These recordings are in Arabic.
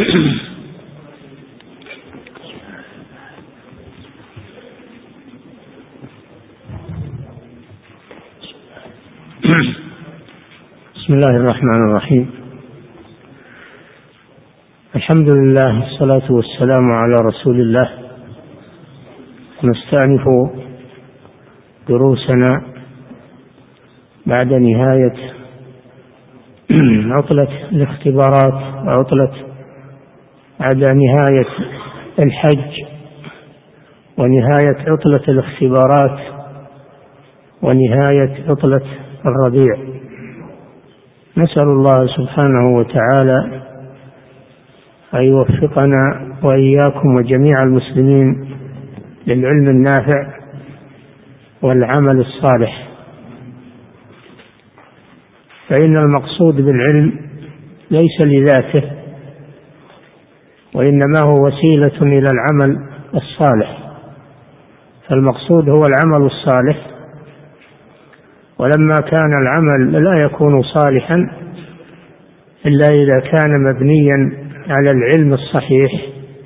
بسم الله الرحمن الرحيم. الحمد لله والصلاة والسلام على رسول الله. نستأنف دروسنا بعد نهاية عطلة الاختبارات، بعد نهاية الحج ونهاية عطلة الاختبارات ونهاية عطلة الربيع. نسأل الله سبحانه وتعالى أن يوفقنا وإياكم وجميع المسلمين للعلم النافع والعمل الصالح، فإن المقصود بالعلم ليس لذاته، وإنما هو وسيلة إلى العمل الصالح. فالمقصود هو العمل الصالح، ولما كان العمل لا يكون صالحا إلا إذا كان مبنيا على العلم الصحيح،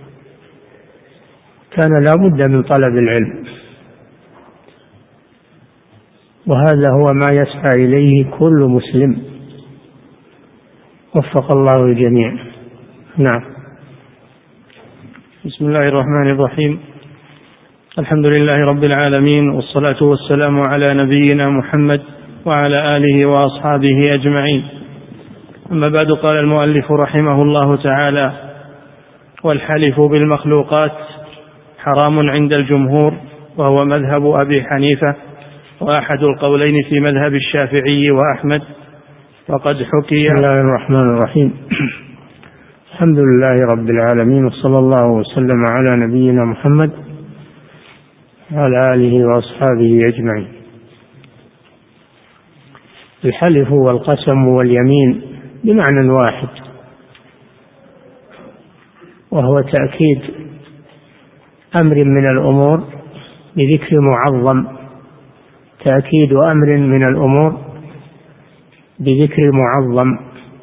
كان لا بد من طلب العلم، وهذا هو ما يسعى إليه كل مسلم، وفق الله الجميع. نعم. بسم الله الرحمن الرحيم. الحمد لله رب العالمين، والصلاة والسلام على نبينا محمد وعلى آله وأصحابه أجمعين. أما بعد، قال المؤلف رحمه الله تعالى: والحلف بالمخلوقات حرام عند الجمهور، وهو مذهب أبي حنيفة وأحد القولين في مذهب الشافعي وأحمد. وقد حكي. بسم الله الرحمن الرحيم. الحمد لله رب العالمين، وصلى الله وسلم على نبينا محمد وعلى آله وأصحابه أجمعين. الحلف والقسم واليمين بمعنى واحد، وهو تأكيد أمر من الأمور بذكر معظم، تأكيد أمر من الأمور بذكر معظم،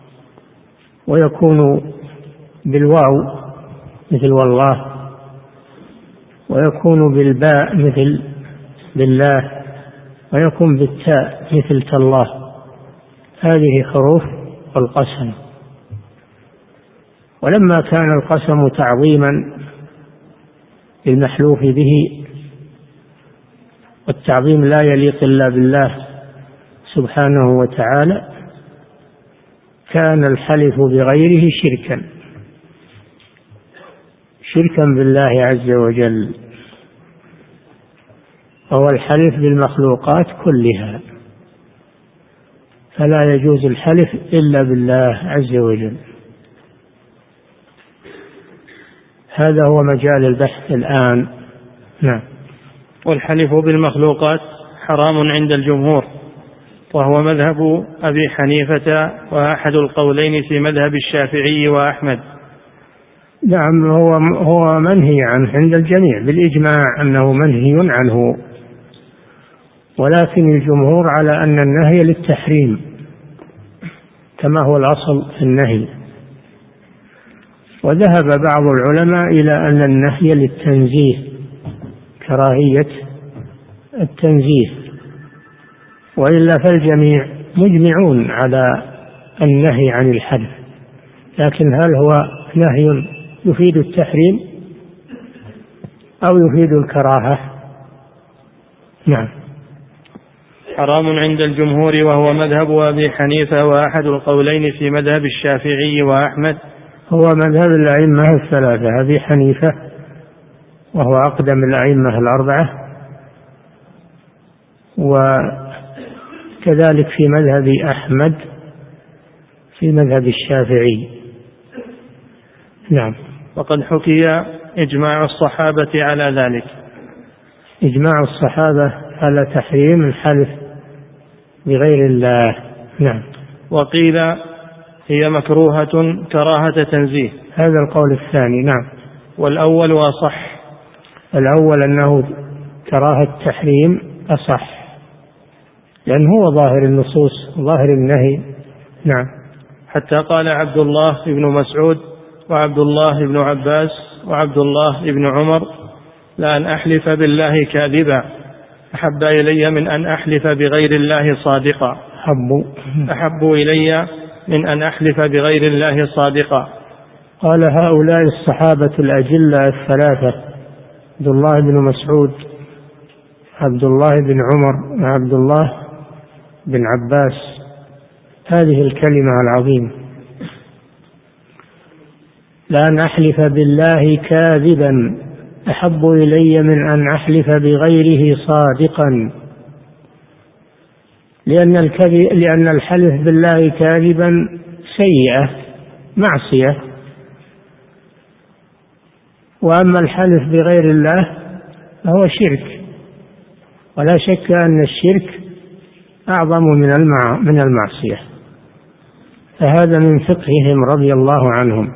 ويكون بالواو مثل والله، ويكون بالباء مثل بالله، ويكون بالتاء مثل تالله. هذه حروف القسم. ولما كان القسم تعظيما للمحلوف به، والتعظيم لا يليق إلا بالله سبحانه وتعالى، كان الحلف بغيره شركا بالله عز وجل. وهو الحلف بالمخلوقات كلها، فلا يجوز الحلف إلا بالله عز وجل. هذا هو مجال البحث الآن. نعم. والحلف بالمخلوقات حرام عند الجمهور، وهو مذهب أبي حنيفة وأحد القولين في مذهب الشافعي وأحمد. نعم، هو منهي عنه عند الجميع بالإجماع أنه منهي عنه، ولكن الجمهور على أن النهي للتحريم كما هو الأصل في النهي. وذهب بعض العلماء إلى أن النهي للتنزيه، كراهية التنزيه، وإلا فالجميع مجمعون على النهي عن الحلف. لكن هل هو نهي يفيد التحريم أو يفيد الكراهة؟ نعم. حرام عند الجمهور، وهو مذهب أبي حنيفة وأحد القولين في مذهب الشافعي وأحمد. هو مذهب الأئمة الثلاثة، أبي حنيفة وهو أقدم الأئمة الأربعة، وكذلك في مذهب أحمد في مذهب الشافعي. نعم. وقد حكي إجماع الصحابة على ذلك. إجماع الصحابة على تحريم الحلف بغير الله. نعم. وقيل هي مكروهة كراهة تنزيه، هذا القول الثاني. نعم. والأول أصح. الأول أنه كراهة تحريم أصح، لأن هو ظاهر النصوص ظاهر النهي. نعم. حتى قال عبد الله بن مسعود وعبد الله بن عباس وعبد الله بن عمر لأن أحلف بالله كاذبا أحب إلي من أن أحلف بغير الله صادقا. أحب إلي من أن أحلف بغير الله صادقا. قال هؤلاء الصحابة الأجلة الثلاثة عبد الله بن مسعود، عبد الله بن عمر، وعبد الله بن عباس، هذه الكلمة العظيمة: لأن أحلف بالله كاذبا أحب إلي من أن أحلف بغيره صادقا. لأن الحلف بالله كاذبا سيئة معصية، وأما الحلف بغير الله فهو شرك، ولا شك أن الشرك أعظم من المعصية، فهذا من فقههم رضي الله عنهم.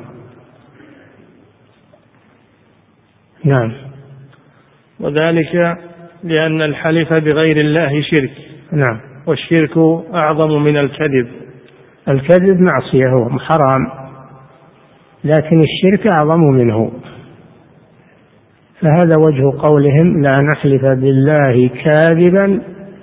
نعم. وذلك لأن الحلف بغير الله شرك. نعم. والشرك أعظم من الكذب. الكذب معصية هو حرام، لكن الشرك أعظم منه، فهذا وجه قولهم: لا نحلف بالله كاذبا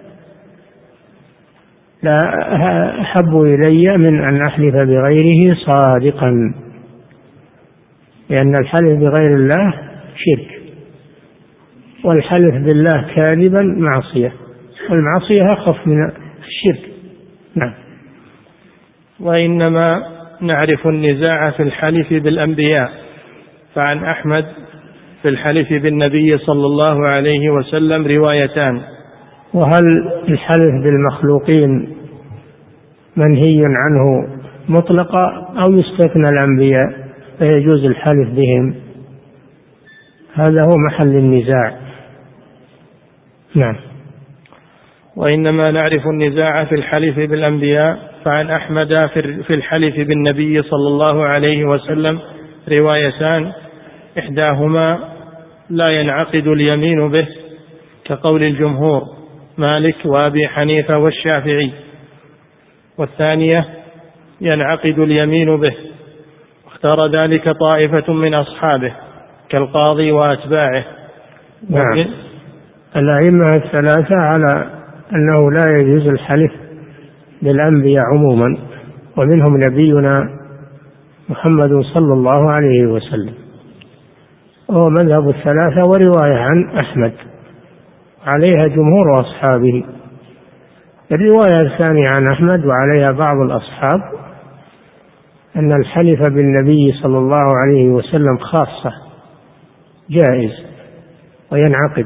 لا أحب إلي من أن أحلف بغيره صادقا، لأن الحلف بغير الله شرك، والحلف بالله كاذبا معصية، والمعصية أخف من الشرك. نعم. وإنما نعرف النزاع في الحلف بالأنبياء، فعن أحمد في الحلف بالنبي صلى الله عليه وسلم روايتان. وهل الحلف بالمخلوقين منهي عنه مطلقا أو يستثنى الأنبياء فيجوز الحلف بهم؟ هذا هو محل النزاع. نعم. وإنما نعرف النزاع في الحلف بالأنبياء، فعن أحمد في الحلف بالنبي صلى الله عليه وسلم روايتان، إحداهما لا ينعقد اليمين به كقول الجمهور مالك وأبي حنيفة والشافعي، والثانية ينعقد اليمين به، واختار ذلك طائفة من أصحابه كالقاضي وأتباعه. نعم. الأئمة الثلاثة على أنه لا يجوز الحلف بالأنبياء عموما، ومنهم نبينا محمد صلى الله عليه وسلم، وهو مذهب الثلاثة ورواية عن أحمد عليها جمهور أصحابه. الرواية الثانية عن أحمد وعليها بعض الأصحاب أن الحلف بالنبي صلى الله عليه وسلم خاصة جائز وينعقد،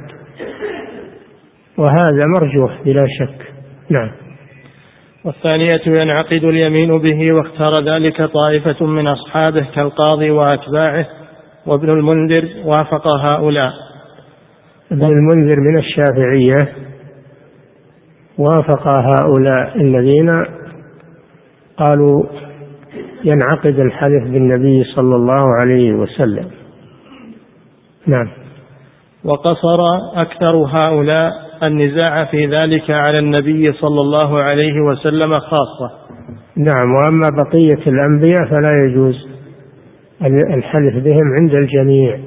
وهذا مرجوح بلا شك. نعم. والثانية ينعقد اليمين به، واختار ذلك طائفة من أصحابه كالقاضي وأتباعه، وابن المنذر وافق هؤلاء. ابن المنذر من الشافعية وافق هؤلاء الذين قالوا ينعقد الحلف بالنبي صلى الله عليه وسلم. نعم. وقصر أكثر هؤلاء النزاع في ذلك على النبي صلى الله عليه وسلم خاصة. نعم. وأما بقية الأنبياء فلا يجوز الحلف بهم عند الجميع،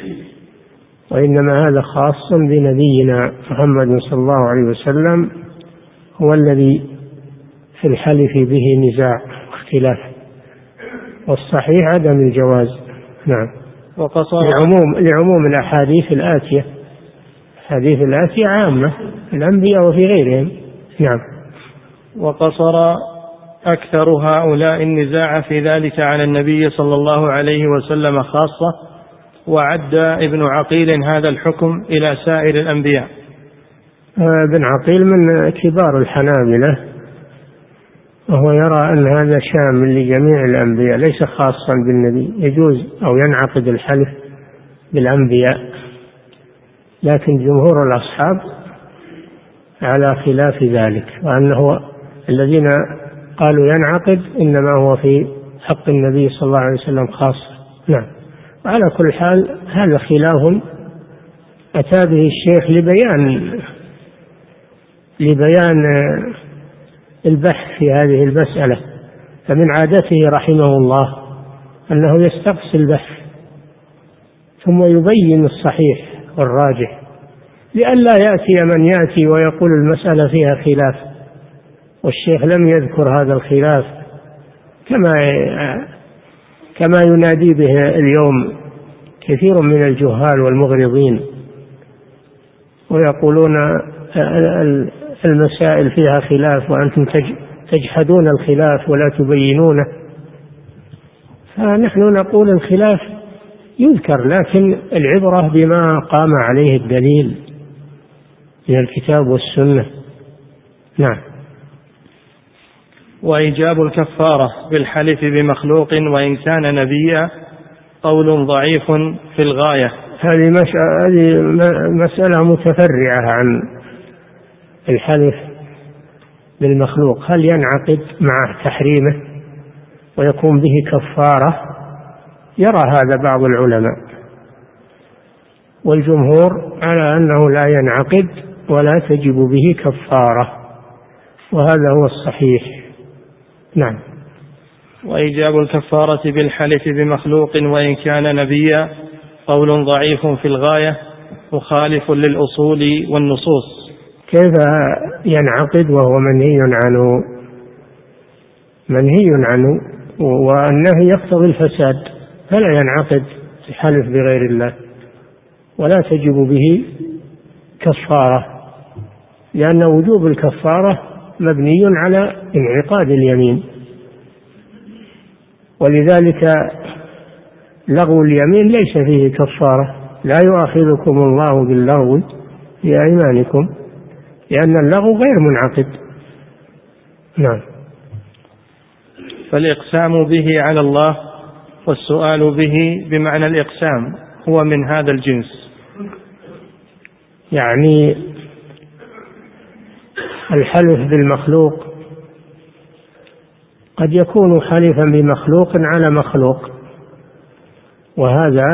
وإنما هذا خاص بنبينا محمد صلى الله عليه وسلم، هو الذي في الحلف به نزاع واختلاف، والصحيح عدم الجواز. نعم. لعموم الأحاديث الآتية، الحديث الآتية عامة الأنبياء وفي غيرهم. نعم. وقصر أكثر هؤلاء النزاع في ذلك على النبي صلى الله عليه وسلم خاصة، وعد ابن عقيل هذا الحكم إلى سائر الأنبياء. ابن عقيل من كبار الحنابلة، وهو يرى أن هذا شامل لجميع الأنبياء ليس خاصا بالنبي، يجوز أو ينعقد الحلف بالأنبياء، لكن جمهور الأصحاب على خلاف ذلك، وأنه الذين قالوا ينعقد إنما هو في حق النبي صلى الله عليه وسلم خاصة. نعم. وعلى كل حال هذا خلاف أتى به الشيخ لبيان البحث في هذه المسألة، فمن عادته رحمه الله أنه يستقصي البحث ثم يبين الصحيح والراجح، لئلا يأتي من يأتي ويقول المسألة فيها خلاف، والشيخ لم يذكر هذا الخلاف كما ينادي به اليوم كثير من الجهال والمغرضين، ويقولون المسائل فيها خلاف وأنتم تجحدون الخلاف ولا تبينونه. فنحن نقول الخلاف يذكر، لكن العبرة بما قام عليه الدليل من الكتاب والسنة. نعم. وإيجاب الكفارة بالحلف بمخلوق وإن كان نبيا قول ضعيف في الغاية. هذه مسألة متفرعة عن الحلف بالمخلوق، هل ينعقد مع تحريمه ويكون به كفارة؟ يرى هذا بعض العلماء، والجمهور على أنه لا ينعقد ولا تجب به كفارة، وهذا هو الصحيح. نعم. وإيجاب الكفارة بالحلف بمخلوق وإن كان نبيا قول ضعيف في الغاية مخالف للأصول والنصوص. كيف ينعقد وهو منهي عنه والنهي يقتضي الفساد، فلا ينعقد الحلف بغير الله ولا تجب به كفارة، لأن وجوب الكفارة مبني على انعقاد اليمين، ولذلك لغو اليمين ليس فيه كفارة. لا يؤاخذكم الله باللغو في أيمانكم، لأن اللغو غير منعقد. نعم. فالإقسام به على الله والسؤال به بمعنى الإقسام هو من هذا الجنس، يعني الحلف بالمخلوق قد يكون حلفا بمخلوق على مخلوق، وهذا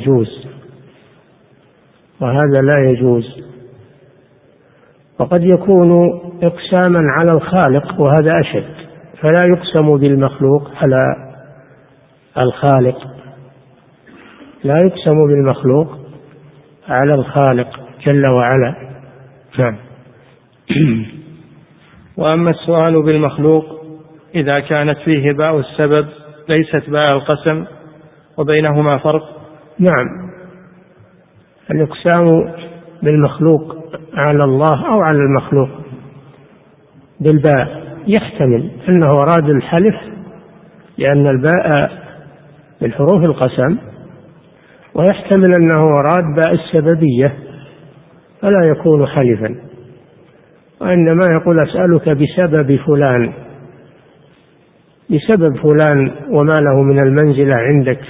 لا يجوز، وقد يكون إقساما على الخالق، وهذا أشد، فلا يقسم بالمخلوق على الخالق، لا يقسم بالمخلوق على الخالق جل وعلا. نعم. وأما السؤال بالمخلوق إذا كانت فيه باء السبب ليست باء القسم وبينهما فرق. نعم. الإقسام بالمخلوق على الله أو على المخلوق بالباء يحتمل أنه أراد الحلف، لأن الباء من حروف القسم، ويحتمل أنه أراد باء السببية فلا يكون حلفا، وإنما يقول أسألك بسبب فلان، بسبب فلان وما له من المنزلة عندك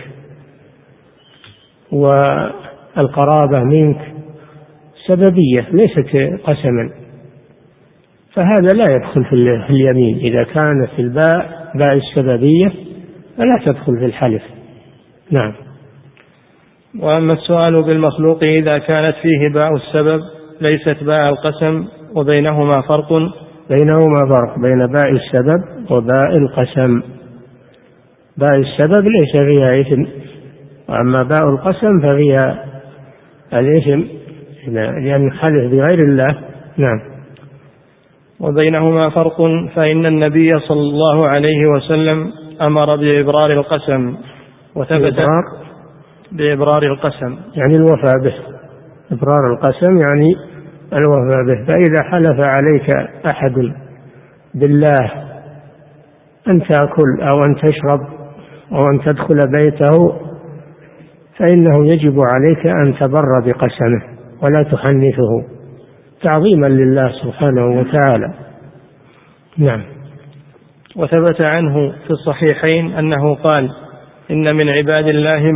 والقرابة منك، سببية ليست قسما، فهذا لا يدخل في اليمين. إذا كانت الباء باء السببية فلا تدخل في الحلف. نعم. وأما السؤال بالمخلوق إذا كانت فيه باء السبب ليست باء القسم وبينهما فرق. بينهما فرق بين باء السبب وباء القسم. باء السبب ليس فيها إثم، وأما باء القسم ففيها الإثم لأن حلف بغير الله. نعم. وبينهما فرق، فإن النبي صلى الله عليه وسلم أمر بإبرار القسم، وثبت بإبرار القسم يعني الوفاء به، إبرار القسم يعني الوفاء به. فإذا حلف عليك أحد بالله أن تأكل أو أن تشرب أو أن تدخل بيته فإنه يجب عليك أن تبر بقسمه ولا تحنثه تعظيما لله سبحانه وتعالى. نعم. وثبت عنه في الصحيحين أنه قال: إن من عباد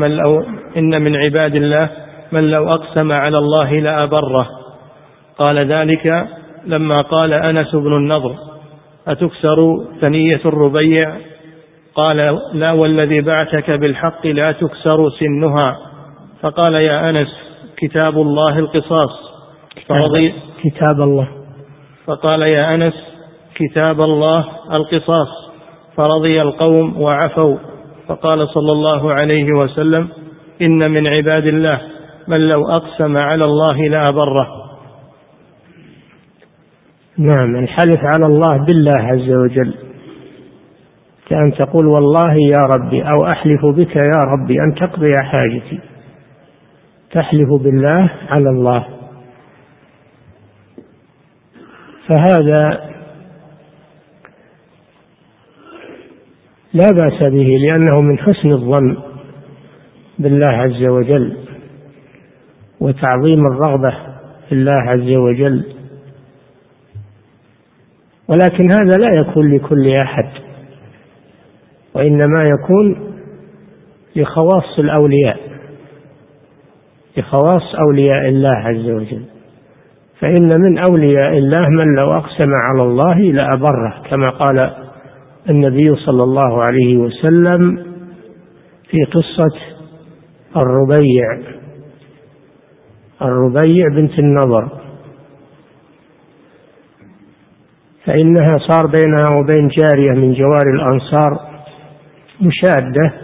الله من لو أقسم على الله لأبره. قال ذلك لما قال أنس بن النضر: أتكسر ثنية الربيع؟ قال: لا والذي بعثك بالحق لا تكسر سنها. فقال: يا أنس كتاب الله القصاص فرضي. كتاب الله. فقال: يا أنس كتاب الله القصاص فرضي القوم وعفوا، فقال صلى الله عليه وسلم: إن من عباد الله من لو أقسم على الله لأبره. نعم، الحلف على الله بالله عز وجل، كأن تقول والله يا ربي، أو أحلف بك يا ربي أن تقضي حاجتي، تحلف بالله على الله. فهذا لا بأس به، لأنه من حسن الظن بالله عز وجل وتعظيم الرغبة في الله عز وجل. ولكن هذا لا يكون لكل أحد، وإنما يكون لخواص الأولياء، لخواص أولياء الله عز وجل. فإن من أولياء الله من لو أقسم على الله لأبره، كما قال النبي صلى الله عليه وسلم في قصة الربيع بنت النضر، فإنها صار بينها وبين جارية من جوار الأنصار مشادة،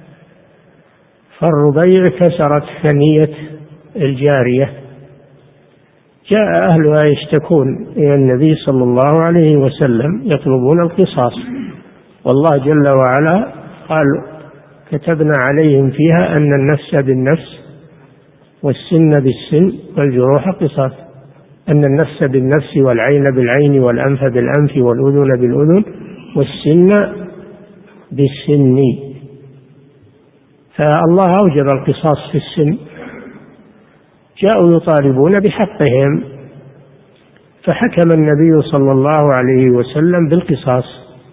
فالربيع كسرت ثنية الجارية. جاء أهلها يشتكون إلى النبي صلى الله عليه وسلم يطلبون القصاص، والله جل وعلا قال: كتبنا عليهم فيها أن النفس بالنفس والسن بالسن والجروح قصاص، أن النفس بالنفس والعين بالعين والأنف بالأنف والأذن بالأذن والسن بالسن. فالله أوجب القصاص في السن. جاءوا يطالبون بحقهم، فحكم النبي صلى الله عليه وسلم بالقصاص.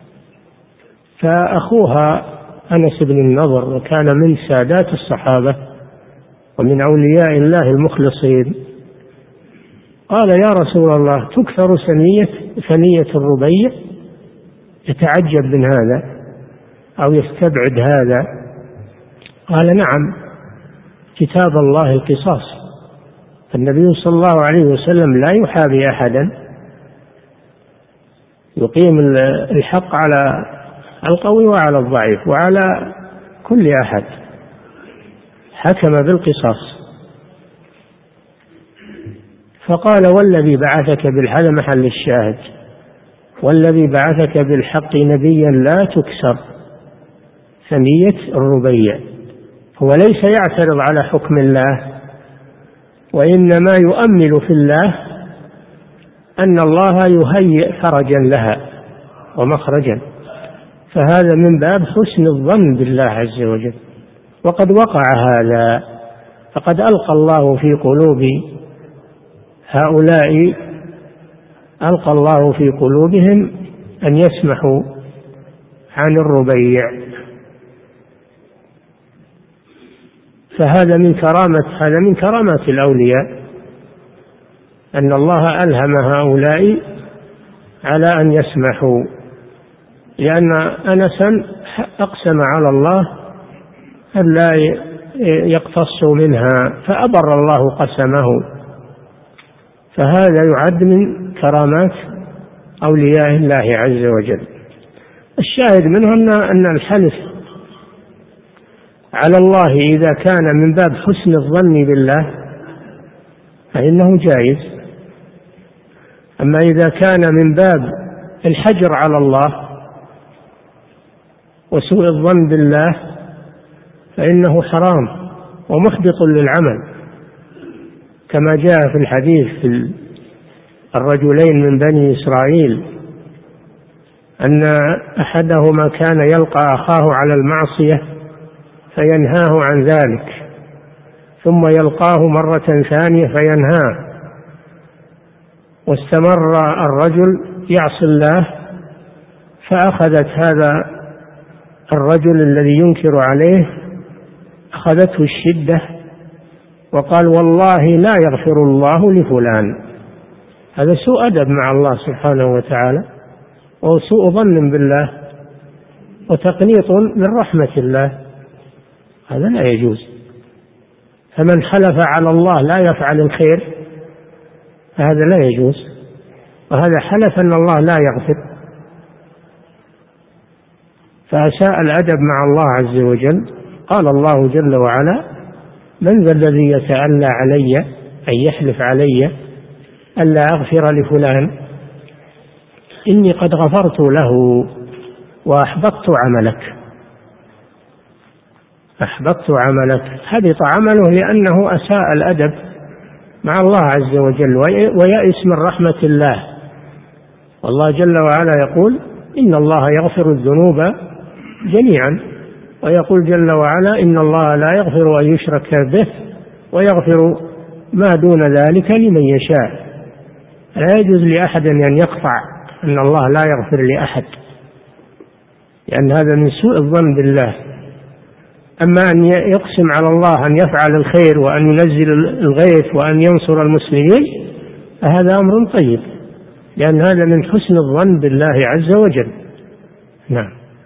فأخوها أنس بن النضر، وكان من سادات الصحابة ومن أولياء الله المخلصين، قال: يا رسول الله، تكثر ثنية الربيع؟ يتعجب من هذا أو يستبعد هذا. قال: نعم، كتاب الله القصاص، فالنبي صلى الله عليه وسلم لا يحابي أحدا، يقيم الحق على القوي وعلى الضعيف وعلى كل أحد، حكم بالقصاص. فقال: والذي بعثك بالحق، محل الشاهد، والذي بعثك بالحق نبيا لا تكسر ثنية الربيع. هو ليس يعترض على حكم الله، وإنما يؤمل في الله أن الله يهيئ فرجا لها ومخرجا، فهذا من باب حسن الظن بالله عز وجل. وقد وقع هذا، فقد ألقى الله في قلوب هؤلاء، ألقى الله في قلوبهم أن يسمحوا عن الربيع. فهذا من كرامات الأولياء، أن الله ألهم هؤلاء على أن يسمحوا، لأن أنسا أقسم على الله أن لا يقتصوا منها، فأبر الله قسمه. فهذا يعد من كرامات أولياء الله عز وجل. الشاهد منه أن الحلف على الله إذا كان من باب حسن الظن بالله فإنه جائز، أما إذا كان من باب الحجر على الله وسوء الظن بالله فإنه حرام ومحبط للعمل، كما جاء في الحديث في الرجلين من بني إسرائيل أن أحدهما كان يلقى أخاه على المعصية فينهاه عن ذلك، ثم يلقاه مرة ثانية فينهاه، واستمر الرجل يعصي الله، فأخذت هذا الرجل الذي ينكر عليه أخذته الشدة وقال: والله لا يغفر الله لفلان. هذا سوء أدب مع الله سبحانه وتعالى، وسوء ظن بالله، وتقنيط من رحمة الله، هذا لا يجوز. فمن حلف على الله لا يفعل الخير فهذا لا يجوز، وهذا حلف أن الله لا يغفر. فأساء الأدب مع الله عز وجل. قال الله جل وعلا: من ذا الذي يتألى علي، أي يحلف علي ألا أغفر لفلان، إني قد غفرت له وأحبطت عملك. أحبطت عملك، حبط عمله لأنه أساء الأدب مع الله عز وجل ويأس من رحمة الله. والله جل وعلا يقول: إن الله يغفر الذنوب جميعا، ويقول جل وعلا: إن الله لا يغفر أن يشرك به ويغفر ما دون ذلك لمن يشاء. لا يجوز لأحد أن يقطع أن الله لا يغفر لأحد، لأن هذا من سوء الظن بالله. أما أن يقسم على الله أن يفعل الخير وأن ينزل الغيث وأن ينصر المسلمين، فهذا أمر طيب، لأن هذا من حسن الظن بالله عز وجل. نعم.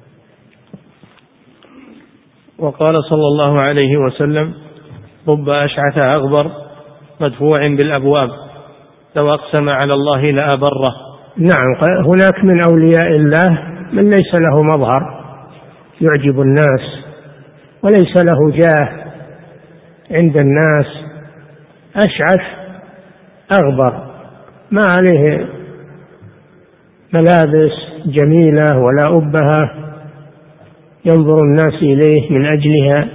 وقال صلى الله عليه وسلم: رب أشعث أغبر مدفوع بالأبواب لو أقسم على الله لأبره. نعم، هناك من أولياء الله من ليس له مظهر يعجب الناس وليس له جاه عند الناس، أشعث أغبر، ما عليه ملابس جميلة ولا أبهة ينظر الناس إليه من أجلها،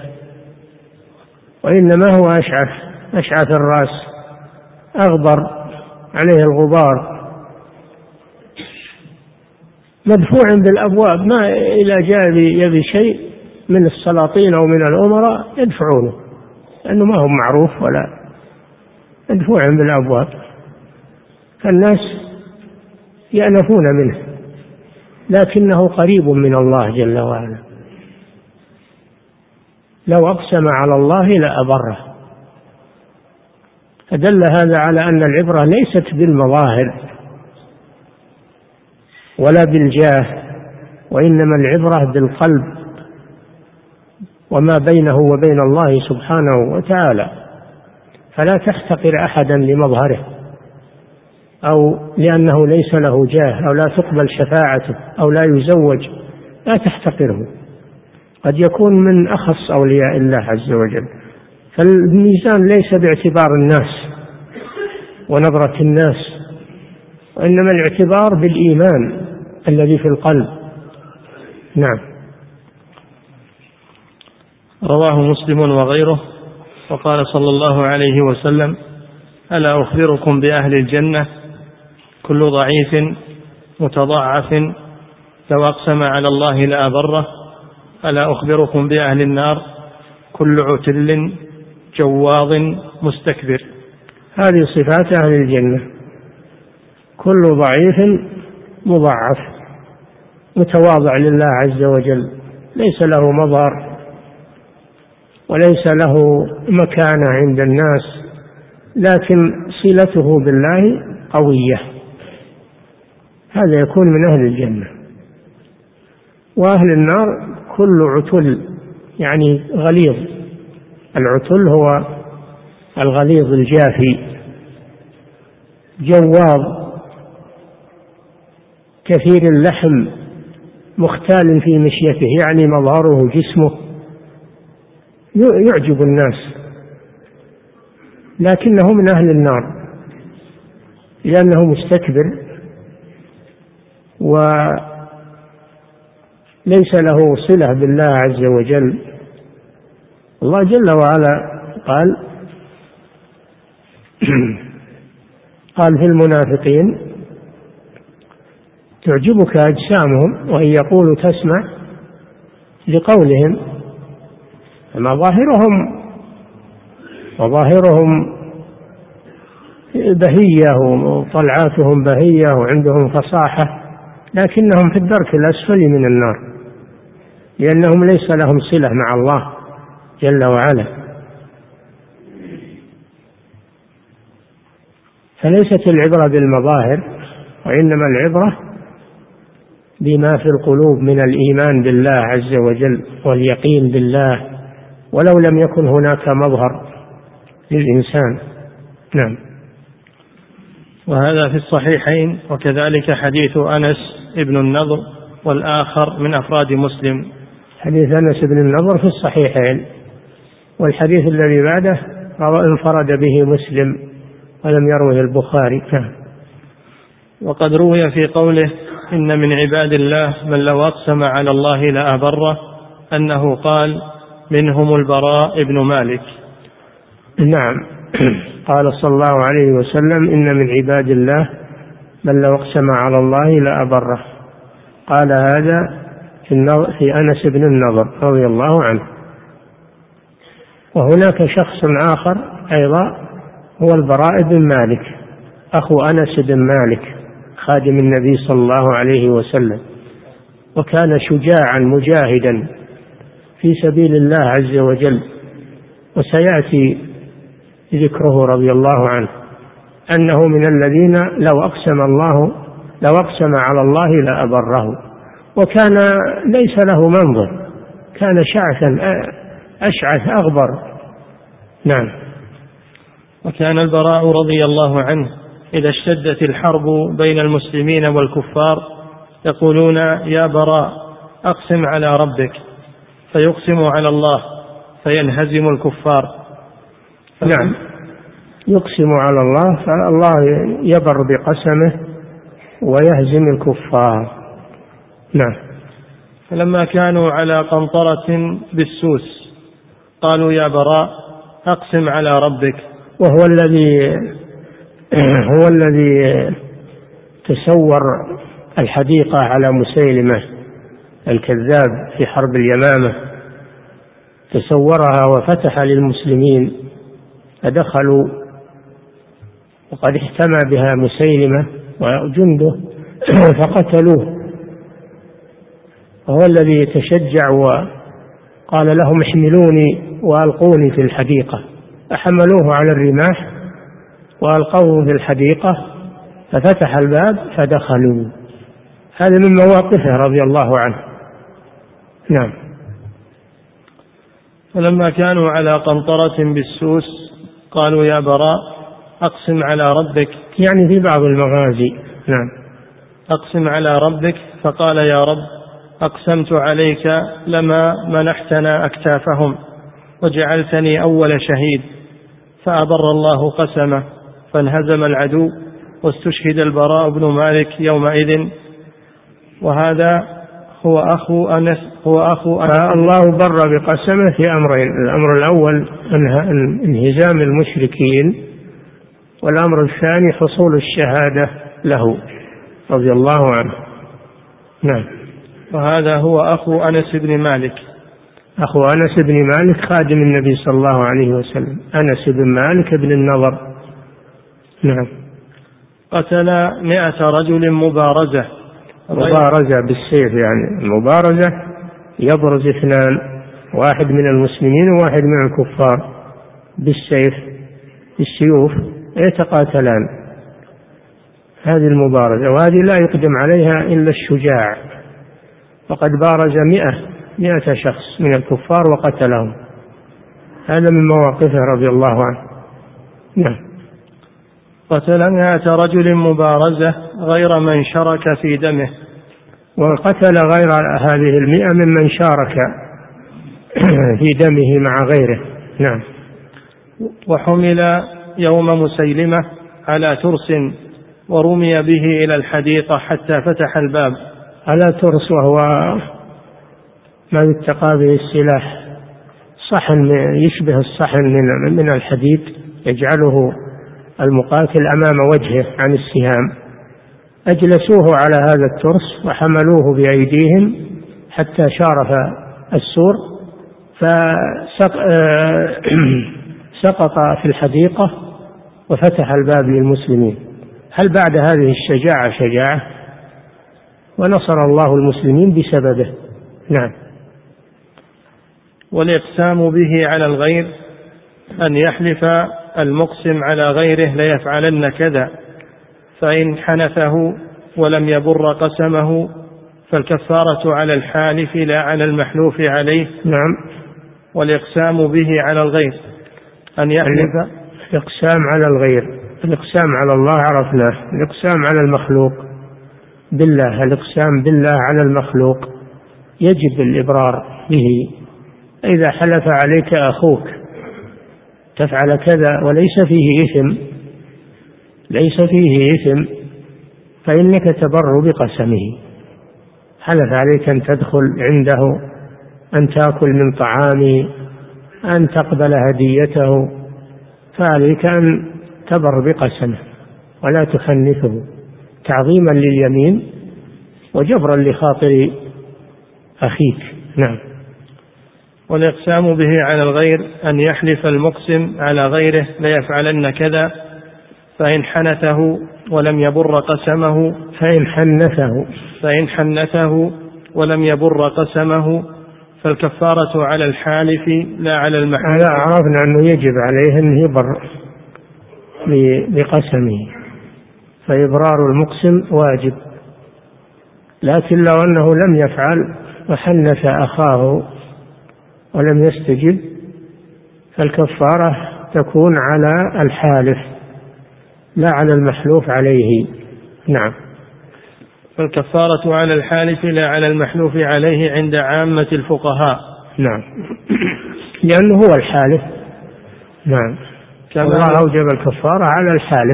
وإنما هو أشعث الرأس أغبر عليه الغبار مدفوع بالأبواب، ما إلى جاء يبي شيء من السلاطين أو من الأمراء يدفعونه، لأنه ما هو معروف ولا مدفوع بالأبواب، فالناس يأنفون منه، لكنه قريب من الله جل وعلا. لو أقسم على الله لأبره. فدل هذا على أن العبرة ليست بالمظاهر ولا بالجاه، وإنما العبرة بالقلب وما بينه وبين الله سبحانه وتعالى. فلا تحتقر أحدا لمظهره أو لأنه ليس له جاه أو لا تقبل شفاعته أو لا يزوج، لا تحتقره، قد يكون من أخص أولياء الله عز وجل. فالميزان ليس باعتبار الناس ونظرة الناس، وإنما الاعتبار بالإيمان الذي في القلب. نعم. رواه مسلم وغيره. وقال صلى الله عليه وسلم: ألا أخبركم بأهل الجنة؟ كل ضعيف متضعف لو أقسم على الله لأبره. ألا أخبركم بأهل النار؟ كل عتل جواظ مستكبر. هذه صفات أهل الجنة: كل ضعيف مضعف متواضع لله عز وجل، ليس له مظهر وليس له مكانة عند الناس، لكن صلته بالله قوية، هذا يكون من أهل الجنة. وأهل النار كل عتل، يعني غليظ. العتل هو الغليظ الجافي. جواظ كثير اللحم مختال في مشيته، يعني مظهره جسمه يعجب الناس، لكنه من أهل النار لأنه مستكبر وليس له صلة بالله عز وجل. الله جل وعلا قال في المنافقين: تعجبك أجسامهم وإن يقولوا تسمع لقولهم. أما ظاهرهم بهية وطلعاتهم بهية وعندهم فصاحة، لكنهم في الدرك الأسفل من النار، لأنهم ليس لهم صلة مع الله جل وعلا. فليست العبرة بالمظاهر، وإنما العبرة بما في القلوب من الإيمان بالله عز وجل واليقين بالله، ولو لم يكن هناك مظهر للإنسان. نعم. وهذا في الصحيحين. وكذلك حديث أنس ابن النضر والآخر من أفراد مسلم. حديث أنس بن النضر في الصحيحين، والحديث الذي بعده انفرد به مسلم ولم يروه البخاري. وقد روي في قوله إن من عباد الله من لو أقسم على الله لأبره أنه قال منهم البراء بن مالك. نعم، قال صلى الله عليه وسلم إن من عباد الله من لو أقسم على الله لأبره. قال هذا في أنس بن النضر رضي الله عنه. وهناك شخص آخر أيضا هو البراء بن مالك أخو أنس بن مالك خادم النبي صلى الله عليه وسلم، وكان شجاعا مجاهدا في سبيل الله عز وجل، وسيأتي ذكره رضي الله عنه أنه من الذين لو أقسم على الله لأبره، وكان ليس له منظر، كان شعثا أشعث أغبر. نعم. وكان البراء رضي الله عنه إذا اشتدت الحرب بين المسلمين والكفار يقولون يا براء أقسم على ربك، فيقسم على الله فينهزم الكفار. نعم، يقسم على الله فالله يبر بقسمه ويهزم الكفار. نعم. فلما كانوا على قنطرة بالسوس قالوا يا براء أقسم على ربك، وهو الذي تسور الحديقة على مسيلمة الكذاب في حرب اليمامة، تسورها وفتح للمسلمين فدخلوا وقد احتمى بها مسيلمة وجنده فقتلوه، وهو الذي تشجع وقال لهم احملوني وألقوني في الحديقة، فحملوه على الرماح وألقوه في الحديقة ففتح الباب فدخلوا. هذا من مواقفه رضي الله عنه. نعم. فلما كانوا على قنطرة بالسوس قالوا يا براء أقسم على ربك، يعني في بعض المغازي. نعم. أقسم على ربك، فقال يا رب أقسمت عليك لما منحتنا أكتافهم وجعلتني أول شهيد، فأبر الله قسمه فانهزم العدو واستشهد البراء بن مالك يومئذ. وهذا هو أخو أنس. الله بر بقسمه في أمرين: الأمر الأول انهزام المشركين، والأمر الثاني حصول الشهادة له رضي الله عنه. نعم. وهذا هو أخو أنس بن مالك. أخو أنس بن مالك خادم النبي صلى الله عليه وسلم، أنس بن مالك بن النضر. نعم. قتل 100 رجل مبارزة بالسيف، يعني المبارزة يبرز اثنان، واحد من المسلمين وواحد من الكفار بالسيوف يتقاتلان، هذه المبارزة، وهذه لا يقدم عليها إلا الشجاع، وقد بارز 100 شخص من الكفار وقتلهم، هذا من مواقفه رضي الله عنه. نعم. قتل 100 رجل مبارزة غير من شارك في دمه، وقتل غير هذه 100 ممن شارك في دمه مع غيره. نعم. وحمل يوم مسيلمة على ترس ورمي به إلى الحديقة حتى فتح الباب. على ترس وهو ما يتقى به السلاح، صحن يشبه الصحن من الحديد يجعله المقاتل أمام وجهه عن السهام، أجلسوه على هذا الترس وحملوه بأيديهم حتى شارف السور فسقط في الحديقة وفتح الباب للمسلمين. هل بعد هذه الشجاعة شجاعة؟ ونصر الله المسلمين بسببه. نعم. والإقسام به على الغير أن يحلف المقسم على غيره ليفعلن كذا، فإن حنثه ولم يبر قسمه فالكفارة على الحالف لا على المحلوف عليه. نعم. والإقسام به على الغير أن يحلف. الإقسام على الغير، الإقسام على الله عرفناه، الإقسام على المخلوق بالله، الإقسام بالله على المخلوق يجب الإبرار به. إذا حلف عليك أخوك تفعل كذا وليس فيه إثم فإنك تبر بقسمه. حلف عليك أن تدخل عنده، أن تأكل من طعامه، أن تقبل هديته، فعليك أن تبر بقسمه ولا تخنثه تعظيما لليمين وجبرا لخاطر أخيك. نعم. والإقسام به على الغير أن يحلف المقسم على غيره ليفعلن كذا، فإن حنثه ولم يبر قسمه فإن حنثه ولم يبر قسمه فالكفارة على الحالف لا على المحلوف. عرفنا أنه يجب عليه أن يبر بقسمه، فإبرار المقسم واجب. لكن لو أنه لم يفعل وحنث أخاه ولم يستجب فالكفارة تكون على الحالف لا على المحلوف عليه. نعم. فالكفارة على الحالف لا على المحلوف عليه عند عامة الفقهاء. نعم، لأنه هو الحالف. نعم، الله أوجب الكفارة على الحالف.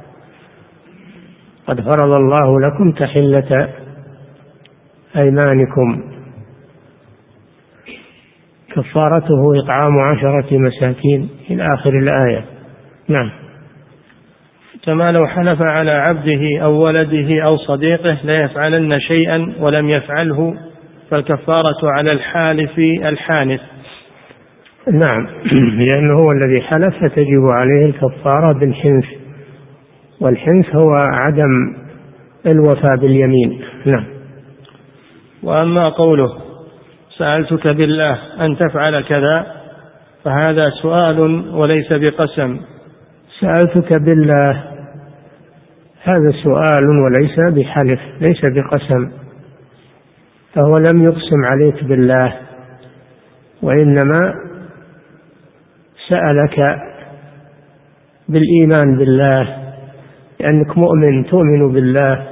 قد فرض الله لكم تحلة أيمانكم، كفارته إطعام 10 مساكين إلى آخر الآية. نعم. كما لو حلف على عبده أو ولده أو صديقه لا يفعلن شيئا ولم يفعله فالكفارة على الحالف الحانث. نعم، لأنه هو الذي حلف فتجب عليه الكفارة بالحنث، والحنث هو عدم الوفاء باليمين. نعم. وأما قوله سألتك بالله أن تفعل كذا فهذا سؤال وليس بقسم. سألتك بالله هذا سؤال وليس بحلف، ليس بقسم، فهو لم يقسم عليك بالله وإنما سألك بالإيمان بالله، لأنك مؤمن تؤمن بالله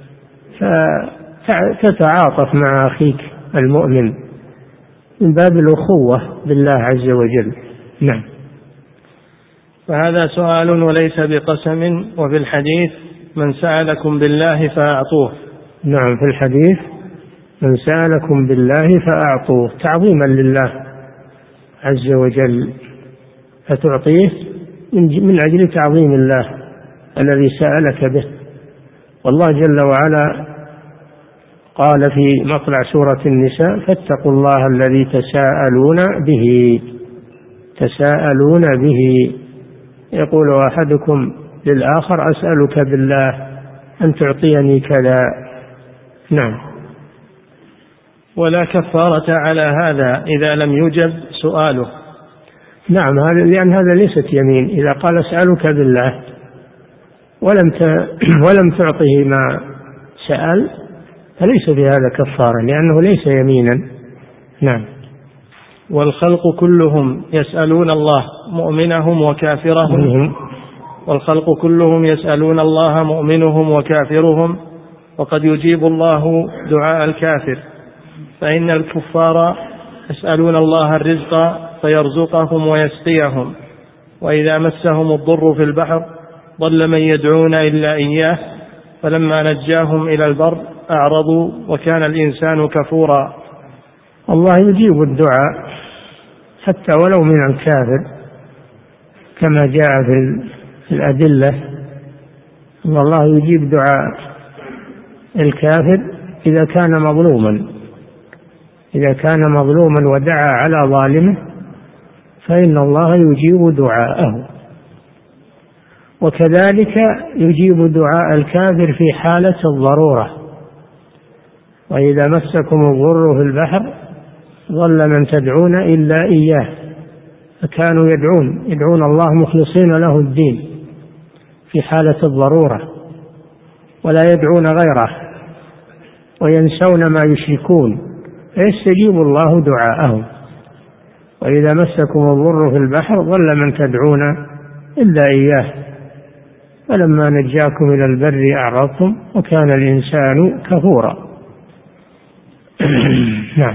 فتتعاطف مع أخيك المؤمن من باب الأخوة بالله عز وجل. نعم. فهذا سؤال وليس بقسم. وفي الحديث من سألكم بالله فأعطوه. نعم، في الحديث من سألكم بالله فأعطوه تعظيما لله عز وجل، فتعطيه من أجل تعظيم الله الذي سألك به. والله جل وعلا قال في مطلع سورة النساء فاتقوا الله الذي تساءلون به. يقول أحدكم للآخر أسألك بالله أن تعطيني كذا. نعم. ولا كفارة على هذا إذا لم يجب سؤاله. نعم، لأن هذا ليست يمين. إذا قال أسألك بالله ولم تعطه ما سأل فليس بهذا كفارة، لأنه ليس يمينا. نعم. والخلق كلهم يسألون الله مؤمنهم وكافرهم. والخلق كلهم يسألون الله مؤمنهم وكافرهم، وقد يجيب الله دعاء الكافر، فإن الكفار يسألون الله الرزق فيرزقهم ويسقيهم، وإذا مسهم الضر في البحر ضل من يدعون إلا إياه، فلما نجاهم إلى البر أعرضوا وكان الإنسان كفورا. الله يجيب الدعاء حتى ولو من الكافر، كما جاء في الأدلة أن الله يجيب دعاء الكافر إذا كان مظلوما ودعا على ظالمه فإن الله يجيب دعاءه، وكذلك يجيب دعاء الكافر في حالة الضرورة. وإذا مسكم الضر في البحر ضل من تدعون إلا إياه، فكانوا يدعون الله مخلصين له الدين في حالة الضرورة ولا يدعون غيره وينسون ما يشركون، فيستجيب الله دعاءهم. وإذا مسكم الضر في البحر ضل من تدعون إلا إياه، فلما نجاكم إلى البر أعرضتم وكان الإنسان كفورا. نعم.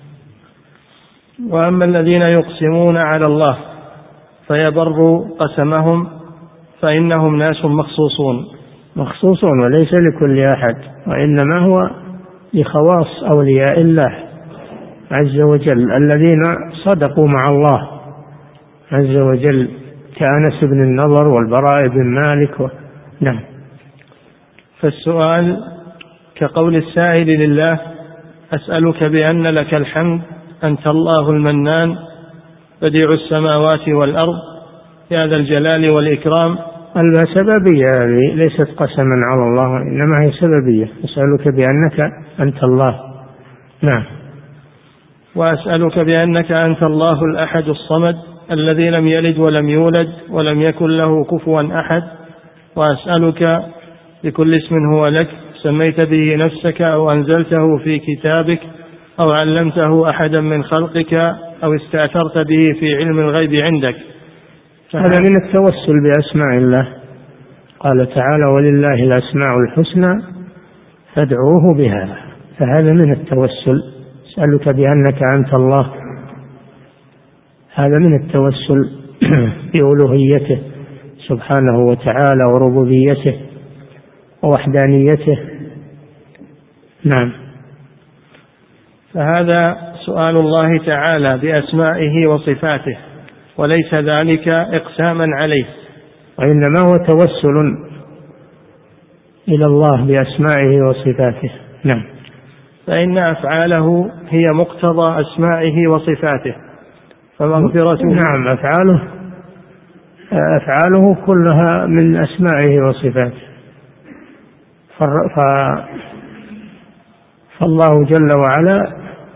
وأما الذين يقسمون على الله فيبر قسمهم فإنهم ناس مخصوصون وليس لكل أحد، وإنما هو لخواص أولياء الله عز وجل الذين صدقوا مع الله عز وجل، كأنس بن النضر والبراء بن مالك نعم. فالسؤال كقول السائل لله: أسألك بأن لك الحمد أنت الله المنان بديع السماوات والأرض يا ذا الجلال والإكرام. السببية هذه ليست قسما على الله، إنما هي سببية. أسألك بأنك أنت الله. نعم. وأسألك بأنك أنت الله الأحد الصمد الذي لم يلد ولم يولد ولم يكن له كفوا أحد. وأسألك بكل اسم هو لك سميت به نفسك أو أنزلته في كتابك أو علمته أحدا من خلقك أو استأثرت به في علم الغيب عندك. هذا من التوسل بأسماء الله. قال تعالى: ولله الأسماء الحسنى فادعوه بها. فهذا من التوسل. أسألك بأنك أنت الله، هذا من التوسل بألوهيته سبحانه وتعالى وربوبيته ووحدانيته. نعم. فهذا سؤال الله تعالى بأسمائه وصفاته وليس ذلك إقساما عليه، وإنما هو توسل إلى الله بأسمائه وصفاته. نعم. فإن أفعاله هي مقتضى أسمائه وصفاته فمغفرته. نعم، أفعاله كلها من أسمائه وصفاته. فالله جل وعلا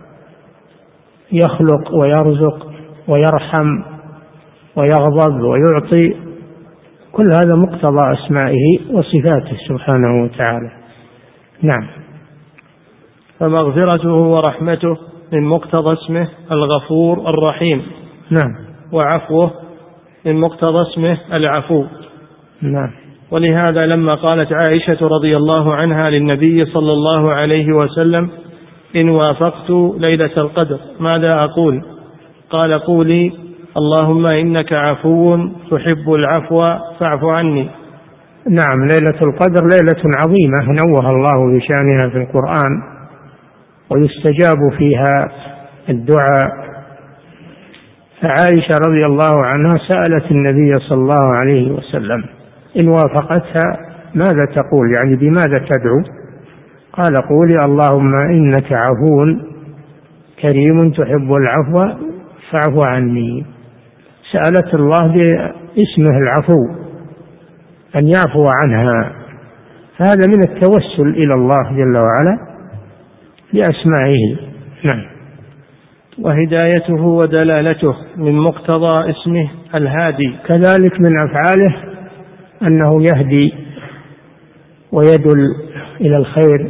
يخلق ويرزق ويرحم ويغضب ويعطي، كل هذا مقتضى أسمائه وصفاته سبحانه وتعالى. نعم. فمغفرته ورحمته من مقتضى اسمه الغفور الرحيم. نعم. وعفوه من مقتضى اسمه العفو. نعم. ولهذا لما قالت عائشة رضي الله عنها للنبي صلى الله عليه وسلم: إن وافقت ليلة القدر ماذا أقول؟ قال: قولي اللهم إنك عفو تحب العفو فاعف عني. نعم. ليلة القدر ليلة عظيمة نوه الله بشأنها في القرآن، ويستجاب فيها الدعاء. فعائشة رضي الله عنها سألت النبي صلى الله عليه وسلم: إن وافقتها ماذا تقول؟ يعني بماذا تدعو؟ قال: قولي اللهم إنك عفو كريم تحب العفو فاعف عني. سألت الله باسمه العفو أن يعفو عنها، فهذا من التوسل إلى الله جل وعلا بأسمائه. نعم. وهدايته ودلالته من مقتضى اسمه الهادي. كذلك من أفعاله أنه يهدي ويدل إلى الخير،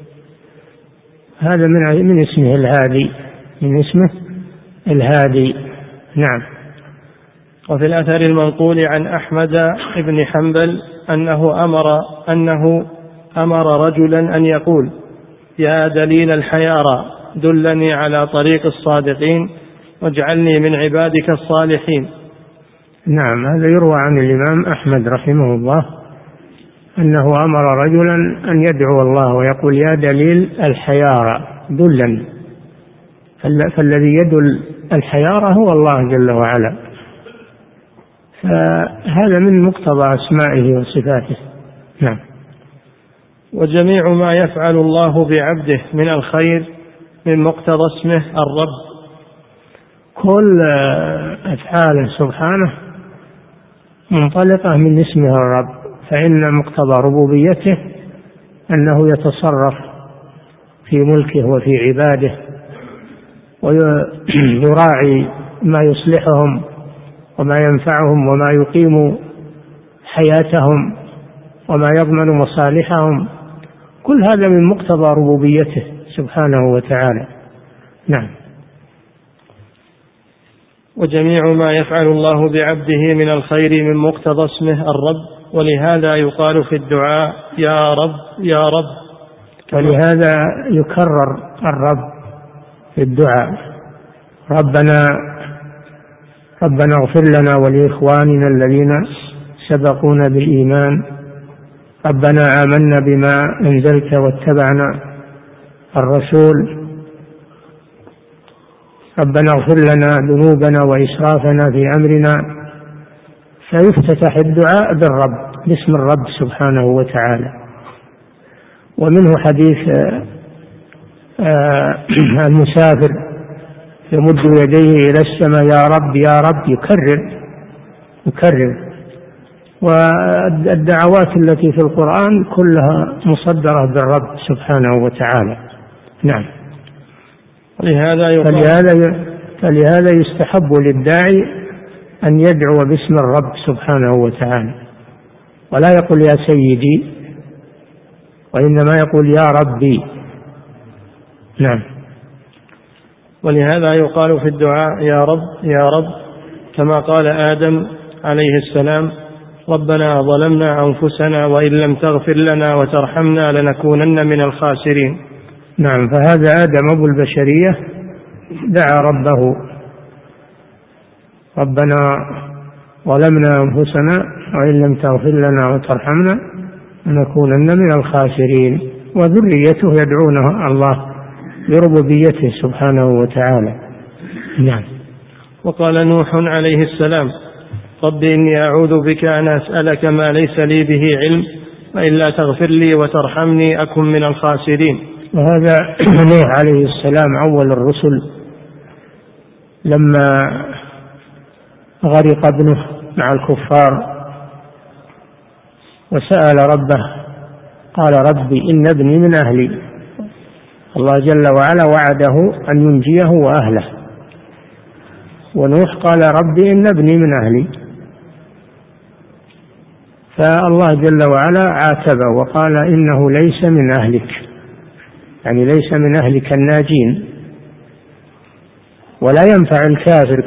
هذا من اسمه الهادي، من اسمه الهادي. نعم. وفي الأثر المنقول عن أحمد بن حنبل أنه أمر رجلا أن يقول: يا دليل الحيارى دلني على طريق الصادقين واجعلني من عبادك الصالحين. نعم. هذا يروى عن الإمام أحمد رحمه الله أنه أمر رجلا أن يدعو الله ويقول: يا دليل الحيارى دلني. فالذي يدل الحيارى هو الله جل وعلا، فهذا من مقتضى أسمائه وصفاته. نعم. وجميع ما يفعل الله بعبده من الخير من مقتضى اسمه الرب. كل أفعاله سبحانه منطلقة من اسمه الرب، فإن مقتضى ربوبيته أنه يتصرف في ملكه وفي عباده ويراعي ما يصلحهم وما ينفعهم وما يقيم حياتهم وما يضمن مصالحهم، كل هذا من مقتضى ربوبيته سبحانه وتعالى. نعم. وجميع ما يفعل الله بعبده من الخير من مقتضى اسمه الرب ولهذا يقال في الدعاء يا رب يا رب. ولهذا يكرر الرب في الدعاء. ربنا اغفر لنا ولإخواننا الذين سبقونا بالإيمان، ربنا آمنا بما أنزلت واتبعنا الرسول، ربنا اغفر لنا ذنوبنا وإسرافنا في أمرنا. فيفتتح الدعاء بالرب، باسم الرب سبحانه وتعالى. ومنه حديث المسافر يمد يديه إلى السماء يا رب يا رب، يكرر. والدعوات التي في القرآن كلها مصدرة بالرب سبحانه وتعالى. نعم. فلهذا يستحب للداعي أن يدعو باسم الرب سبحانه وتعالى، ولا يقول يا سيدي، وإنما يقول يا ربي. نعم. ولهذا يقال في الدعاء يا رب يا رب، كما قال آدم عليه السلام ربنا ظلمنا أنفسنا وإن لم تغفر لنا وترحمنا لنكونن من الخاسرين. نعم. فهذا آدم أبو البشرية دعا ربه ربنا ظلمنا أنفسنا وإن لم تغفر لنا وترحمنا لنكونن من الخاسرين، وذريته يدعونه الله بربوبيته سبحانه وتعالى. نعم. وقال نوح عليه السلام رب إني أعوذ بك أن أسألك ما ليس لي به علم وإلا تغفر لي وترحمني أكن من الخاسرين. وهذا نوح عليه السلام أول الرسل، لما غرق ابنه مع الكفار وسأل ربه قال ربي إن ابني من أهلي، الله جل وعلا وعده أن ينجيه وأهله، ونوح قال ربي إن ابني من أهلي، فالله جل وعلا عاتبه وقال إنه ليس من أهلك، يعني ليس من أهلك الناجين. ولا ينفع الكافر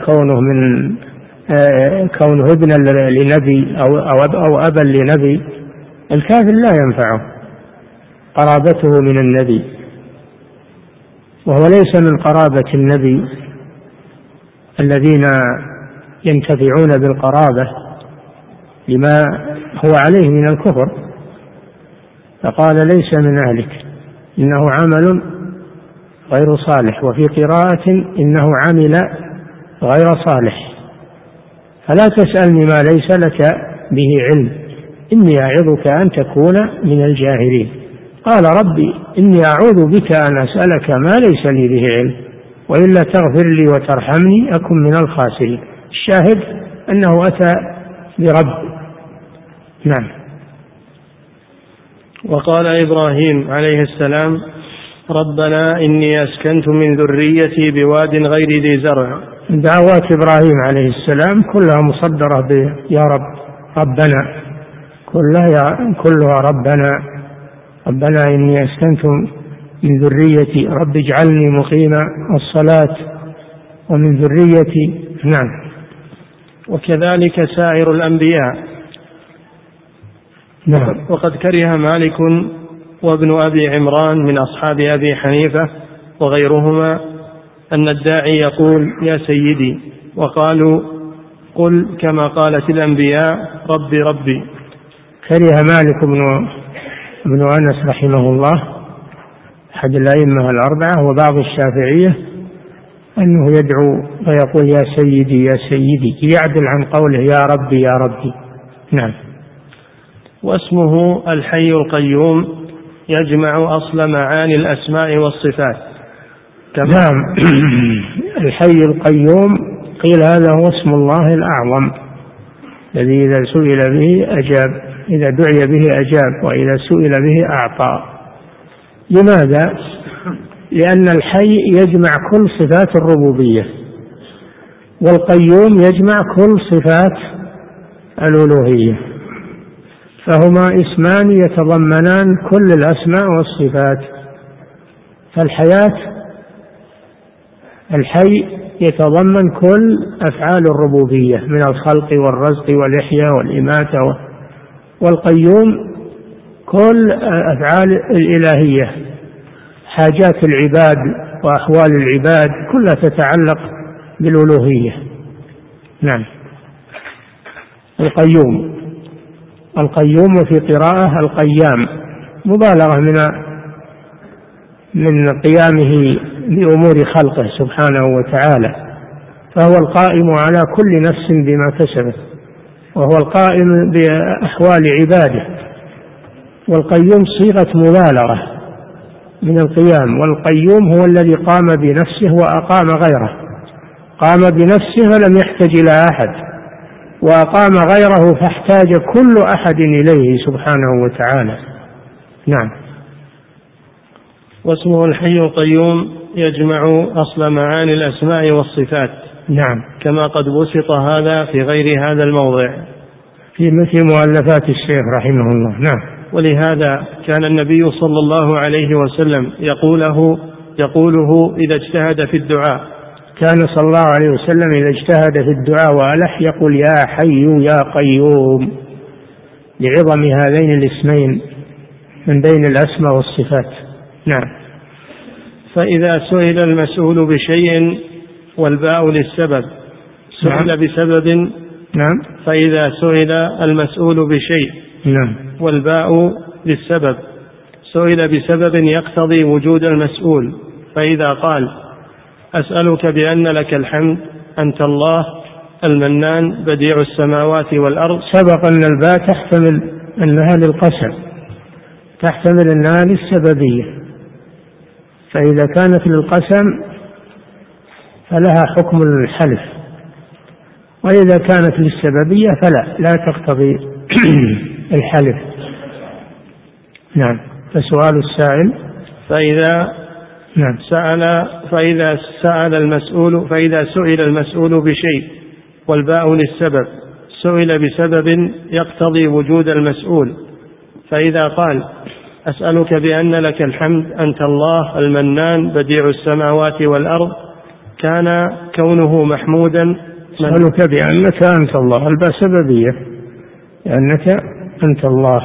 كونه ابنا لنبي أو أبا لنبي. الكافر لا ينفعه قرابته من النبي، وهو ليس من قرابة النبي الذين ينتفعون بالقرابة لما هو عليه من الكفر، فقال ليس من أهلك إنه عمل غير صالح، وفي قراءة إنه عمل غير صالح، فلا تسألني ما ليس لك به علم إني أعظك أن تكون من الجاهلين. قال ربي إني أعوذ بك أن أسألك ما ليس لي به علم وإلا تغفر لي وترحمني أكن من الخاسرين. الشاهد أنه أتى برب. نعم. وقال إبراهيم عليه السلام ربنا إني أسكنت من ذريتي بواد غير ذي زرع. دعوات إبراهيم عليه السلام كلها مصدرة يا رب، ربنا، كلها ربنا إني أسكنت من ذريتي رب اجعلني مقيم الصلاة ومن ذريتي. نعم. وكذلك سائر الأنبياء. نعم. وقد كره مالك وابن أبي عمران من أصحاب أبي حنيفة وغيرهما أن الداعي يقول يا سيدي، وقالوا قل كما قالت الأنبياء ربي ربي. كره مالك بن أنس رحمه الله أحد الأئمة الأربعة وبعض الشافعية أنه يدعو ويقول يا سيدي يا سيدي، يعدل عن قوله يا ربي يا ربي. نعم. واسمه الحي القيوم يجمع أصل معاني الأسماء والصفات. نعم. الحي القيوم قيل هذا هو اسم الله الأعظم الذي إذا سئل به أجاب، إذا دعي به أجاب، وإذا سئل به أعطى. لماذا؟ لأن الحي يجمع كل صفات الربوبية، والقيوم يجمع كل صفات الألوهية، فهما اسمان يتضمنان كل الأسماء والصفات. الحي يتضمن كل أفعال الربوبية من الخلق والرزق والإحياء والإماتة والقيوم كل الأفعال الإلهية، حاجات العباد وأحوال العباد كلها تتعلق بالألوهية. نعم. القيوم في قراءة القيام، مبالغة من قيامه بأمور خلقه سبحانه وتعالى، فهو القائم على كل نفس بما كسبت، وهو القائم بأحوال عباده. والقيوم صيغة مبالغة من القيام، والقيوم هو الذي قام بنفسه وأقام غيره، قام بنفسه فلم يحتج إلى أحد، وأقام غيره فاحتاج كل أحد إليه سبحانه وتعالى. نعم. واسمه الحي القيوم يجمع أصل معاني الأسماء والصفات. نعم. كما قد بسط هذا في غير هذا الموضع في مثل مؤلفات الشيخ رحمه الله. نعم. ولهذا كان النبي صلى الله عليه وسلم يقوله إذا اجتهد في الدعاء. كان صلى الله عليه وسلم إذا اجتهد في الدعاء وألح يقول يا حي يا قيوم، لعظم هذين الاسمين من بين الأسماء والصفات. نعم. فإذا سئل المسؤول بشيء والباء للسبب سئل بسبب. نعم. فإذا سئل المسؤول بشيء نعم. والباء للسبب سئل بسبب يقتضي وجود المسؤول. فإذا قال أسألك بأن لك الحمد أنت الله المنان بديع السماوات والأرض. سبق أن الباء تحتمل أنها للقسم، تحتمل أنها للسببية، فإذا كانت للقسم فلها حكم الحلف، وإذا كانت للسببية فلا تقتضي الحلف. نعم. فسؤال السائل فإذا سئل المسؤول بشيء والباء للسبب سئل بسبب يقتضي وجود المسؤول. فإذا قال أسألك بأن لك الحمد أنت الله المنان بديع السماوات والأرض كان كونه محمودا. أسألك بأنك أنت الله، الباء سببية، لأنك أنت الله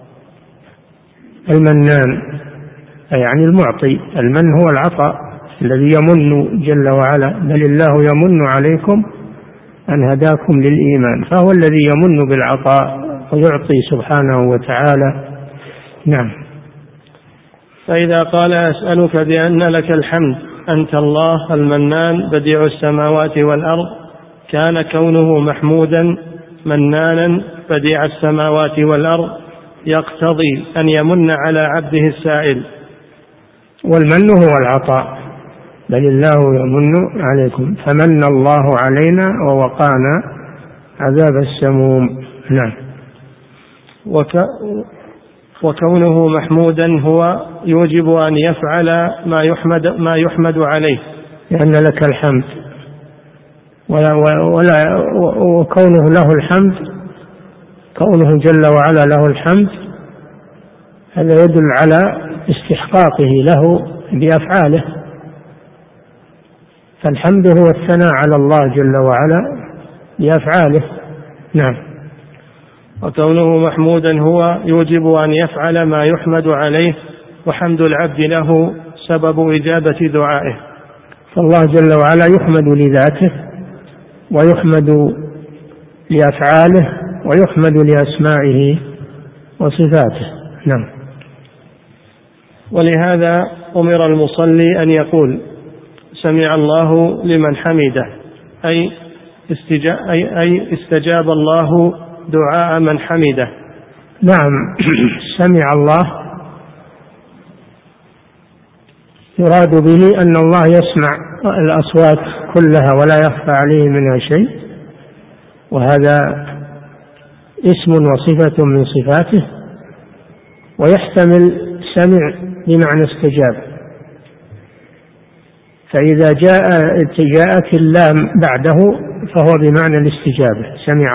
المنان، يعني المعطي. المن هو العطاء الذي يمن جل وعلا، بل الله يمن عليكم أن هداكم للإيمان، فهو الذي يمن بالعطاء ويعطي سبحانه وتعالى. نعم. فإذا قال أسألك بأن لك الحمد أنت الله المنان بديع السماوات والأرض كان كونه محمودا منانا بديع السماوات والأرض يقتضي أن يمن على عبده السائل. والمن هو العطاء، بل الله يمن عليكم فمن الله علينا ووقانا عذاب السموم. نعم. وكونه محمودا هو يوجب أن يفعل ما يحمد عليه، لأن لك الحمد، وكونه له الحمد، كونه جل وعلا له الحمد، هذا يدل على استحقاقه له بأفعاله، فالحمد هو الثناء على الله جل وعلا بأفعاله. نعم. وكونه محمودا هو يوجب أن يفعل ما يحمد عليه، وحمد العبد له سبب إجابة دعائه. فالله جل وعلا يحمد لذاته ويحمد لأفعاله ويحمد لأسمائه وصفاته. نعم. ولهذا أمر المصلي أن يقول سمع الله لمن حمده، أي استجاب الله دعاء من حمده. نعم. سمع الله يراد به أن الله يسمع الأصوات كلها ولا يخفى عليه منها شيء، وهذا اسم وصفة من صفاته، ويحتمل سمع بمعنى استجاب. فإذا جاءت اللام بعده فهو بمعنى الاستجابة. سمع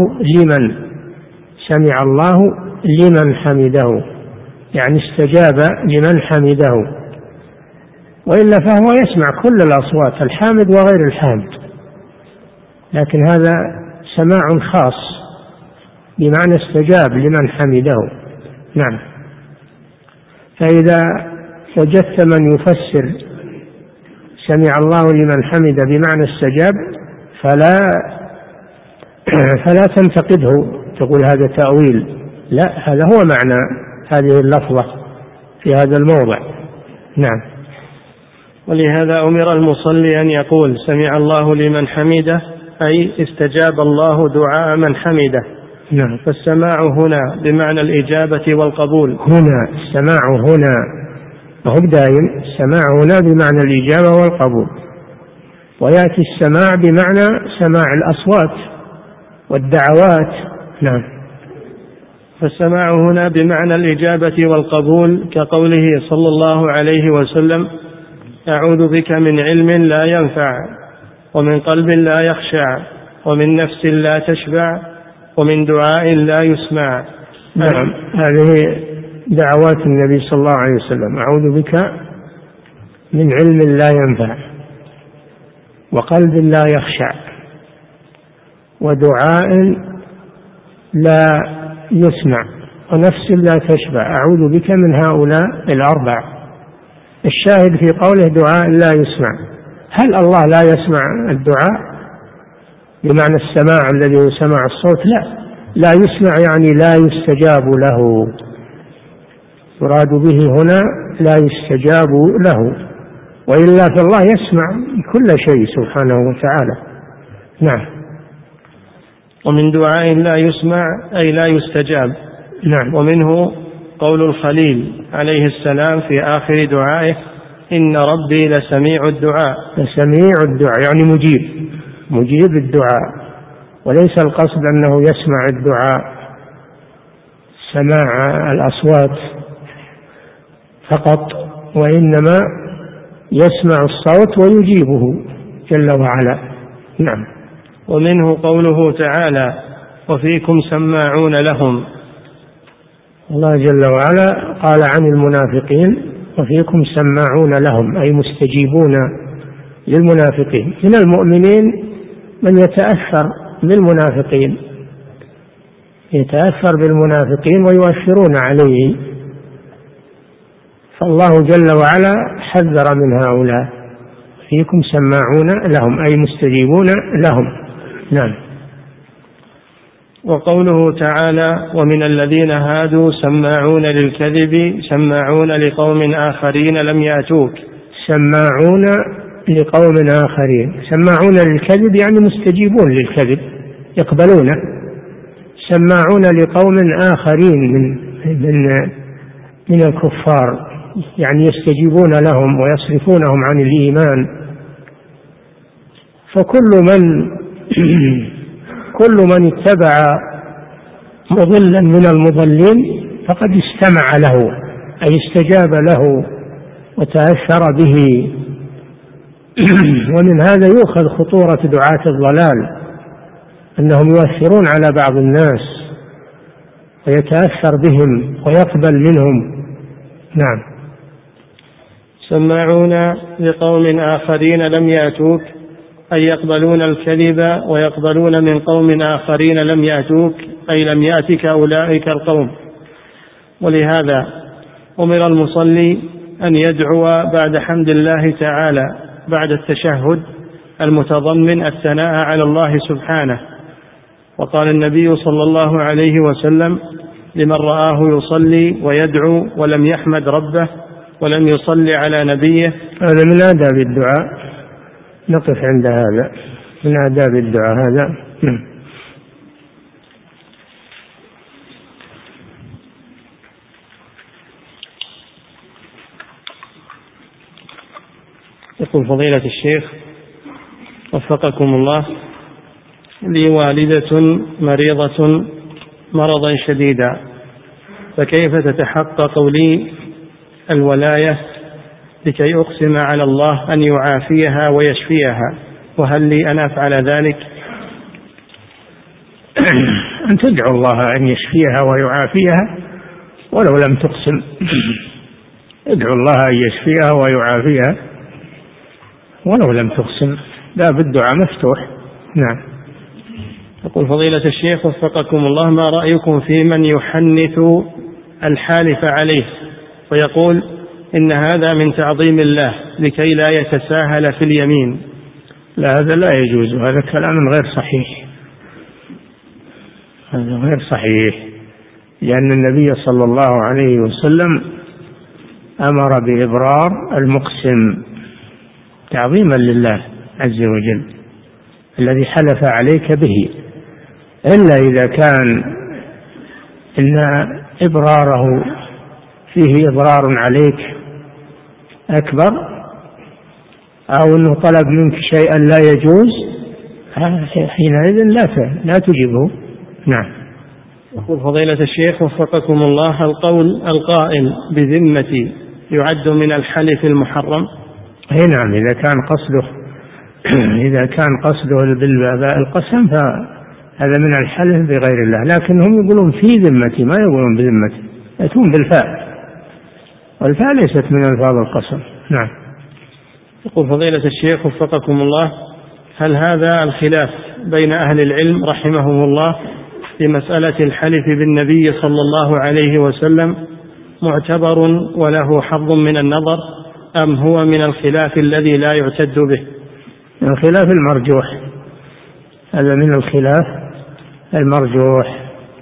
الله لمن حمده، يعني استجاب لمن حمده، وإلا فهو يسمع كل الأصوات الحامد وغير الحامد، لكن هذا سماع خاص بمعنى استجاب لمن حمده. نعم. فإذا وجدت من يفسر سمع الله لمن حمد بمعنى استجاب فلا تنتقده تقول هذا تأويل، لا، هذا هو معنى هذه اللفظة في هذا الموضع. نعم. ولهذا أمر المصلي أن يقول سمع الله لمن حمده، أي استجاب الله دعاء من حمده. نعم. فالسماع هنا بمعنى الإجابة والقبول. هنا السماع هنا وهو دائم، السماع هنا بمعنى الإجابة والقبول، ويأتي السماع بمعنى سماع الأصوات والدعوات. نعم. فالسماع هنا بمعنى الإجابة والقبول، كقوله صلى الله عليه وسلم أعوذ بك من علم لا ينفع، ومن قلب لا يخشع، ومن نفس لا تشبع، ومن دعاء لا يسمع. نعم. هذه دعوات النبي صلى الله عليه وسلم: أعوذ بك من علم لا ينفع، وقلب لا يخشع، ودعاء لا يسمع، ونفس لا تشبع. أعوذ بك من هؤلاء الأربع. الشاهد في قوله دعاء لا يسمع، هل الله لا يسمع الدعاء بمعنى السماع الذي هو سماع الصوت؟ لا يسمع يعني لا يستجاب له، يراد به هنا لا يستجاب له، وإلا فالله يسمع كل شيء سبحانه وتعالى. نعم. ومن دعاء لا يسمع أي لا يستجاب. نعم. ومنه قول الخليل عليه السلام في آخر دعائه إن ربي لسميع الدعاء. لسميع الدعاء يعني مجيب الدعاء، وليس القصد أنه يسمع الدعاء سماع الأصوات فقط، وإنما يسمع الصوت ويجيبه جل وعلا. نعم. ومنه قوله تعالى وفيكم سماعون لهم. الله جل وعلا قال عن المنافقين وفيكم سماعون لهم، أي مستجيبون للمنافقين. من المؤمنين من يتأثر بالمنافقين، يتأثر بالمنافقين ويؤثرون عليه، فالله جل وعلا حذر من هؤلاء: فيكم سماعون لهم أي مستجيبون لهم. نعم. وقوله تعالى ومن الذين هادوا سماعون للكذب سماعون لقوم آخرين لم يأتوك. سماعون لقوم آخرين، سماعون للكذب يعني مستجيبون للكذب يقبلونه، سماعون لقوم آخرين من الكفار يعني يستجيبون لهم ويصرفونهم عن الإيمان. كل من اتبع مضلا من المضلين فقد استمع له أي استجاب له وتأثر به. ومن هذا يؤخذ خطورة دعاة الضلال، أنهم يؤثرون على بعض الناس ويتأثر بهم ويقبل منهم. نعم. سماعون لقوم آخرين لم يأتوك أي يقبلون الكذب ويقبلون من قوم آخرين لم يأتوك أي لم يأتك أولئك القوم. ولهذا أمر المصلي أن يدعو بعد حمد الله تعالى بعد التشهد المتضمن الثناء على الله سبحانه. وقال النبي صلى الله عليه وسلم لمن رآه يصلي ويدعو ولم يحمد ربه ولم يصلي على نبيه. هذا من آداب الدعاء، نقف عند هذا، من آداب الدعاء هذا. يقول فضيلة الشيخ وفقكم الله لي والدة مريضة مرضا شديدا، فكيف تتحقق لي الولاية لكي أقسم على الله أن يعافيها ويشفيها، وهل لي أن أفعل ذلك؟ أن تدعو الله أن يشفيها ويعافيها ولو لم تقسم. ادعو الله أن يشفيها ويعافيها ولو لم تقسم، باب الدعاء مفتوح. نعم. يقول فضيلة الشيخ وفقكم الله، ما رأيكم في من يحنث الحالف عليه ويقول إن هذا من تعظيم الله لكي لا يتساهل في اليمين؟ لا، هذا لا يجوز، هذا كلام غير صحيح، هذا غير صحيح، لأن النبي صلى الله عليه وسلم أمر بإبرار المقسم تعظيما لله عز وجل الذي حلف عليك به، إلا إذا كان إن إبراره فيه إضرار عليك أكبر، أو أنه طلب منك شيئا لا يجوز، حينئذ لا تجيبه. نعم. يقول فضيلة الشيخ وفقكم الله، القول القائل بذمتي يعد من الحلف المحرم؟ نعم، إذا كان قصده بالقسم فهذا من الحلف بغير الله، لكن هم يقولون في ذمتي، ما يقولون بذمتي، يأتون بالفاء، والفاء ليست من ألفاظ القسم. نعم. يقول فضيلة الشيخ وفقكم الله، هل هذا الخلاف بين أهل العلم رحمهم الله في مسألة الحلف بالنبي صلى الله عليه وسلم معتبر وله حظ من النظر، أم هو من الخلاف الذي لا يعتد به؟ الخلاف المرجوح، هذا من الخلاف المرجوح،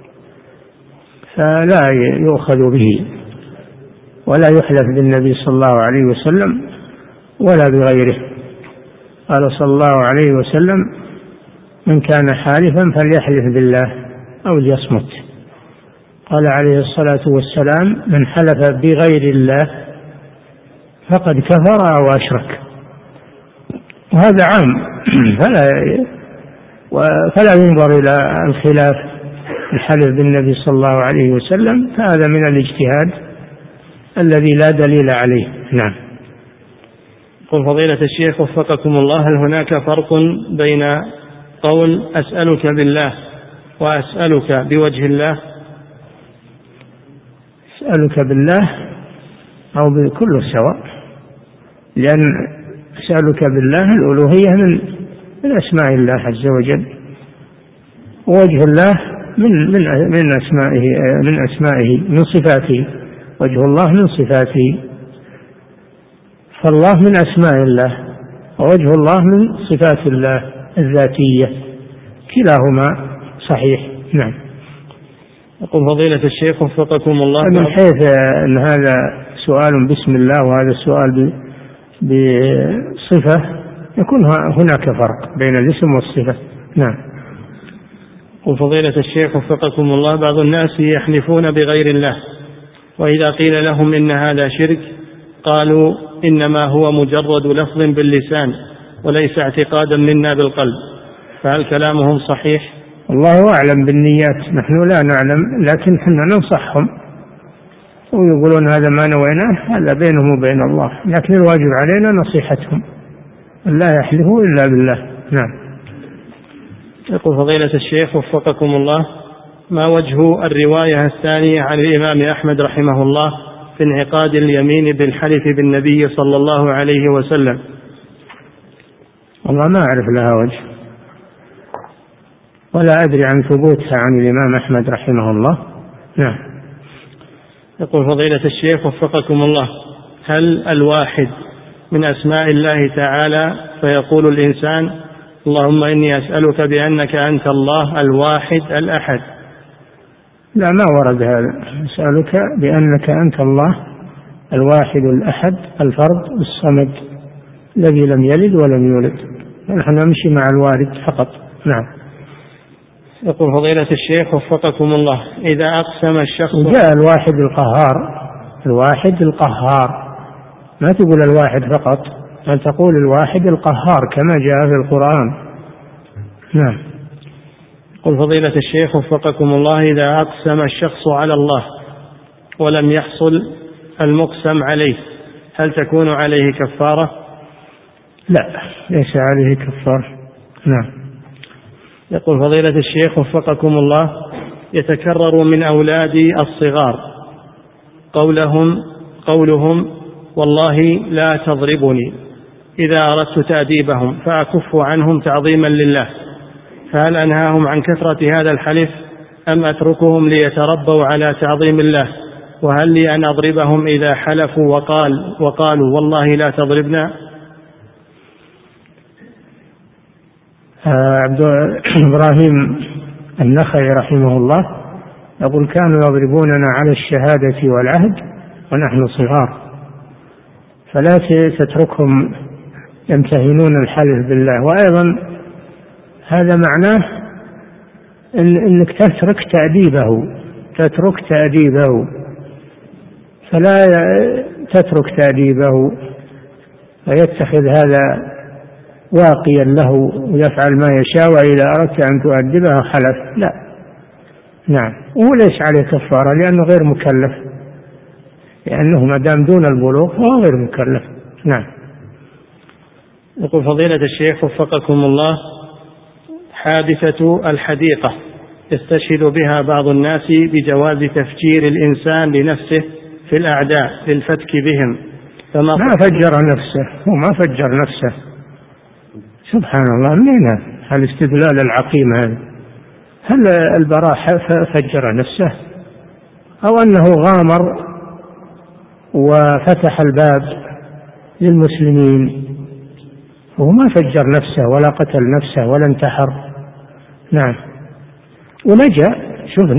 فلا يؤخذ به ولا يحلف بالنبي صلى الله عليه وسلم ولا بغيره. قال صلى الله عليه وسلم: من كان حالفا فليحلف بالله أو ليصمت. قال عليه الصلاة والسلام: من حلف بغير الله فقد كفر أو أشرك. وهذا عام، فلا ينظر إلى الخلاف الحلف بالنبي صلى الله عليه وسلم، فهذا من الاجتهاد الذي لا دليل عليه. نعم. قل فضيلة الشيخ وفقكم الله، هل هناك فرق بين قول أسألك بالله وأسألك بوجه الله؟ أسألك بالله أو بكل سواء، لأن أسألك بالله الألوهية من أسماء الله عز وجل، ووجه الله من أسمائه من صفاته، وجه الله من صفاته، فالله من أسماء الله ووجه الله من صفات الله الذاتية، كلاهما صحيح. نعم. يقول فضيلة الشيخ وفقكم الله، من حيث أن هذا سؤال باسم الله وهذا سؤال بصفة، يكون هناك فرق بين الاسم والصفة. نعم. يقول فضيلة الشيخ وفقكم الله، بعض الناس يحلفون بغير الله، وإذا قيل لهم إن هذا شرك قالوا إنما هو مجرد لفظ باللسان وليس اعتقادا منا بالقلب، فهل كلامهم صحيح؟ الله أعلم بالنيات، نحن لا نعلم، لكن حنا ننصحهم ويقولون هذا ما نويناه، هذا بينهم وبين الله، لكن الواجب علينا نصيحتهم، لا يحلفوا إلا بالله. نعم. يقول فضيلة الشيخ وفقكم الله، ما وجه الرواية الثانية عن الإمام أحمد رحمه الله في انعقاد اليمين بالحلف بالنبي صلى الله عليه وسلم؟ والله ما أعرف لها وجه، ولا أدري عن ثبوتها عن الإمام أحمد رحمه الله. نعم. يقول فضيلة الشيخ وفقكم الله، هل الواحد من أسماء الله تعالى فيقول الإنسان: اللهم إني أسألك بأنك أنت الله الواحد الأحد؟ لا، ما ورد هذا. أسألك بأنك أنت الله الواحد الأحد الفرد الصمد الذي لم يلد ولم يولد، نحن نمشي مع الوارد فقط. نعم. يقول فضيلة الشيخ وفقكم الله، إذا أقسم الشخص، جاء الواحد القهار، الواحد القهار، ما تقول الواحد فقط، بل تقول الواحد القهار كما جاء في القرآن. نعم. يقول فضيلة الشيخ وفقكم الله، إذا أقسم الشخص على الله ولم يحصل المقسم عليه هل تكون عليه كفارة؟ لا، ليس عليه كفارة. نعم. يقول فضيلة الشيخ وفقكم الله، يتكرر من أولادي الصغار قولهم والله لا تضربني إذا أردت تأديبهم فأكف عنهم تعظيما لله، فهل أنهاهم عن كثرة هذا الحلف أم أتركهم ليتربوا على تعظيم الله؟ وهل لي أن أضربهم إذا حلفوا وقالوا والله لا تضربنا؟ عبد إبراهيم النخعي رحمه الله يقول كانوا يضربوننا على الشهادة والعهد ونحن صغار، فلا تتركهم يمتهنون الحلف بالله. وأيضا هذا معناه إنك تترك تأديبه، فلا تترك تأديبه ويتخذ هذا واقيا له ويفعل ما يشاء، وإذا أردت أن تؤدبه حلف. لا، نعم. وليس عليه كفارة لأنه غير مكلف، لأنه ما دام دون البلوغ فهو غير مكلف. نعم. يقول فضيلة الشيخ وفقكم الله، حادثة الحديقة يستشهد بها بعض الناس بجواز تفجير الإنسان لنفسه في الأعداء للفتك بهم، ما فجر نفسه، هو ما فجر نفسه، سبحان الله، منين هذا الاستدلال العقيم هذا؟ هل البراء فجر نفسه أو أنه غامر وفتح الباب للمسلمين؟ هو ما فجر نفسه ولا قتل نفسه ولا انتحر. نعم. ونجا، شوف،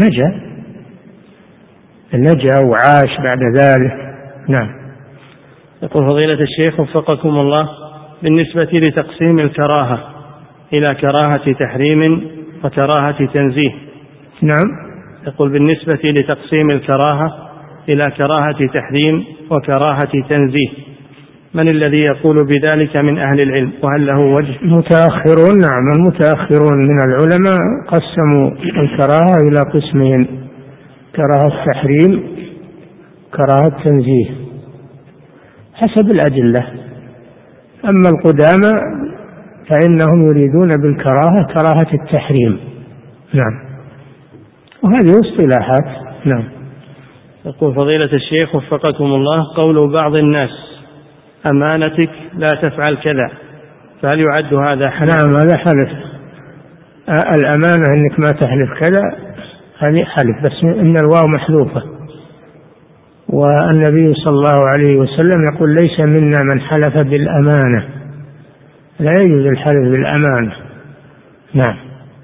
نجا وعاش بعد ذلك. نعم. يقول فضيلة الشيخ وفقكم الله، بالنسبة لتقسيم الكراهة إلى كراهة تحريم وكراهة تنزيه. نعم. يقول بالنسبة لتقسيم الكراهة إلى كراهة تحريم وكراهة تنزيه، من الذي يقول بذلك من أهل العلم، وهل له وجه؟ المتأخرون. نعم، المتأخرون من العلماء قسموا الكراهة إلى قسمين: كراهة تحريم، كراهة تنزيه، حسب الأدلة. أما القدامى فإنهم يريدون بالكراهة كراهة التحريم. نعم. وهذه اصطلاحات. نعم. يقول فضيلة الشيخ وفقكم الله، قول بعض الناس أمانتك لا تفعل كذا، فهل يعد هذا حلف؟ نعم، هذا حلف. الأمانة أنك ما تحلف كذا، هذه حلف، بس إن الواو محذوفة. والنبي صلى الله عليه وسلم يقول ليس منا من حلف بالأمانة، لا يجوز الحلف بالأمانة. نعم.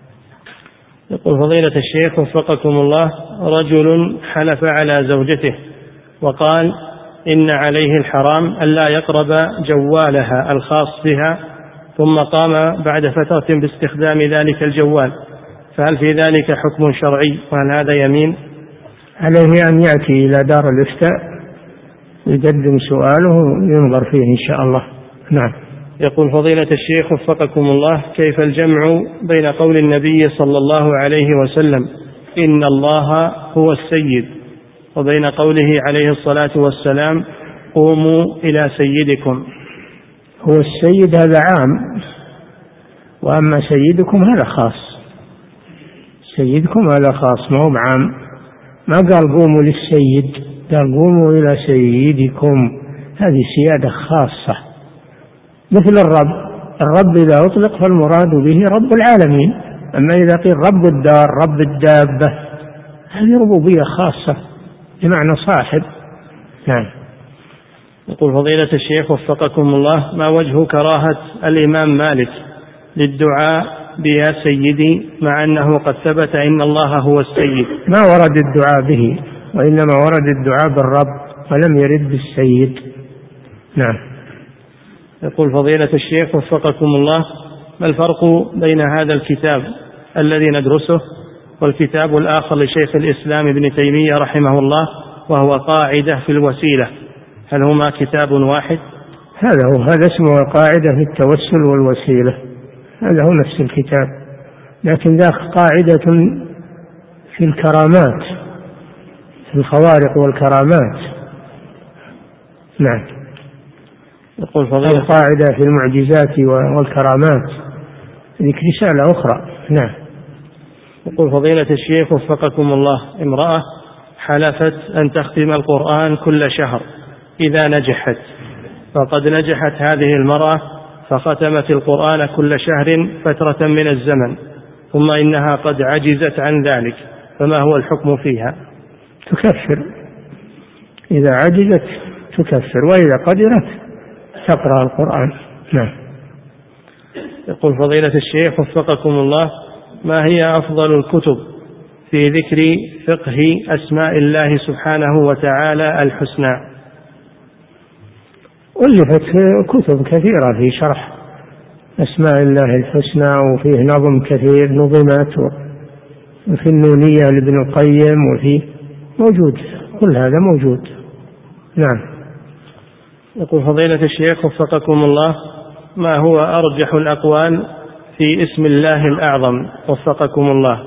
يقول فضيلة الشيخ وفقكم الله، رجل حلف على زوجته وقال إن عليه الحرام ألا يقرب جوالها الخاص بها، ثم قام بعد فترة باستخدام ذلك الجوال، فهل في ذلك حكم شرعي، وهل هذا يمين؟ عليه أن يأتي إلى دار الإفتاء ويقدم سؤاله وينظر فيه إن شاء الله. نعم. يقول فضيلة الشيخ وفقكم الله، كيف الجمع بين قول النبي صلى الله عليه وسلم إن الله هو السيد، وبين قوله عليه الصلاة والسلام قوموا إلى سيدكم؟ هو السيد هذا عام، وأما سيدكم هذا خاص. سيدكم هذا خاص، ما هو عام. ما قال قوموا للسيد، قال قوموا إلى سيدكم، هذه سيادة خاصة. مثل الرب إذا أطلق فالمراد به رب العالمين، أما إذا قيل رب الدار، رب الدابة، هذه ربوبية خاصة بمعنى صاحب. نعم. يقول فضيلة الشيخ وفقكم الله، ما وجه كراهة الإمام مالك للدعاء بيا سيدي، مع أنه قد ثبت إن الله هو السيد؟ ما ورد الدعاء به، وإنما ورد الدعاء بالرب ولم يرد بالسيد. نعم. يقول فضيلة الشيخ وفقكم الله، ما الفرق بين هذا الكتاب الذي ندرسه والكتاب الآخر لشيخ الإسلام ابن تيمية رحمه الله وهو قاعدة في الوسيلة، هل هما كتاب واحد؟ هذا اسمه قاعدة في التوسل والوسيلة، هذا هو نفس الكتاب، لكن ذاك قاعدة في الكرامات، في الخوارق والكرامات. نعم. يقول فضيلة القاعدة في المعجزات والكرامات، ذيك رسالة أخرى. نعم. يقول فضيلة الشيخ وفقكم الله، امرأة حلفت أن تختم القرآن كل شهر إذا نجحت، فقد نجحت هذه المرأة فختمت القرآن كل شهر فترة من الزمن، ثم إنها قد عجزت عن ذلك، فما هو الحكم فيها؟ تكفر، إذا عجزت تكفر، وإذا قدرت تقرأ القرآن. نعم. يقول فضيلة الشيخ وفقكم الله: ما هي أفضل الكتب في ذكر فقه أسماء الله سبحانه وتعالى الحسنى؟ ألفت كتب كثيرة في شرح أسماء الله الحسنى، وفيه نظم كثير نظمات، وفي النونية لابن القيم، وفي موجود، كل هذا موجود. نعم. يقول فضيلة الشيخ وفقكم الله: ما هو أرجح الأقوال في اسم الله الأعظم وفقكم الله؟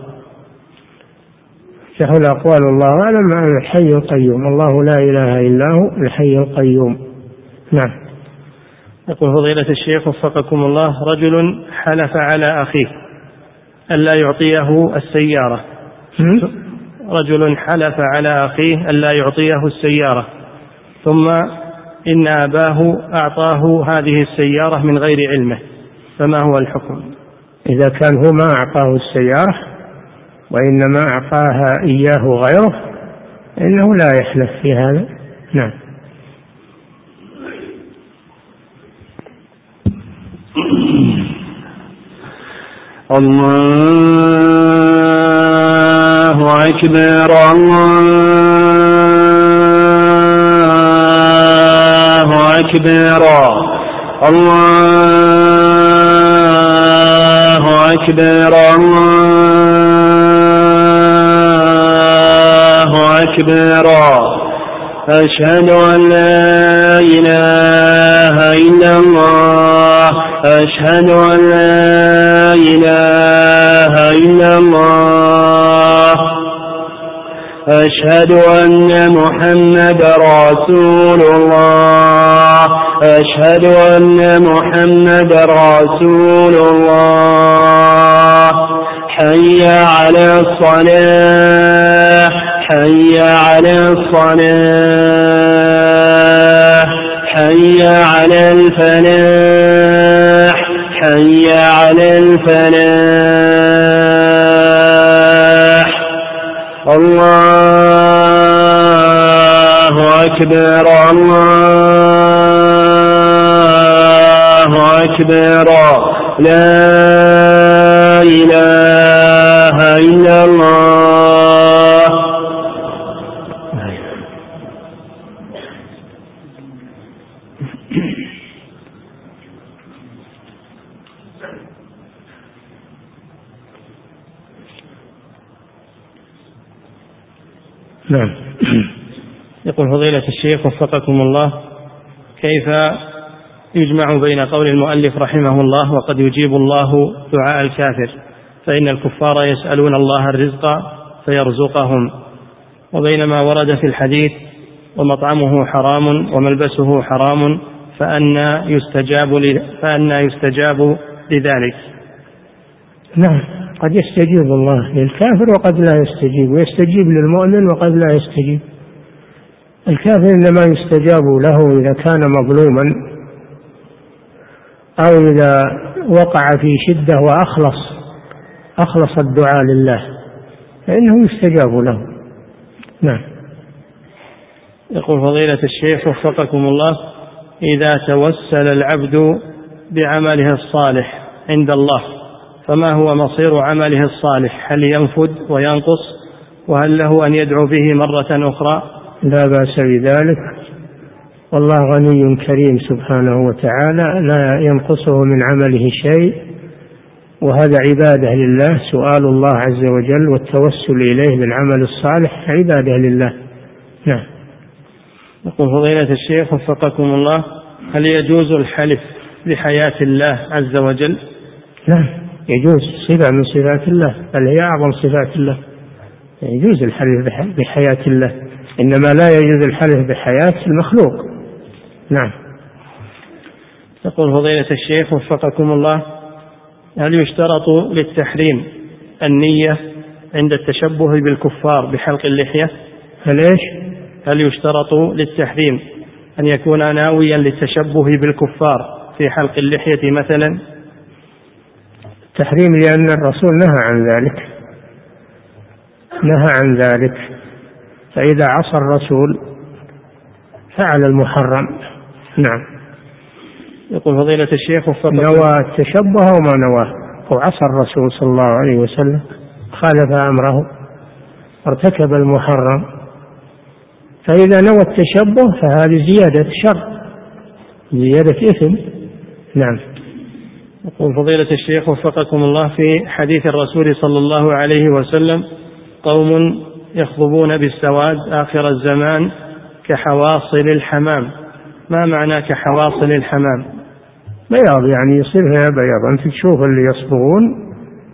أرجح الأقوال الله أعلم عن الحي القيوم، الله لا إله إلا هو الحي القيوم. نعم. يقول فضيلة الشيخ وفقكم الله: رجل حلف على أخيه ألا يعطيه السيارة. رجل حلف على أخيه ألا يعطيه السيارة، ثم إن أباه أعطاه هذه السيارة من غير علمه، فما هو الحكم؟ إذا كان هو ما أعطاه السيارة وإنما أعطاها إياه غيره إنه لا يحلف في هذا. نعم. الله أكبر الله أكبر الله أكبر الله أكبر. أشهد أن لا إله إلا الله أشهد أن لا إله إلا الله أشهد أن محمد رسول الله أشهد أن محمد رسول الله. حي على الصلاة حي على الصلاة حي على الفلاح حي على الفلاح. الله أكبر الله أكبر. لا إله إلا الله. نعم. يقول فضيلة الشيخ وفقكم الله: كيف يجمع بين قول المؤلف رحمه الله وقد يجيب الله دعاء الكافر، فإن الكفار يسألون الله الرزق فيرزقهم، وبين ما ورد في الحديث ومطعمه حرام وملبسه حرام فأنى يستجاب لذلك؟ نعم، قد يستجيب الله للكافر وقد لا يستجيب، ويستجيب للمؤمن وقد لا يستجيب. الكافر إنما يستجاب له إذا كان مظلوما أو إذا وقع في شدة وأخلص الدعاء لله فإنه يستجاب له. نعم. يقول فضيلة الشيخ وفقكم الله: إذا توسل العبد بعمله الصالح عند الله فما هو مصير عمله الصالح؟ هل ينفد وينقص؟ وهل له أن يدعو به مرة أخرى؟ لا بأس بذلك، والله غني كريم سبحانه وتعالى لا ينقصه من عمله شيء، وهذا عبادة لله، سؤال الله عز وجل والتوسل إليه بالعمل الصالح عبادة لله. نعم. يقول فضيلة الشيخ وفقكم الله: هل يجوز الحلف بحياة الله عز وجل؟ نعم يجوز، صفة من صفات الله، بل هي أعظم صفات الله، يجوز الحلف بحياة الله، إنما لا يجوز الحلف بحياة المخلوق. نعم. يقول فضيلة الشيخ وفقكم الله: هل يشترط للتحريم النية عند التشبه بالكفار بحلق اللحية؟ هل يشترط للتحريم أن يكون ناويا للتشبه بالكفار في حلق اللحية مثلا؟ التحريم لأن الرسول نهى عن ذلك، فإذا عصى الرسول فعل المحرم. نعم. يقول فضيلة الشيخ نوى التشبه وما نواه، وعصى الرسول صلى الله عليه وسلم، خالف أمره، ارتكب المحرم، فإذا نوى التشبه فهذه زيادة شر، زيادة إثم. نعم. يقول فضيلة الشيخ وفقكم الله، في حديث الرسول صلى الله عليه وسلم: قوم يخضبون بالسواد آخر الزمان كحواصل الحمام، ما معنى كحواصل الحمام؟ بياض، يعني يصير فيها بياض. أنت تشوف اللي يصبغون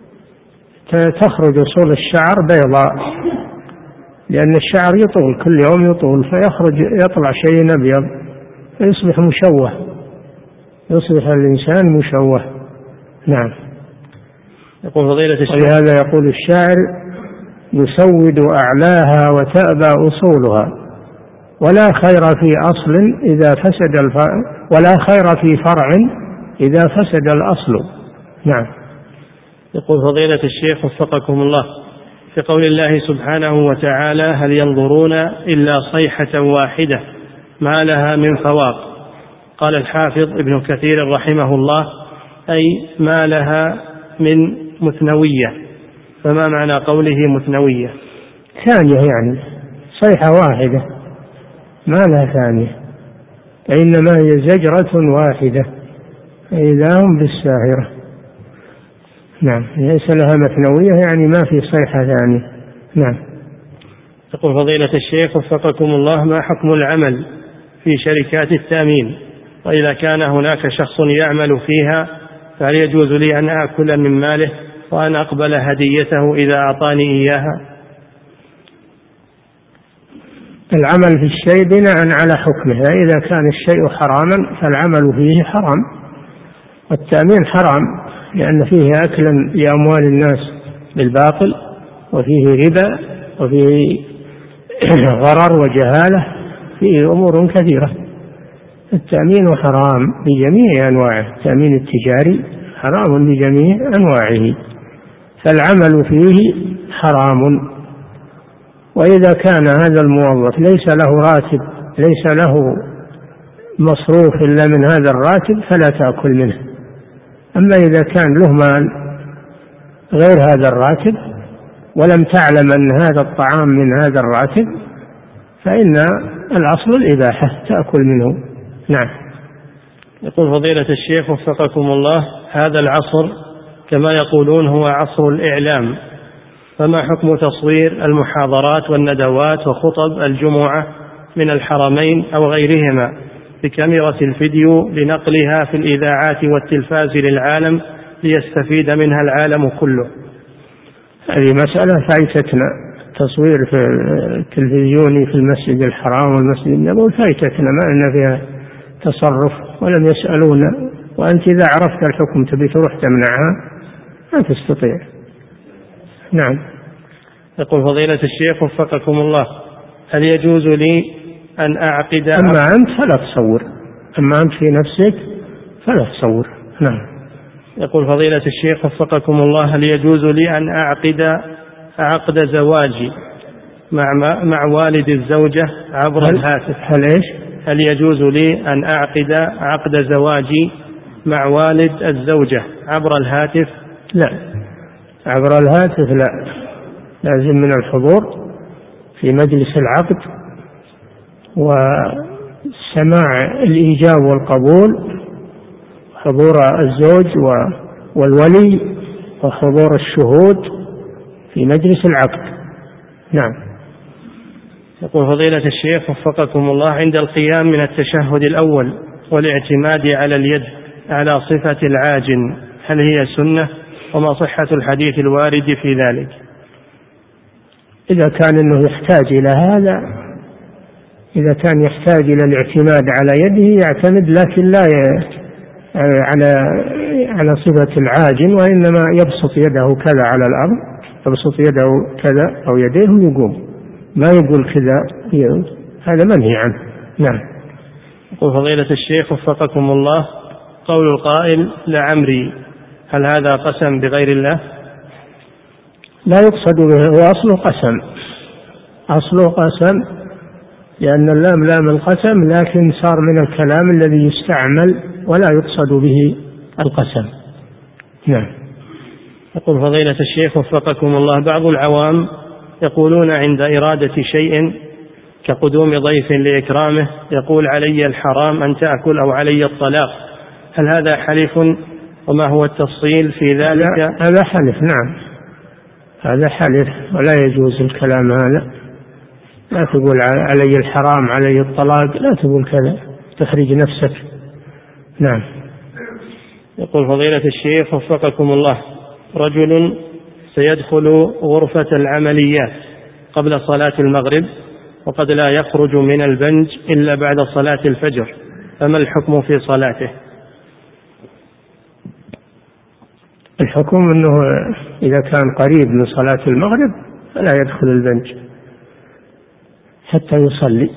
تخرج أصول الشعر بيضاء، لأن الشعر يطول كل يوم يطول، يطلع شيء أبيض فيصبح مشوه، يصبح الإنسان مشوه. نعم. يقول فضيلة الشيخ: ولهذا يقول الشاعر: يسود أعلاها وتأبى أصولها، ولا خير في أصل إذا فسد ولا خير في فرع إذا فسد الأصل. نعم. يقول فضيلة الشيخ وفقكم الله، في قول الله سبحانه وتعالى: هل ينظرون إلا صيحة واحدة ما لها من فواق، قال الحافظ ابن كثير رحمه الله: أي ما لها من مثنوية، فما معنى قوله مثنوية؟ ثانية، يعني صيحة واحدة ما لها ثانية، فإنما هي زجرة واحدة فإذا هم بالساهرة. نعم. ليس لها مثنوية، يعني ما في صيحة ثانية. نعم. يقول فضيلة الشيخ وفقكم الله: ما حكم العمل في شركات التأمين، وإذا كان هناك شخص يعمل فيها فهل يجوز لي أن آكل من ماله وأن أقبل هديته إذا أعطاني إياها؟ العمل في الشيء بناء على حكمه، إذا كان الشيء حراما فالعمل فيه حرام، والتأمين حرام لأن فيه أكلا لأموال الناس بالباطل، وفيه ربا، وفيه غرر وجهالة، فيه أمور كثيرة. التأمين حرام بجميع أنواعه، التأمين التجاري حرام بجميع أنواعه، فالعمل فيه حرام. وإذا كان هذا الموظف ليس له راتب، ليس له مصروف إلا من هذا الراتب، فلا تأكل منه. أما إذا كان له مال غير هذا الراتب ولم تعلم أن هذا الطعام من هذا الراتب فإن الأصل الإباحة، تأكل منه. نعم. يقول فضيلة الشيخ وفقكم الله: هذا العصر كما يقولون هو عصر الإعلام، فما حكم تصوير المحاضرات والندوات وخطب الجمعة من الحرمين أو غيرهما بكاميرا الفيديو لنقلها في الإذاعات والتلفاز للعالم ليستفيد منها العالم كله؟ هذه مسألة فايتتنا، تصوير في التلفزيون في المسجد الحرام والمسجد النبوي فايتتنا، ما لنا فيها تصرف ولم يسألونا، وأنت إذا عرفت الحكم تبي تروح تمنعها ما تستطيع. نعم. يقول فضيلة الشيخ وفقكم الله: هل يجوز لي أن أعقد؟ أما أنت فلا تصور، أما أنت في نفسك فلا تصور. نعم. يقول فضيلة الشيخ وفقكم الله: هل يجوز لي أن أعقد عقد زواجي مع والد الزوجة عبر الهاتف؟ هل يجوز لي أن أعقد عقد زواجي مع والد الزوجة عبر الهاتف؟ لا، عبر الهاتف لا، لازم من الحضور في مجلس العقد وسماع الإيجاب والقبول، حضور الزوج والولي وحضور الشهود في مجلس العقد. نعم. يقول فضيلة الشيخ وفقكم الله: عند القيام من التشهد الأول والاعتماد على اليد على صفة العاجن، هل هي سنة؟ وما صحة الحديث الوارد في ذلك؟ إذا كان أنه يحتاج إلى هذا، إذا كان يحتاج إلى الاعتماد على يده يعتمد، لكن لا على صفة العاجن، وإنما يبسط يده كذا على الأرض، يبسط يده كذا أو يديه ويقوم، ما يقول كذا، هذا منهي عنه. نعم. يقول فضيلة الشيخ وفقكم الله: قول القائل لعمري هل هذا قسم بغير الله؟ لا يقصد به، هو أصله قسم، أصله قسم، لأن اللام لام القسم، لكن صار من الكلام الذي يستعمل ولا يقصد به القسم. نعم. يقول فضيلة الشيخ وفقكم الله، بعض العوام يقولون عند إرادة شيء كقدوم ضيف لإكرامه يقول علي الحرام أن تأكل أو علي الطلاق، هل هذا حلف؟ وما هو التفصيل في ذلك؟ هذا حلف، نعم، هذا حلف ولا يجوز الكلام هذا. لا تقول علي الحرام علي الطلاق، لا تقول كذا، تخرج نفسك. نعم. يقول فضيلة الشيخ وفقكم الله، رجل سيدخل غرفة العمليات قبل صلاة المغرب وقد لا يخرج من البنج إلا بعد صلاة الفجر، فما الحكم في صلاته؟ الحكم أنه إذا كان قريب من صلاة المغرب فلا يدخل البنج حتى يصلي.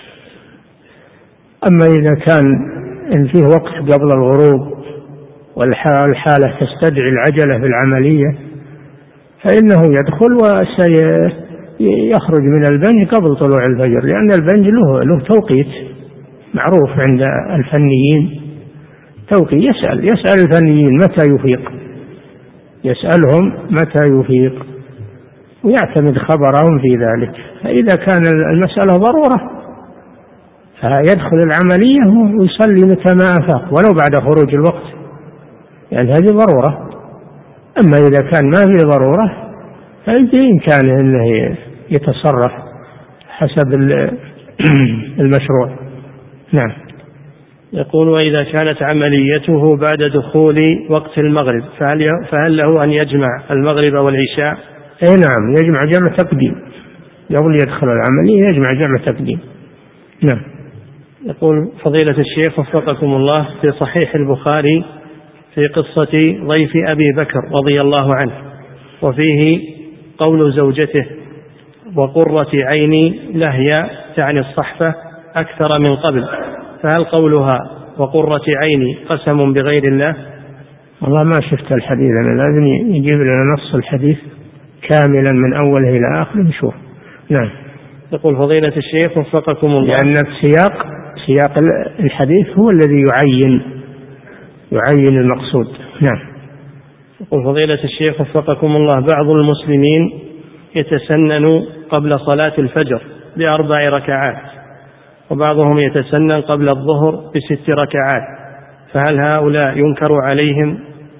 أما إذا كان إن فيه وقت قبل الغروب والحالة تستدعي العجلة في العملية فإنه يدخل وسيخرج من البنج قبل طلوع الفجر، لأن البنج له توقيت معروف عند الفنيين، توقيت. يسأل الفنيين متى يفيق، يسألهم متى يفيق ويعتمد خبرهم في ذلك. فإذا كان المسألة ضرورة فيدخل العملية ويصلي متى ما أفاق ولو بعد خروج الوقت، يعني هذه ضرورة. أما إذا كان ما في ضرورة فبإمكانه أنه يتصرف حسب المشروع. نعم. يقول وإذا كانت عمليته بعد دخول وقت المغرب فهل له أن يجمع المغرب والعشاء؟ أي نعم، يجمع جمع تقديم، قبل يدخل العملية يجمع جمع تقديم. نعم. يقول فضيلة الشيخ وفقكم الله، في صحيح البخاري في قصة ضيف أبي بكر رضي الله عنه وفيه قول زوجته وقرة عيني لهي تعني الصحفة أكثر من قبل، فهل قولها وقرة عيني قسم بغير الله؟ والله ما شفت الحديث، أنا لازم يجيب لنا نص الحديث كاملا من أوله إلى آخره نشوف. نعم. يقول فضيلة الشيخ وفقكم الله، لأن سياق الحديث هو الذي يعين المقصود. نعم. يقول فضيلة الشيخ وفقكم الله، بعض المسلمين يتسنن قبل صلاة الفجر ب4 ركعات وبعضهم يتسنن قبل الظهر ب6 ركعات، فهل هؤلاء ينكر عليهم؟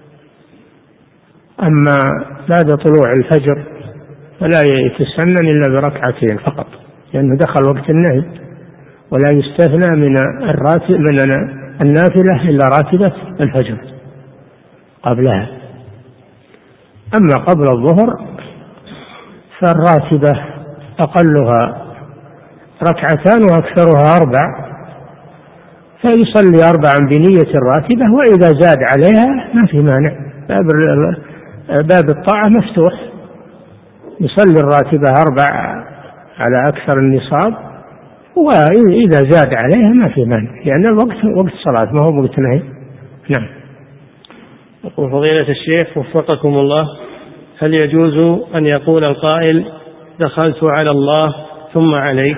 أما بعد طلوع الفجر فلا يتسنن إلا بركعتين فقط، لأنه دخل وقت النهي، ولا يستثنى من النافلة إلا راتبة الفجر قبلها. أما قبل الظهر فالراتبة أقلها 2 وأكثرها 4، فيصلي 4 بنية الراتبة، وإذا زاد عليها ما في مانع، باب الطاعة مفتوح، يصلي الراتبة 4 على أكثر النصاب، وإذا زاد عليها ما في مانع، لأن الوقت وقت صلاة ما هو وقت نهي. نعم. يقول فضيلة الشيخ وفقكم الله، هل يجوز أن يقول القائل دخلت على الله ثم عليك؟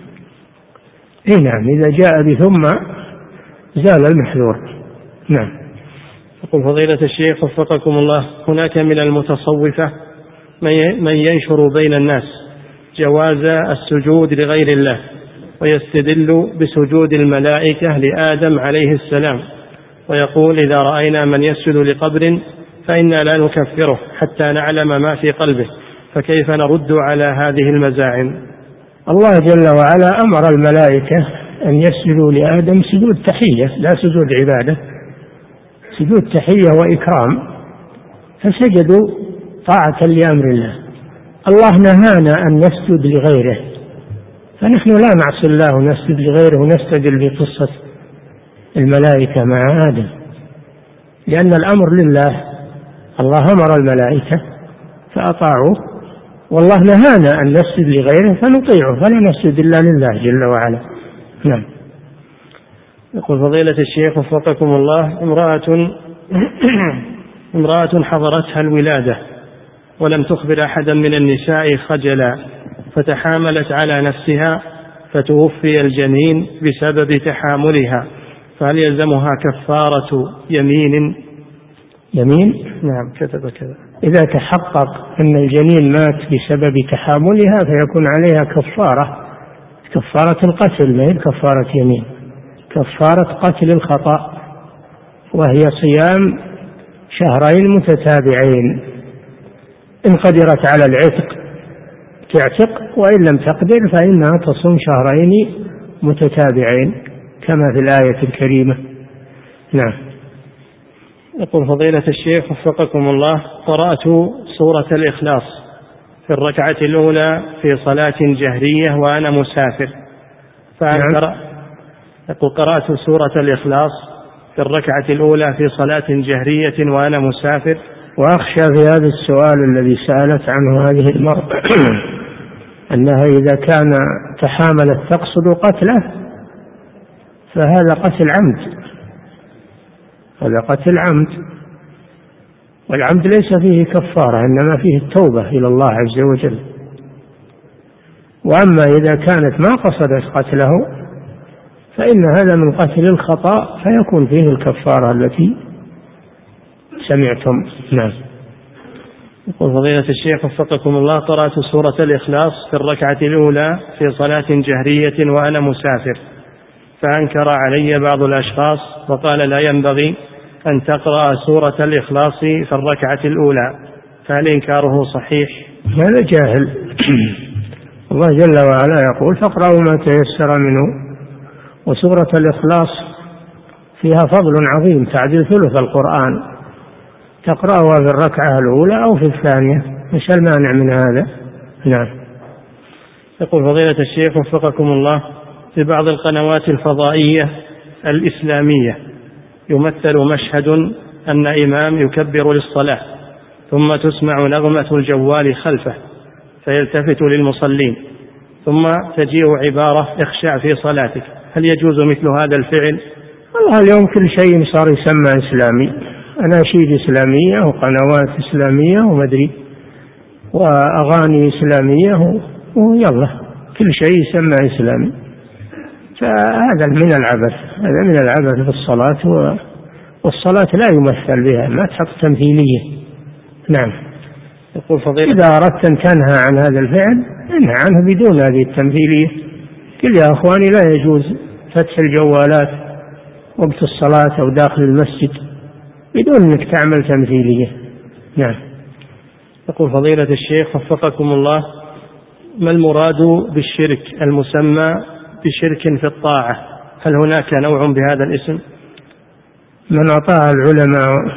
نعم، إذا جاء بثم زال المحذور. نعم. يقول فضيلة الشيخ وفقكم الله، هناك من المتصوفة من ينشر بين الناس جواز السجود لغير الله ويستدل بسجود الملائكة لآدم عليه السلام، ويقول إذا رأينا من يسجد لقبر فإنا لا نكفره حتى نعلم ما في قلبه، فكيف نرد على هذه المزاعم؟ الله جل وعلا أمر الملائكة أن يسجدوا لآدم سجود تحية لا سجود عبادة، سجود تحية وإكرام، فسجدوا طاعة لأمر الله. الله نهانا أن نسجد لغيره، فنحن لا نعصي الله ونسجد لغيره ونستدل بقصة الملائكة مع آدم، لأن الأمر لله، الله أمر الملائكة فأطاعوا، والله نهانا أن نسجد لغيره فنطيعه، فلا نسجد إلا لله جل وعلا. نعم. يقول فضيلة الشيخ وفقكم الله، امرأة امرأة حضرتها الولادة ولم تخبر أحدا من النساء خجلا، فتحاملت على نفسها فتوفي الجنين بسبب تحاملها، فهل يلزمها كفارة يمين؟ نعم، كتب كذا. إذا تحقق أن الجنين مات بسبب تحاملها فيكون عليها كفارة القتل، ما هي كفارة يمين، كفارة قتل الخطأ، وهي صيام شهرين متتابعين. إن قدرت على العتق تعتق، وإن لم تقدر فإنها تصوم شهرين متتابعين كما في الآية الكريمة. نعم. يقول فضيلة الشيخ وفقكم الله: قرأت سورة الإخلاص في الركعة الأولى في صلاة جهرية وأنا مسافر، يقول قرأت سورة الإخلاص في الركعة الأولى في صلاة جهرية وأنا مسافر. وأخشى في هذا السؤال الذي سألت عنه هذه المرأة أنها إذا كان تحاملت تقصد قتله فهذا قتل عمد، هذا قتل عمد، والعمد ليس فيه كفارة إنما فيه التوبة إلى الله عز وجل. وأما إذا كانت ما قصدت قتله فإن هذا من قتل الخطأ فيكون فيه الكفارة التي سمعتم. نعم. يقول فضيلة الشيخ وفقكم الله: قرأت سورة الإخلاص في الركعة الأولى في صلاة جهرية وأنا مسافر، فأنكر علي بعض الأشخاص وقال لا ينبغي أن تقرأ سورة الإخلاص في الركعة الأولى، فهل إنكاره صحيح؟ هذا جاهل. الله جل وعلا يقول: فاقرأوا ما تيسر منه، وسورة الإخلاص فيها فضل عظيم تعدل ثلث القرآن، تقرأها في الركعة الأولى أو في الثانية، مش المانع من هذا. نعم. يقول فضيلة الشيخ وفقكم الله: في بعض القنوات الفضائية الإسلامية يمثل مشهد أن إمام يكبر للصلاة ثم تسمع نغمة الجوال خلفه فيلتفت للمصلين ثم تجيء عبارة: اخشع في صلاتك، هل يجوز مثل هذا الفعل؟ والله اليوم كل شيء صار يسمى إسلامي، أناشيد إسلامية وقنوات إسلامية ومدري وأغاني إسلامية ويلا كل شيء يسمى إسلامي، فهذا من العبث، هذا من العبث في الصلاة، والصلاة لا يمثل بها، ما تحط تمثيلية. نعم. يقول فضيلة: إذا أردت أن تنهى عن هذا الفعل انهى عنه بدون هذه التمثيلية. قل يا أخواني لا يجوز فتح الجوالات وقت الصلاة أو داخل المسجد بدون أنك تعمل تمثيلية. نعم. يقول فضيلة الشيخ وفقكم الله: ما المراد بالشرك المسمى بشرك في الطاعة؟ هل هناك نوع بهذا الاسم؟ من أطاع العلماء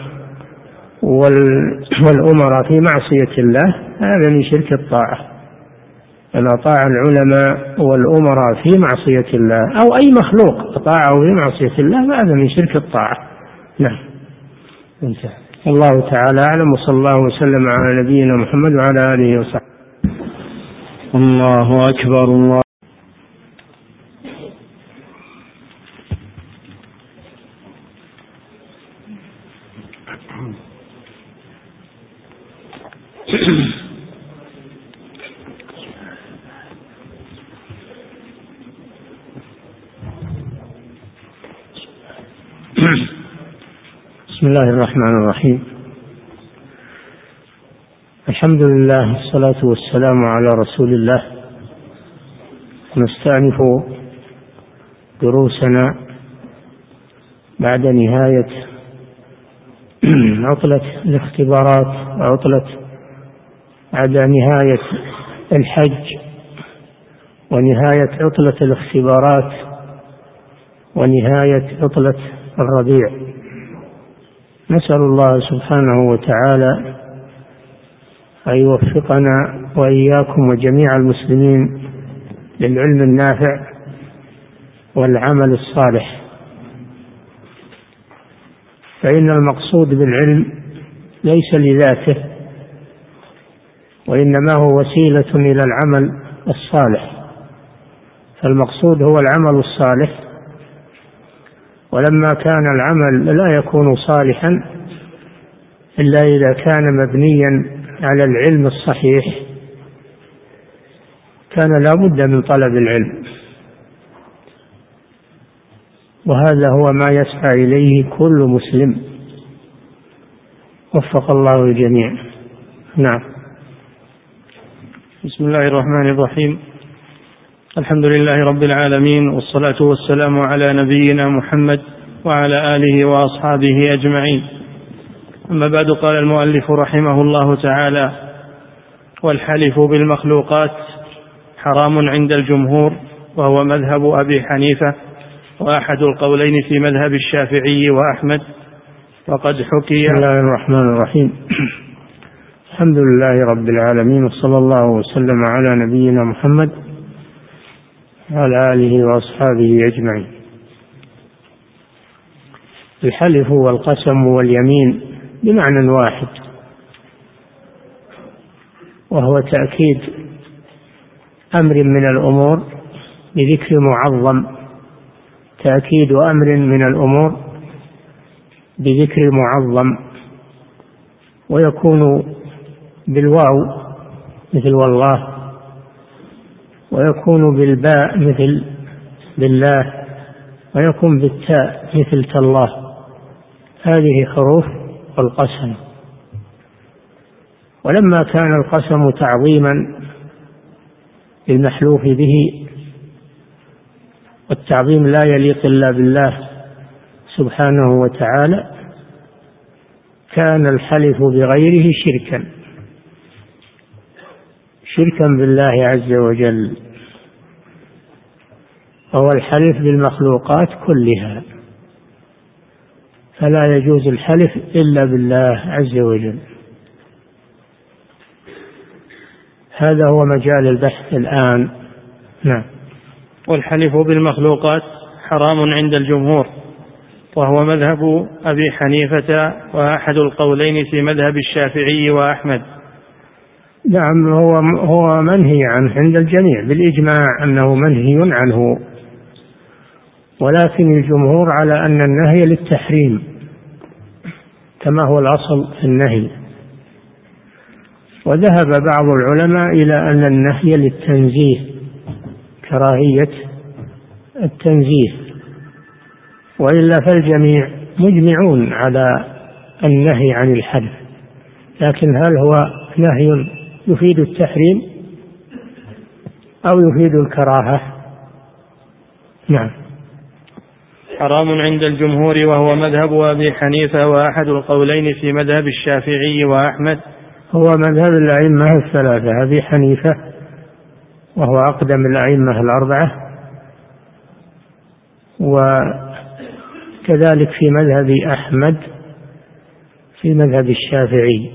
والأمراء في معصية الله هذا من شرك الطاعة. من أطاع العلماء والأمراء في معصية الله أو أي مخلوق أطاعه في معصية الله فهذا من شرك الطاعة. نعم. انتهى. الله تعالى أعلم، وصلى الله وسلم على نبينا محمد وعلى آله وصحبه. الله أكبر. الله. بسم الله الرحمن الرحيم. الحمد لله والصلاة والسلام على رسول الله. نستأنف دروسنا بعد نهاية عطلة الاختبارات بعد نهاية الحج ونهاية عطلة الاختبارات ونهاية عطلة الربيع. نسأل الله سبحانه وتعالى أن يوفقنا وإياكم وجميع المسلمين للعلم النافع والعمل الصالح، فإن المقصود بالعلم ليس لذاته وإنما هو وسيلة إلى العمل الصالح، فالمقصود هو العمل الصالح. ولما كان العمل لا يكون صالحا إلا إذا كان مبنيا على العلم الصحيح كان لا بد من طلب العلم، وهذا هو ما يسعى إليه كل مسلم، وفق الله الجميع. نعم. بسم الله الرحمن الرحيم. الحمد لله رب العالمين، والصلاة والسلام على نبينا محمد وعلى آله وأصحابه أجمعين. أما بعد، قال المؤلف رحمه الله تعالى: والحلف بالمخلوقات حرام عند الجمهور، وهو مذهب أبي حنيفة وأحد القولين في مذهب الشافعي وأحمد. وقد حكي. بسم الله الرحمن الرحيم. الحمد لله رب العالمين، وصلى الله وسلم على نبينا محمد وعلى آله وأصحابه أجمعين. الحلف والقسم واليمين بمعنى واحد، وهو تأكيد أمر من الأمور بذكر معظم، تأكيد أمر من الأمور بذكر معظم، ويكون بالواو مثل والله، ويكون بالباء مثل بالله، ويكون بالتاء مثل تالله. هذه حروف القسم. ولما كان القسم تعظيما للمحلوف به، والتعظيم لا يليق إلا بالله سبحانه وتعالى، كان الحلف بغيره شركا بالله عز وجل. وهو الحلف بالمخلوقات كلها، فلا يجوز الحلف إلا بالله عز وجل. هذا هو مجال البحث الآن. نعم. والحلف بالمخلوقات حرام عند الجمهور، وهو مذهب أبي حنيفة وأحد القولين في مذهب الشافعي وأحمد. نعم، هو منهي عنه عند الجميع بالإجماع أنه منهي عنه، ولكن الجمهور على أن النهي للتحريم كما هو الأصل في النهي. وذهب بعض العلماء إلى أن النهي للتنزيه، كراهية التنزيه، وإلا فالجميع مجمعون على النهي عن الحلف. لكن هل هو نهي يفيد التحريم أو يفيد الكراهة؟ نعم. حرام عند الجمهور، وهو مذهب أبي حنيفة وأحد القولين في مذهب الشافعي وأحمد. هو مذهب الأئمة الثلاثة، أبي حنيفة وهو أقدم الأئمة الأربعة، وكذلك في مذهب أحمد في مذهب الشافعي.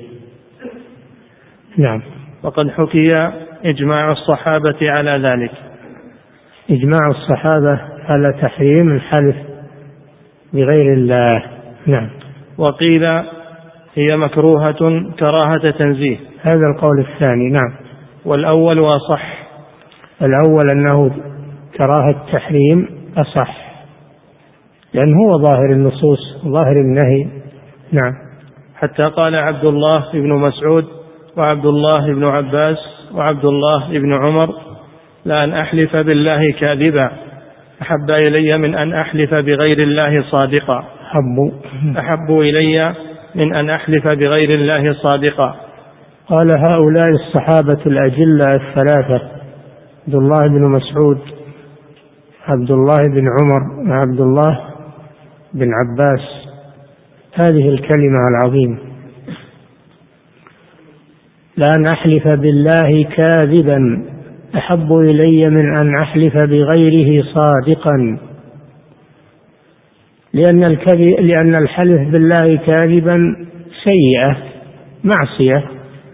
نعم. وقد حكي إجماع الصحابة على ذلك. إجماع الصحابة على تحريم الحلف بغير الله. نعم. وقيل هي مكروهة كراهة تنزيه، هذا القول الثاني. نعم. والأول أصح. الأول أنه كراهة تحريم أصح، لأن هو ظاهر النصوص ظاهر النهي. نعم. حتى قال عبد الله بن مسعود وعبد الله بن عباس وعبد الله بن عمر: لأن أحلف بالله كاذبا أحب إلي من أن أحلف بغير الله صادقا. أحب إلي من أن أحلف بغير الله صادقا. قال هؤلاء الصحابة الأجلة الثلاثة: عبد الله بن مسعود، عبد الله بن عمر، وعبد الله بن عباس، هذه الكلمة العظيمة: لأن أحلف بالله كاذبا أحب إلي من أن أحلف بغيره صادقا. لأن الحلف بالله كاذبا سيئة معصية،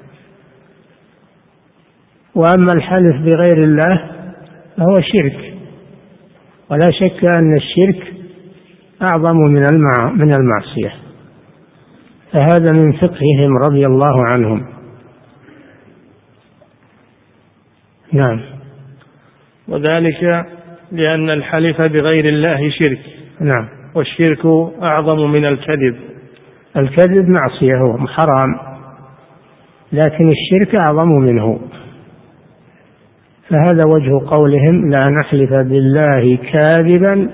وأما الحلف بغير الله فهو شرك، ولا شك أن الشرك أعظم من المعصية. فهذا من فقههم رضي الله عنهم. نعم. وذلك لأن الحلف بغير الله شرك. نعم. والشرك أعظم من الكذب، الكذب معصية هو حرام، لكن الشرك أعظم منه. فهذا وجه قولهم لا نحلف بالله كاذبا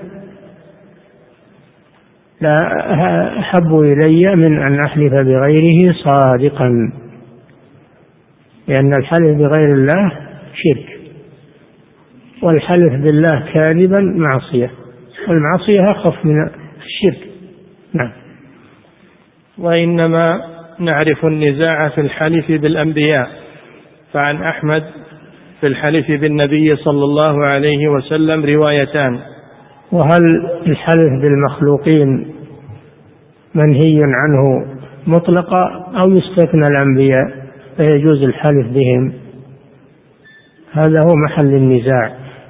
لا أحب إلي من أن أحلف بغيره صادقا، لأن الحلف بغير الله شرك، والحلف بالله كاذبا معصية، والمعصية أخف من الشرك. نعم. وإنما نعرف النزاع في الحلف بالأنبياء، فعن أحمد في الحلف بالنبي صلى الله عليه وسلم روايتان. وهل الحلف بالمخلوقين منهي عنه مطلقا أو يستثنى الأنبياء فيجوز الحلف بهم؟ هذا هو محل النزاع.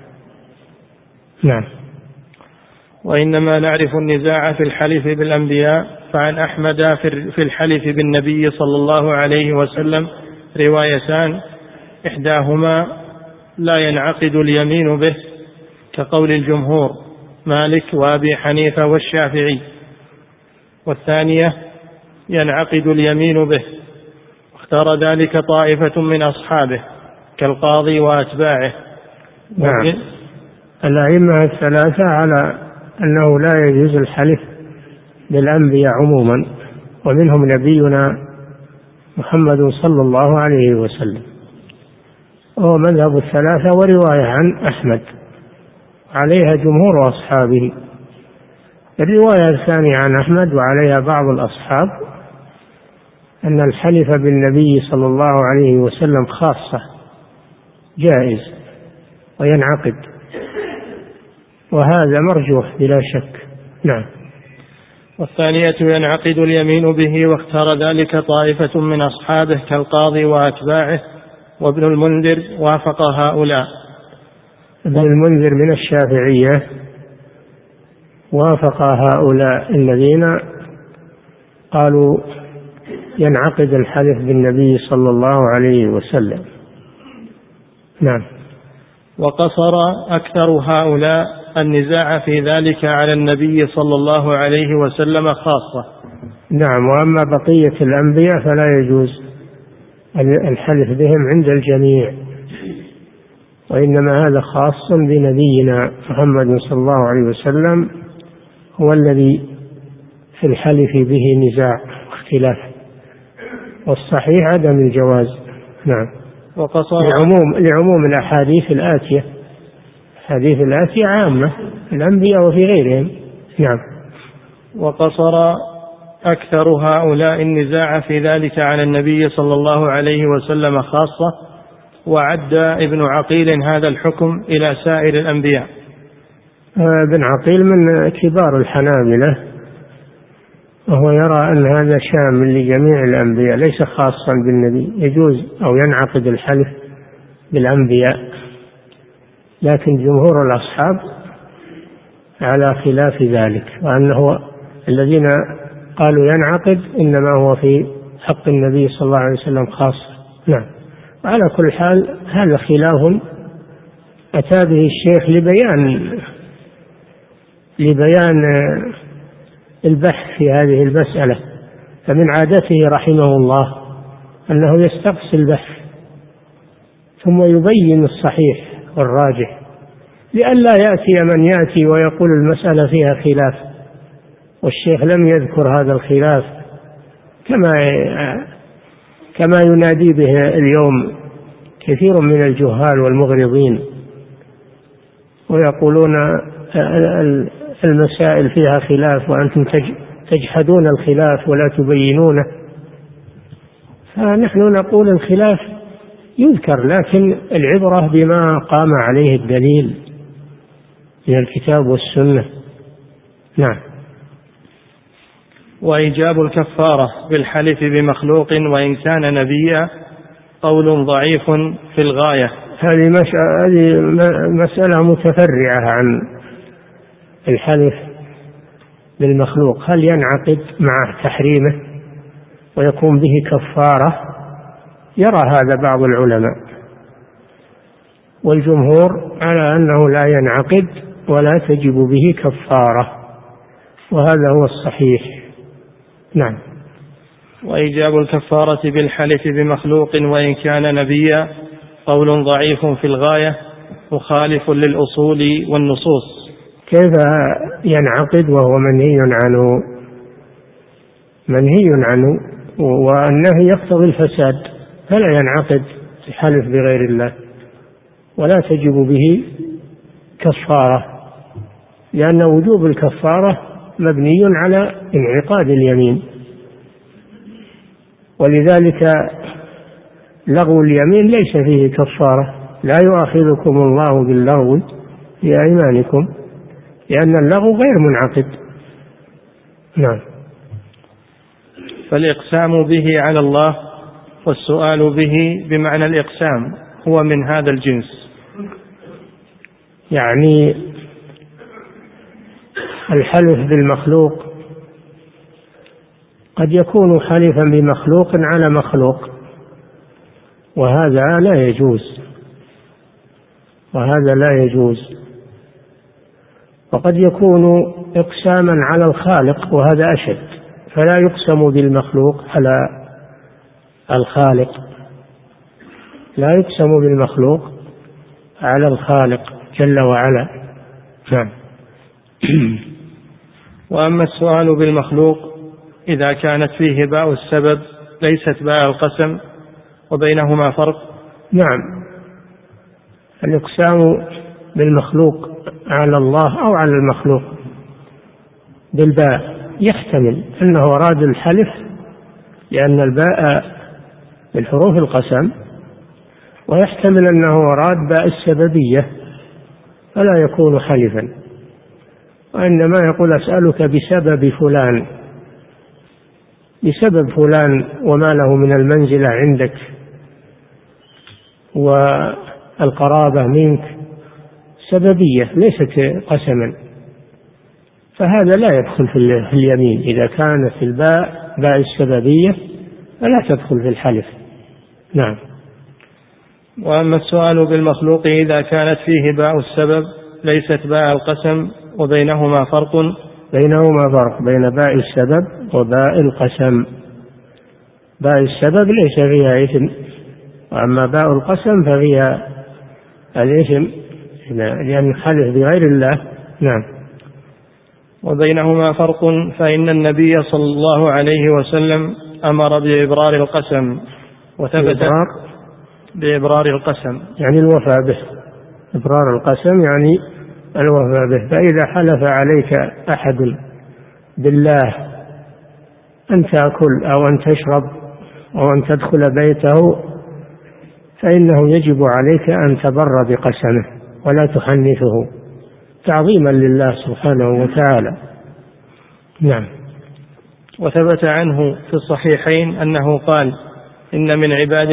نعم. وإنما نعرف النزاع في الحلف بالأنبياء، فعن أحمد في الحلف بالنبي صلى الله عليه وسلم روايتان، إحداهما لا ينعقد اليمين به كقول الجمهور مالك وأبي حنيفة والشافعي، والثانية ينعقد اليمين به، اختار ذلك طائفة من أصحابه كالقاضي وأتباعه. نعم. الأئمة الثلاثة على أنه لا يجوز الحلف بالأنبياء عموما، ومنهم نبينا محمد صلى الله عليه وسلم، وهو مذهب الثلاثة ورواية عن أحمد عليها جمهور أصحابه. الرواية الثانية عن أحمد وعليها بعض الأصحاب أن الحلف بالنبي صلى الله عليه وسلم خاصة جائز وينعقد، وهذا مرجوح بلا شك. نعم. والثانية ينعقد اليمين به، واختار ذلك طائفة من أصحابه كالقاضي وأتباعه، وابن المنذر وافق هؤلاء. ابن المنذر من الشافعية وافق هؤلاء الذين قالوا ينعقد الحلف بالنبي صلى الله عليه وسلم. نعم. وقصر أكثر هؤلاء النزاع في ذلك على النبي صلى الله عليه وسلم خاصة. نعم. وأما بقية الأنبياء فلا يجوز الحلف بهم عند الجميع، وإنما هذا خاص بنبينا محمد صلى الله عليه وسلم، هو الذي في الحلف به نزاع واختلاف، والصحيح عدم الجواز. نعم. لعموم الأحاديث الآتية، الحديث الآتية عامة في الأنبياء وفي غيرهم. نعم. وقصر أكثر هؤلاء النزاع في ذلك على النبي صلى الله عليه وسلم خاصة، وعد ابن عقيل هذا الحكم إلى سائر الأنبياء. ابن عقيل من كبار الحنابلة، وهو يرى أن هذا شامل لجميع الأنبياء ليس خاصا بالنبي، يجوز أو ينعقد الحلف بالأنبياء، لكن جمهور الأصحاب على خلاف ذلك، وأنه الذين قالوا ينعقد إنما هو في حق النبي صلى الله عليه وسلم خاصة. نعم. وعلى كل حال هذا خلاف أتى به الشيخ لبيان البحث في هذه المسألة، فمن عادته رحمه الله أنه يستقصي البحث ثم يبين الصحيح والراجح، لئلا يأتي من يأتي ويقول المسألة فيها خلاف، والشيخ لم يذكر هذا الخلاف كما ينادي به اليوم كثير من الجهال والمغرضين، ويقولون المسائل فيها خلاف وأنتم تجحدون الخلاف ولا تبينونه. فنحن نقول الخلاف يذكر، لكن العبرة بما قام عليه الدليل من الكتاب والسنة. نعم. وإيجاب الكفارة بالحلف بمخلوق وإن كان نبيا قول ضعيف في الغاية. هذه مسألة متفرعة عن الحلف بالمخلوق، هل ينعقد مع تحريمه ويكون به كفارة؟ يرى هذا بعض العلماء، والجمهور على أنه لا ينعقد ولا تجب به كفارة، وهذا هو الصحيح. نعم. وإيجاب الكفارة بالحلف بمخلوق وإن كان نبيا قول ضعيف في الغاية مخالف للأصول والنصوص. كيف ينعقد وهو منهي عنه والنهي يقتضي الفساد، فلا ينعقد الحلف بغير الله ولا تجب به كفارة، لأن وجوب الكفارة مبني على انعقاد اليمين، ولذلك لغو اليمين ليس فيه كفارة. لا يؤاخذكم الله باللغو في أيمانكم، لأن اللغو غير منعقد. نعم. فالإقسام به على الله والسؤال به بمعنى الإقسام هو من هذا الجنس. يعني الحلف بالمخلوق قد يكون حلفا بمخلوق على مخلوق، وهذا لا يجوز، وقد يكون إقساما على الخالق وهذا أشد، فلا يقسم بالمخلوق على الخالق، لا يقسم بالمخلوق على الخالق جل وعلا. نعم. وأما السؤال بالمخلوق إذا كانت فيه باء السبب ليست باء القسم وبينهما فرق. نعم، الإقسام بالمخلوق على الله أو على المخلوق بالباء يحتمل أنه أراد الحلف، لأن الباء من حروف القسم، ويحتمل أنه أراد باء السببية فلا يكون حلفا، وإنما يقول أسألك بسبب فلان، بسبب فلان وما له من المنزلة عندك والقرابة منك، سببية ليست قسما، فهذا لا يدخل في اليمين. إذا كانت الباء باء السببية فلا تدخل في الحلف. نعم. وأما السؤال بالمخلوق إذا كانت فيه باء السبب ليست باء القسم وبينهما فرق. بين باء السبب وباء القسم. باء السبب ليس فيها إثم، وأما باء القسم ففيها الإثم لأن حلف بغير الله. نعم. وبينهما فرق، فإن النبي صلى الله عليه وسلم أمر بإبرار القسم وثبت بإبرار القسم يعني الوفاء به. إبرار القسم يعني الوفاء به. فإذا حلف عليك أحد بالله أن تأكل أو أن تشرب أو أن تدخل بيته فإنه يجب عليك أن تبر بقسمه ولا تحنثه تعظيما لله سبحانه وتعالى. نعم. وثبت عنه في الصحيحين أنه قال إن من عباد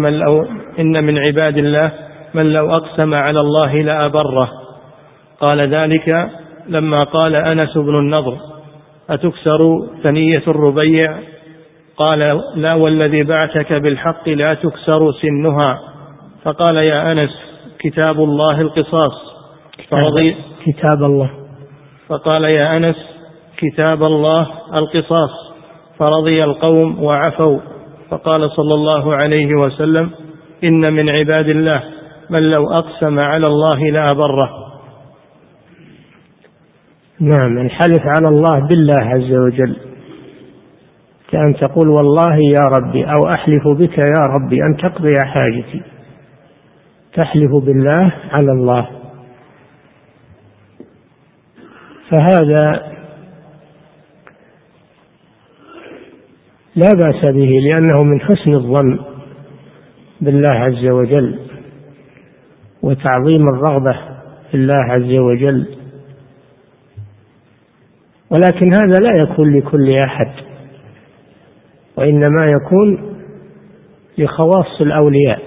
الله من لو أقسم على الله لأبره. قال ذلك لما قال أنس بن النضر أتكسر ثنية الربيع؟ قال لا والذي بعثك بالحق لا تكسر سنها. فقال يا أنس كتاب الله القصاص فرضي كتاب الله. فقال يا أنس كتاب الله القصاص فرضي القوم وعفوا. فقال صلى الله عليه وسلم إن من عباد الله من لو أقسم على الله لأبره. نعم. الحلف على الله بالله عز وجل كأن تقول والله يا ربي أو أحلف بك يا ربي أن تقضي حاجتي، تحلف بالله على الله، فهذا لا بأس به لأنه من حسن الظن بالله عز وجل وتعظيم الرغبة في الله عز وجل، ولكن هذا لا يكون لكل أحد، وإنما يكون لخواص الأولياء،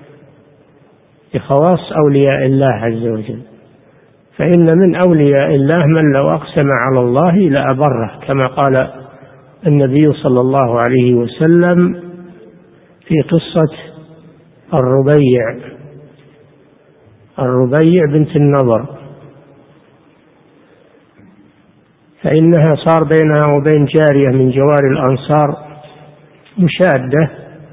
لخواص أولياء الله عز وجل. فإن من أولياء الله من لو أقسم على الله لأبره، كما قال النبي صلى الله عليه وسلم في قصة الربيع بنت النضر، فإنها صار بينها وبين جارية من جوار الأنصار مشادة،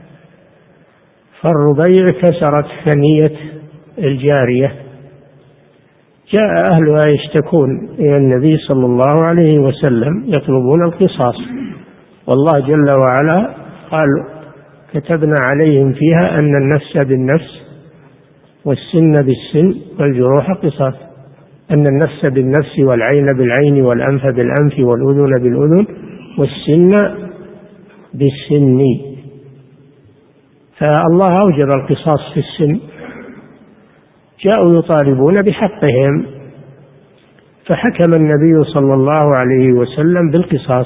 فالربيع كسرت ثنية الجارية. جاء أهلها يشتكون إلى النبي صلى الله عليه وسلم يطلبون القصاص، والله جل وعلا قال: كتبنا عليهم فيها أن النفس بالنفس والسن بالسن والجروح قصاص، أن النفس بالنفس والعين بالعين والأنف بالأنف والأذن بالأذن والسن بالسن. فالله أوجب القصاص في السن. جاءوا يطالبون بحقهم، فحكم النبي صلى الله عليه وسلم بالقصاص.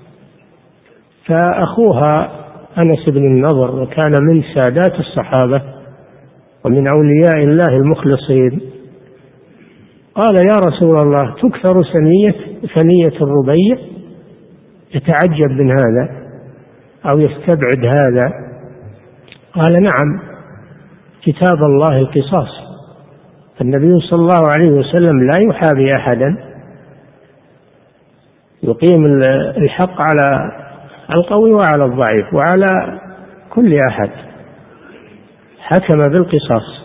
فأخوها أنس بن النضر، وكان من سادات الصحابة ومن أولياء الله المخلصين، قال: يا رسول الله، تكثر ثنية الربيع؟ يتعجب من هذا أو يستبعد هذا. قال: نعم، كتاب الله القصاص، النبي صلى الله عليه وسلم لا يحابي أحدا، يقيم الحق على القوي وعلى الضعيف وعلى كل أحد، حكم بالقصاص.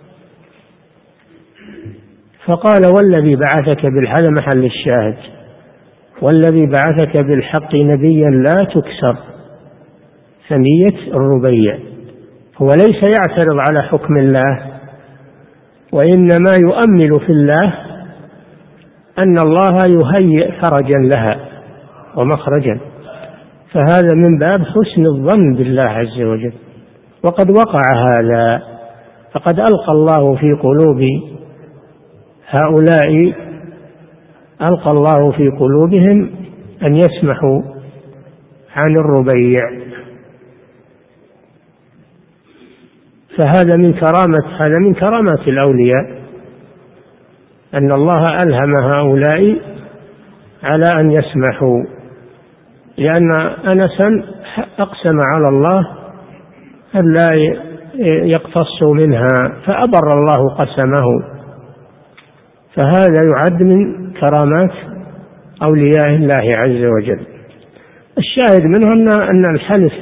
فقال: والذي بعثك بالحق، محل الشاهد، والذي بعثك بالحق نبيا لا تكسر ثنية الربيع. هو ليس يعترض على حكم الله، وإنما يؤمل في الله أن الله يهيئ فرجا لها ومخرجا، فهذا من باب حسن الظن بالله عز وجل. وقد وقع هذا، فقد ألقى الله في قلوب هؤلاء، ألقى الله في قلوبهم أن يسمحوا عن الربيع. فهذا من كرامات الأولياء، أن الله ألهم هؤلاء على أن يسمحوا، لأن أنسا أقسم على الله أن لا يقتصوا منها، فأبر الله قسمه. فهذا يعد من كرامات أولياء الله عز وجل. الشاهد منه أن الحلف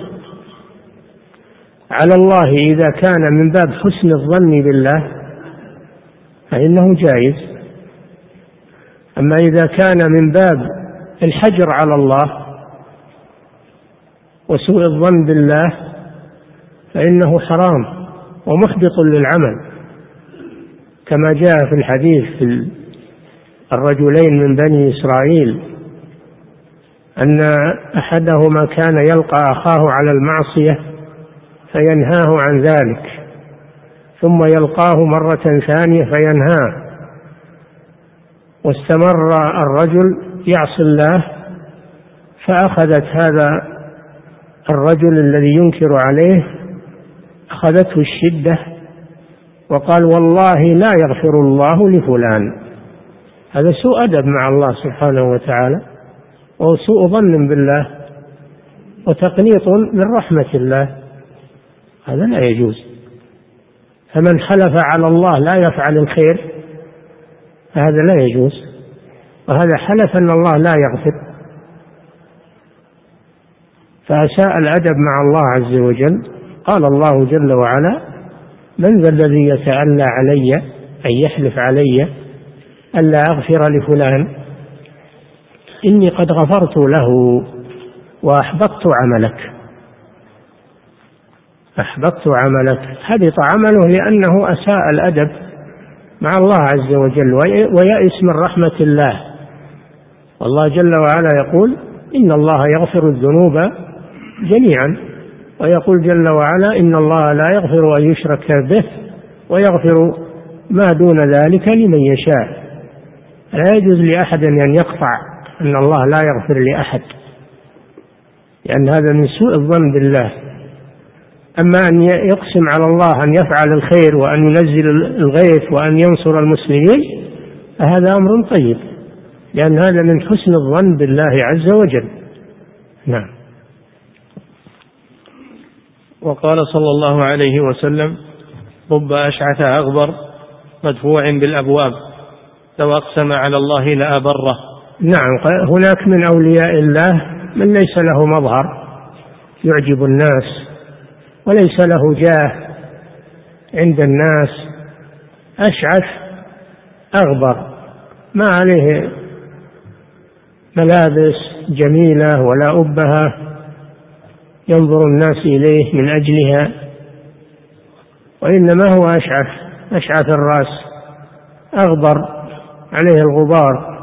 على الله إذا كان من باب حسن الظن بالله فإنه جائز، أما إذا كان من باب الحجر على الله وسوء الظن بالله فإنه حرام ومحبط للعمل، كما جاء في الحديث في الرجلين من بني إسرائيل أن أحدهما كان يلقى أخاه على المعصية فينهاه عن ذلك، ثم يلقاه مرة ثانية فينهاه، واستمر الرجل يعصي الله، فأخذت هذا الرجل الذي ينكر عليه أخذته الشدة وقال: والله لا يغفر الله لفلان. هذا سوء أدب مع الله سبحانه وتعالى، وسوء ظن بالله، وتقنيط من رحمة الله، هذا لا يجوز. فمن حلف على الله لا يفعل الخير فهذا لا يجوز، وهذا حلف أن الله لا يغفر، فأساء الأدب مع الله عز وجل. قال الله جل وعلا: من ذا الذي يتألى علي، أن يحلف علي ألا أغفر لفلان، إني قد غفرت له وأحبطت عملك. أحبطت عملك، حبط عمله لأنه أساء الأدب مع الله عز وجل ويأس من رحمة الله. والله جل وعلا يقول: إن الله يغفر الذنوب جميعا، ويقول جل وعلا: إن الله لا يغفر أن يشرك به ويغفر ما دون ذلك لمن يشاء. لا يجوز لأحد أن يقطع أن الله لا يغفر لأحد، لأن هذا من سوء الظن بالله. أما أن يقسم على الله أن يفعل الخير وأن ينزل الغيث وأن ينصر المسلمين فهذا أمر طيب، لأن هذا من حسن الظن بالله عز وجل. نعم. وقال صلى الله عليه وسلم: رب أشعث أغبر مدفوع بالأبواب لو أقسم على الله لأبره. نعم، هناك من أولياء الله من ليس له مظهر يعجب الناس وليس له جاه عند الناس، أشعث أغبر، ما عليه ملابس جميلة ولا أبهة ينظر الناس إليه من أجلها، وإنما هو أشعث الرأس أغبر عليه الغبار،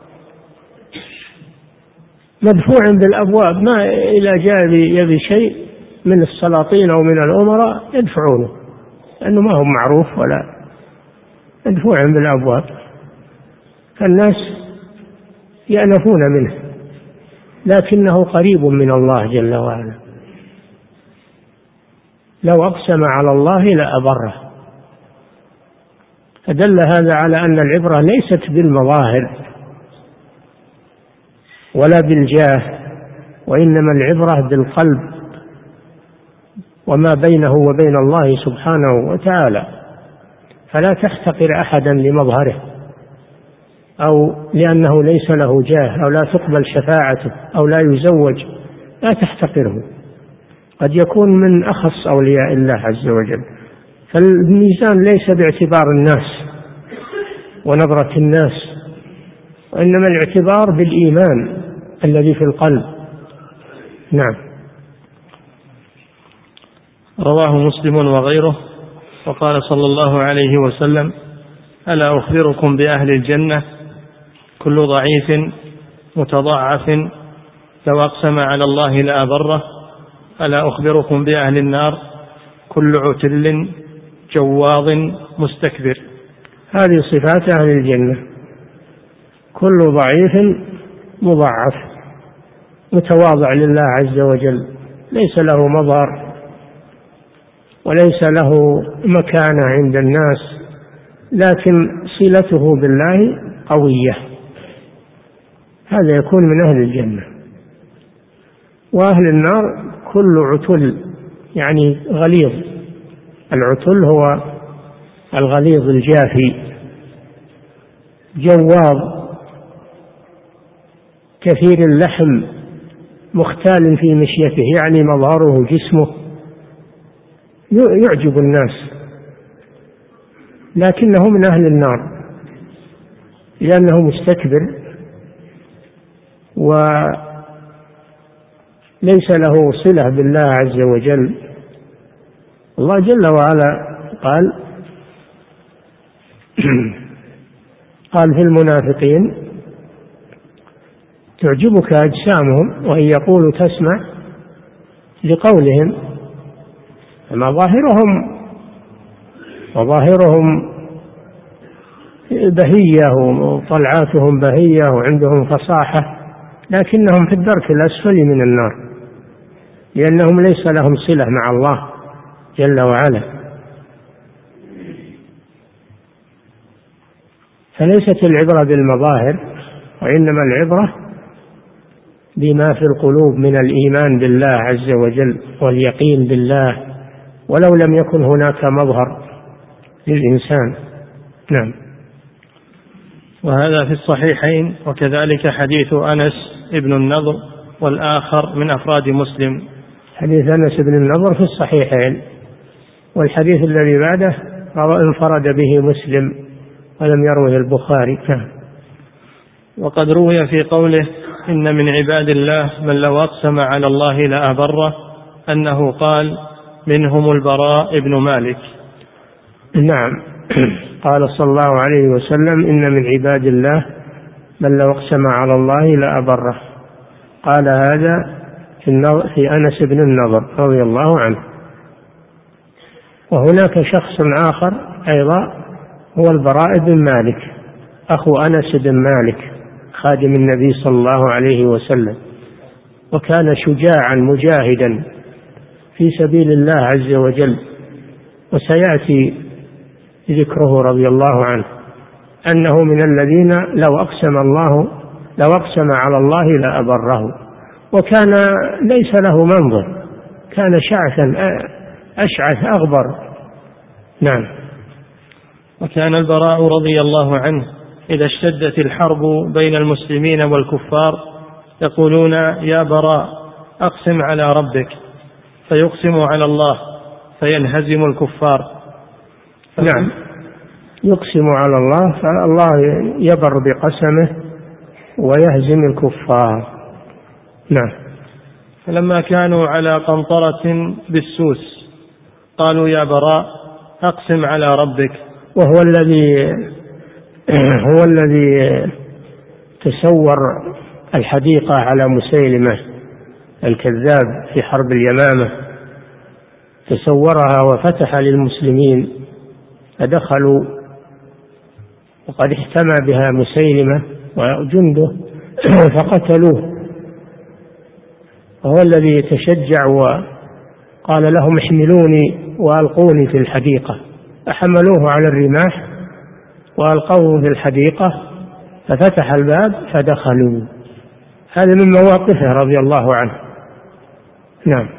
مدفوع بالأبواب، ما إلى جاء يبي شيء من السلاطين أو من الأمراء يدفعونه، لأنه ما هو معروف ولا مدفوع بالأبواب، فالناس يأنفون منه، لكنه قريب من الله جل وعلا. لو أقسم على الله لأبره. فدل هذا على أن العبرة ليست بالمظاهر ولا بالجاه، وإنما العبرة بالقلب وما بينه وبين الله سبحانه وتعالى. فلا تحتقر أحدا لمظهره أو لأنه ليس له جاه أو لا تقبل شفاعته أو لا يزوج، لا تحتقره، قد يكون من أخص أولياء الله عز وجل. فالميزان ليس باعتبار الناس ونظرة الناس، وإنما الاعتبار بالإيمان الذي في القلب. نعم. رواه مسلم وغيره. وقال صلى الله عليه وسلم: ألا أخبركم بأهل الجنة؟ كل ضعيف متضعف لو أقسم على الله لأبره. ألا أخبركم بأهل النار؟ كل عتل جواظ مستكبر. هذه صفات أهل الجنة: كل ضعيف مضعف متواضع لله عز وجل، ليس له مظهر وليس له مكانة عند الناس، لكن صلته بالله قوية، هذا يكون من أهل الجنة. وأهل النار كل عتل، يعني غليظ، العتل هو الغليظ الجافي، جواظ كثير اللحم مختال في مشيته، يعني مظهره جسمه يعجب الناس، لكنه من أهل النار لأنه مستكبر وليس له صلة بالله عز وجل. الله جل وعلا قال في المنافقين: تعجبك أجسامهم وإن يقولوا تسمع لقولهم. أما ظاهرهم بهية وطلعاتهم بهية وعندهم فصاحة، لكنهم في الدرك الأسفل من النار، لأنهم ليس لهم صلة مع الله جل وعلا. فليست العبرة بالمظاهر، وإنما العبرة بما في القلوب من الإيمان بالله عز وجل واليقين بالله، ولو لم يكن هناك مظهر للإنسان. نعم. وهذا في الصحيحين، وكذلك حديث أنس بن النضر والآخر من أفراد مسلم. حديث أنس بن النضر في الصحيحين، والحديث الذي بعده انفرد به مسلم ولم يروه البخاري. وقد روي في قوله: إن من عباد الله من لو أقسم على الله لأبره، أنه قال: منهم البراء بن مالك. نعم. قال صلى الله عليه وسلم: إن من عباد الله من لو أقسم على الله لأبره. قال هذا في أنس بن النضر رضي الله عنه. وهناك شخص آخر أيضا هو البراء بن مالك أخو أنس بن مالك خادم النبي صلى الله عليه وسلم، وكان شجاعا مجاهدا في سبيل الله عز وجل، وسيأتي ذكره رضي الله عنه أنه من الذين لو أقسم على الله لأبره، وكان ليس له منظر، كان شعثا أشعث أغبر. نعم. وكان البراء رضي الله عنه إذا اشتدت الحرب بين المسلمين والكفار يقولون: يا براء أقسم على ربك، فيقسم على الله فينهزم الكفار. نعم، يقسم على الله فالله يبر بقسمه ويهزم الكفار. نعم. فلما كانوا على قنطرة بالسوس قالوا يا براء أقسم على ربك. وهو الذي تسور الحديقة على مسيلمة الكذاب في حرب اليمامة، تسورها وفتح للمسلمين فدخلوا وقد احتمى بها مسيلمة وجنده فقتلوه، وهو الذي تشجع وقال لهم احملوني وألقوني في الحديقة، فحملوه على الرماح وألقوه في الحديقة ففتح الباب فدخلوا. هذا من مواقفه رضي الله عنه. نعم.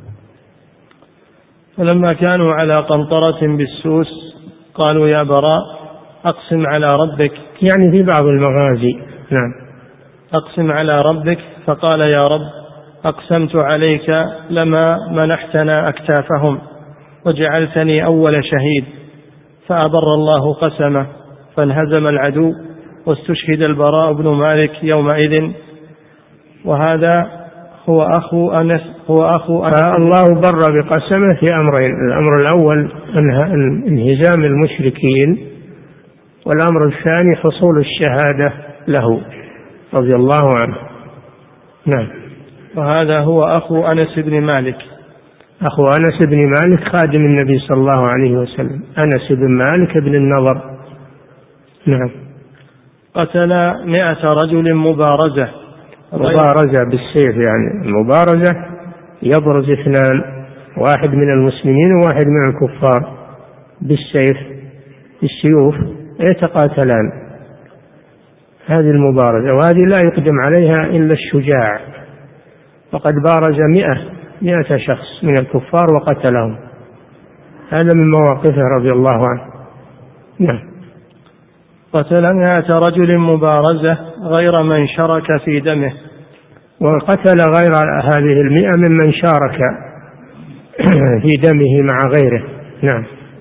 فلما كانوا على قنطرة بالسوس قالوا يا براء أقسم على ربك، يعني في بعض المغازي. نعم. أقسم على ربك، فقال يا رب أقسمت عليك لما منحتنا أكتافهم وجعلتني أول شهيد، فأبر الله قسمه فانهزم العدو واستشهد البراء بن مالك يومئذ. وهذا هو أخو أنس. الله بر بقسمه في أمرين: الأمر الأول انهزام المشركين، والأمر الثاني حصول الشهادة له رضي الله عنه. نعم. وهذا هو أخو أنس بن مالك. أخو أنس بن مالك خادم النبي صلى الله عليه وسلم، أنس بن مالك بن النضر. نعم. قتل 100 رجل مبارزة بالسيف، يعني المبارزة يبرز اثنان، واحد من المسلمين وواحد من الكفار بالسيوف يتقاتلان، هذه المبارزة، وهذه لا يقدم عليها إلا الشجاع، وقد بارز 100 شخص من الكفار وقتلهم. هذا من مواقفه رضي الله عنه. نعم. قتل 100 رجل مبارزة غير من شارك في دمه. وقتل غير هذه 100 ممن شارك في دمه مع غيره. نعم.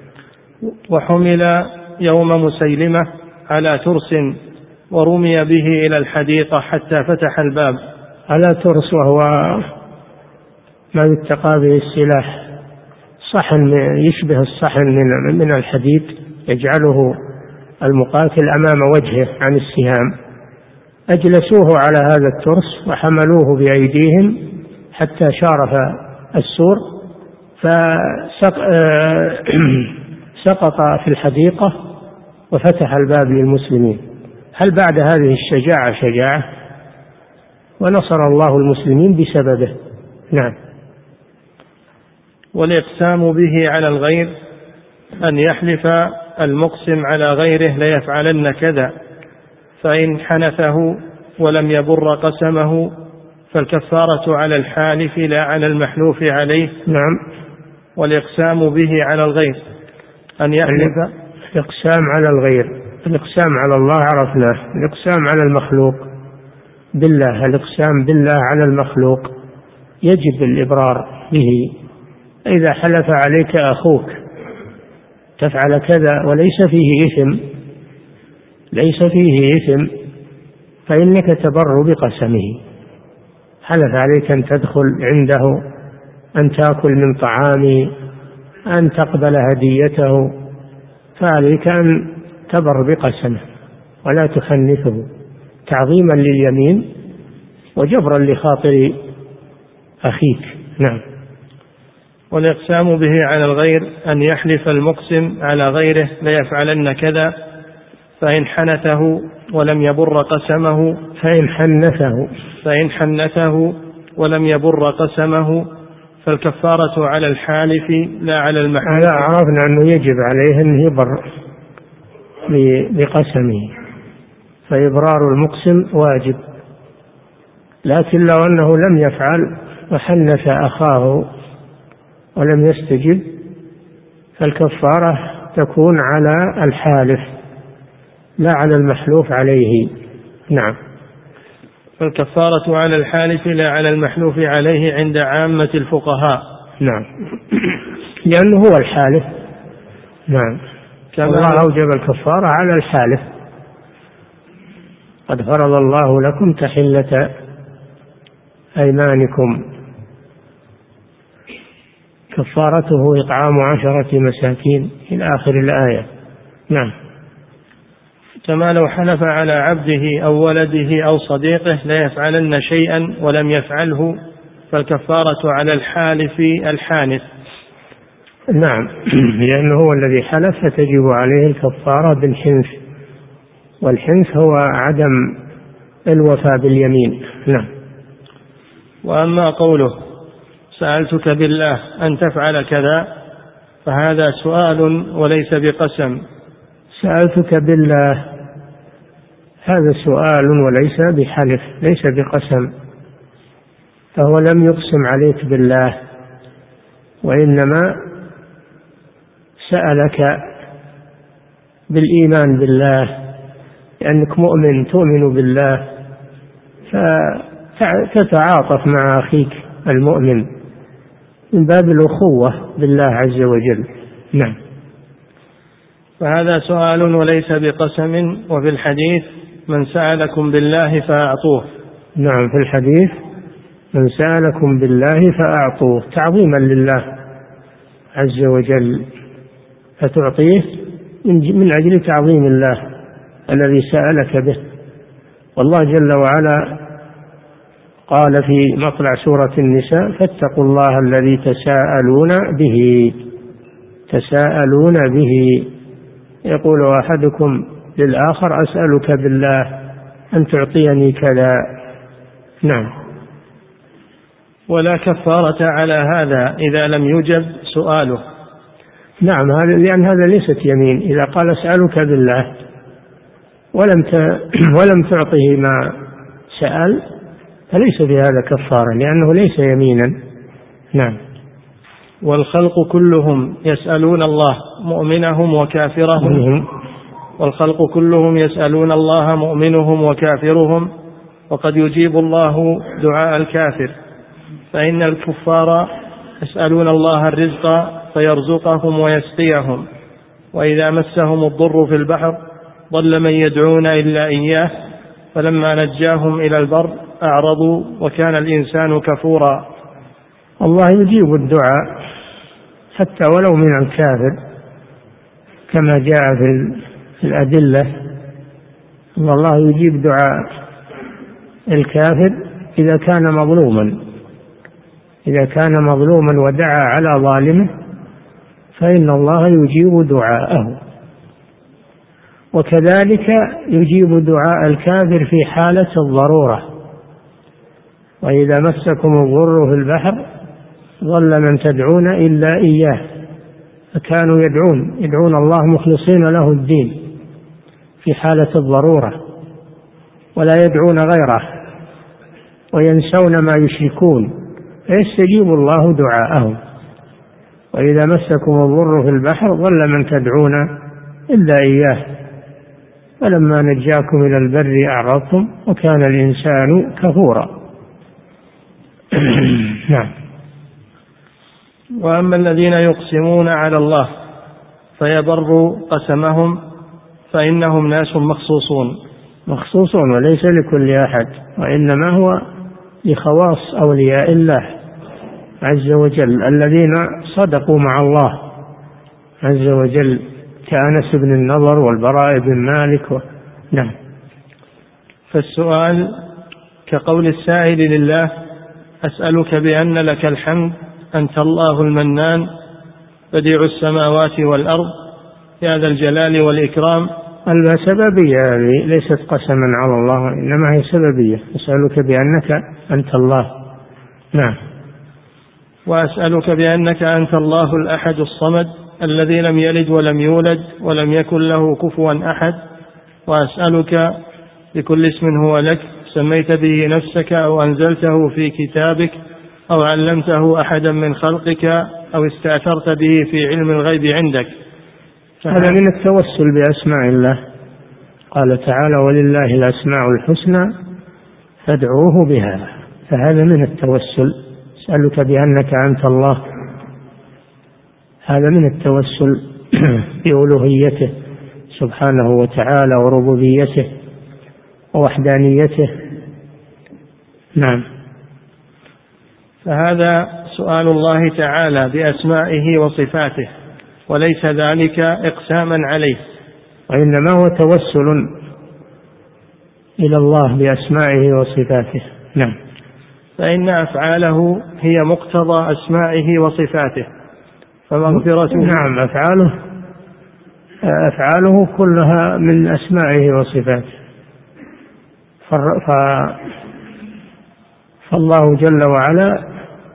وحمل يوم مسيلمة على ترس ورمي به إلى الحديقة حتى فتح الباب. على ترس وهو ما يتقى به السلاح، صحن يشبه الصحن من الحديد يجعله المقاتل أمام وجهه عن السهام. أجلسوه على هذا الترس وحملوه بأيديهم حتى شارف السور فسقط في الحديقة وفتح الباب للمسلمين. هل بعد هذه الشجاعة شجاعة؟ ونصر الله المسلمين بسببه. نعم. والإقسام به على الغير أن يحلف المقسم على غيره ليفعلن كذا، فإن حنثه ولم يبر قسمه فالكفارة على الحالف لا على المحلوف عليه. نعم. والإقسام به على الغير أن يحلف. الإقسام على الغير، الإقسام على الله عرفناه، الإقسام على المخلوق بالله، الإقسام بالله على المخلوق يجب الإبرار به. إذا حلف عليك أخوك تفعل كذا وليس فيه إثم فإنك تبر بقسمه. حلف عليك أن تدخل عنده، أن تأكل من طعامه، أن تقبل هديته، فعليك أن تبر بقسمه ولا تخنثه تعظيما لليمين وجبرا لخاطر أخيك. نعم. والإقسام به على الغير أن يحلف المقسم على غيره ليفعلن كذا، فإن حنثه ولم يبر قسمه ولم يبر قسمه فالكفارة على الحالف لا على المحلوف. لا، عرفنا أنه يجب عليه أن يبر بقسمه، فإبرار المقسم واجب، لكن لو أنه لم يفعل وحنث أخاه ولم يستجب فالكفارة تكون على الحالف لا على المحلوف عليه. نعم. فالكفارة على الحالف لا على المحلوف عليه عند عامة الفقهاء. نعم، لأنه هو الحالف. نعم، الله أوجب الكفارة على الحالف. قد فرض الله لكم تحلة أيمانكم، كفارته إطعام 10 مساكين إلى آخر الآية. نعم. كما لو حلف على عبده أو ولده أو صديقه لا يفعلن شيئا ولم يفعله فالكفارة على الحالف الحانث. نعم، لأنه هو الذي حلف فتجب عليه الكفارة بالحنث، والحنث هو عدم الوفاء باليمين. نعم. وأما قوله سألتك بالله أن تفعل كذا فهذا سؤال وليس بقسم. سألتك بالله هذا سؤال وليس بحلف، ليس بقسم، فهو لم يقسم عليك بالله، وإنما سألك بالإيمان بالله، لأنك مؤمن تؤمن بالله فتتعاطف مع أخيك المؤمن من باب الأخوة بالله عز وجل. نعم. فهذا سؤال وليس بقسم. وفي الحديث من سألكم بالله فأعطوه. نعم، في الحديث من سألكم بالله فأعطوه، تعظيما لله عز وجل، فتعطيه من أجل تعظيم الله الذي سألك به. والله جل وعلا قال في مطلع سورة النساء فاتقوا الله الذي تساءلون به. يقول أحدكم للآخر أسألك بالله أن تعطيني كذا. نعم. ولا كفارة على هذا إذا لم يجب سؤاله. نعم، لأن هذا ليست يمين. إذا قال أسألك بالله ولم تعطه ما سأل فليس بهذا كفارة، لأنه ليس يمينا. نعم. والخلق كلهم يسألون الله مؤمنهم وكافرهم. والخلق كلهم يسألون الله مؤمنهم وكافرهم، وقد يجيب الله دعاء الكافر، فإن الكفار يسألون الله الرزق فيرزقهم ويسقيهم، وإذا مسهم الضر في البحر ضل من يدعون إلا إياه، فلما نجاهم إلى البر أعرضوا وكان الإنسان كفورا. الله يجيب الدعاء حتى ولو من الكافر، كما جاء في الأدلة أن الله يجيب دعاء الكافر إذا كان مظلوما ودعا على ظالمه فإن الله يجيب دعاءه، وكذلك يجيب دعاء الكافر في حالة الضرورة. وإذا مسكم الضر في البحر ضل من تدعون إلا إياه، فكانوا يدعون الله مخلصين له الدين في حالة الضرورة، ولا يدعون غيره وينسون ما يشركون، فيستجيب الله دعاءهم. وإذا مسكم الضر في البحر ضل من تدعون إلا إياه، فلما نجاكم إلى البر أعرضتم وكان الإنسان كفورا. نعم. وأما الذين يقسمون على الله فيبر قسمهم فإنهم ناس مخصوصون وليس لكل أحد، وإنما هو لخواص أولياء الله عز وجل الذين صدقوا مع الله عز وجل، كأنس بن النضر والبراء بن مالك نعم. فالسؤال كقول السائل لله أسألك بأن لك الحمد أنت الله المنان بديع السماوات والأرض يا ذا الجلال والإكرام. السببية هذه ليست قسما على الله، إنما هي سببية. أسألك بأنك أنت الله. نعم. وأسألك بأنك أنت الله الأحد الصمد الذي لم يلد ولم يولد ولم يكن له كفوا أحد. وأسألك بكل اسم هو لك سميت به نفسك أو أنزلته في كتابك أو علمته أحدا من خلقك أو استأثرت به في علم الغيب عندك. هذا من التوسل بأسماء الله. قال تعالى ولله الأسماء الحسنى فادعوه بها، فهذا من التوسل. أسألك بأنك أنت الله هذا من التوسل بألوهيته سبحانه وتعالى وربوبيته ووحدانيته. نعم. فهذا سؤال الله تعالى بأسمائه وصفاته، وليس ذلك إقساما عليه، وإنما هو توسل إلى الله بأسمائه وصفاته. نعم. فإن أفعاله هي مقتضى أسمائه وصفاته، فمغفرته نعم أفعاله كلها من أسمائه وصفاته. فالله جل وعلا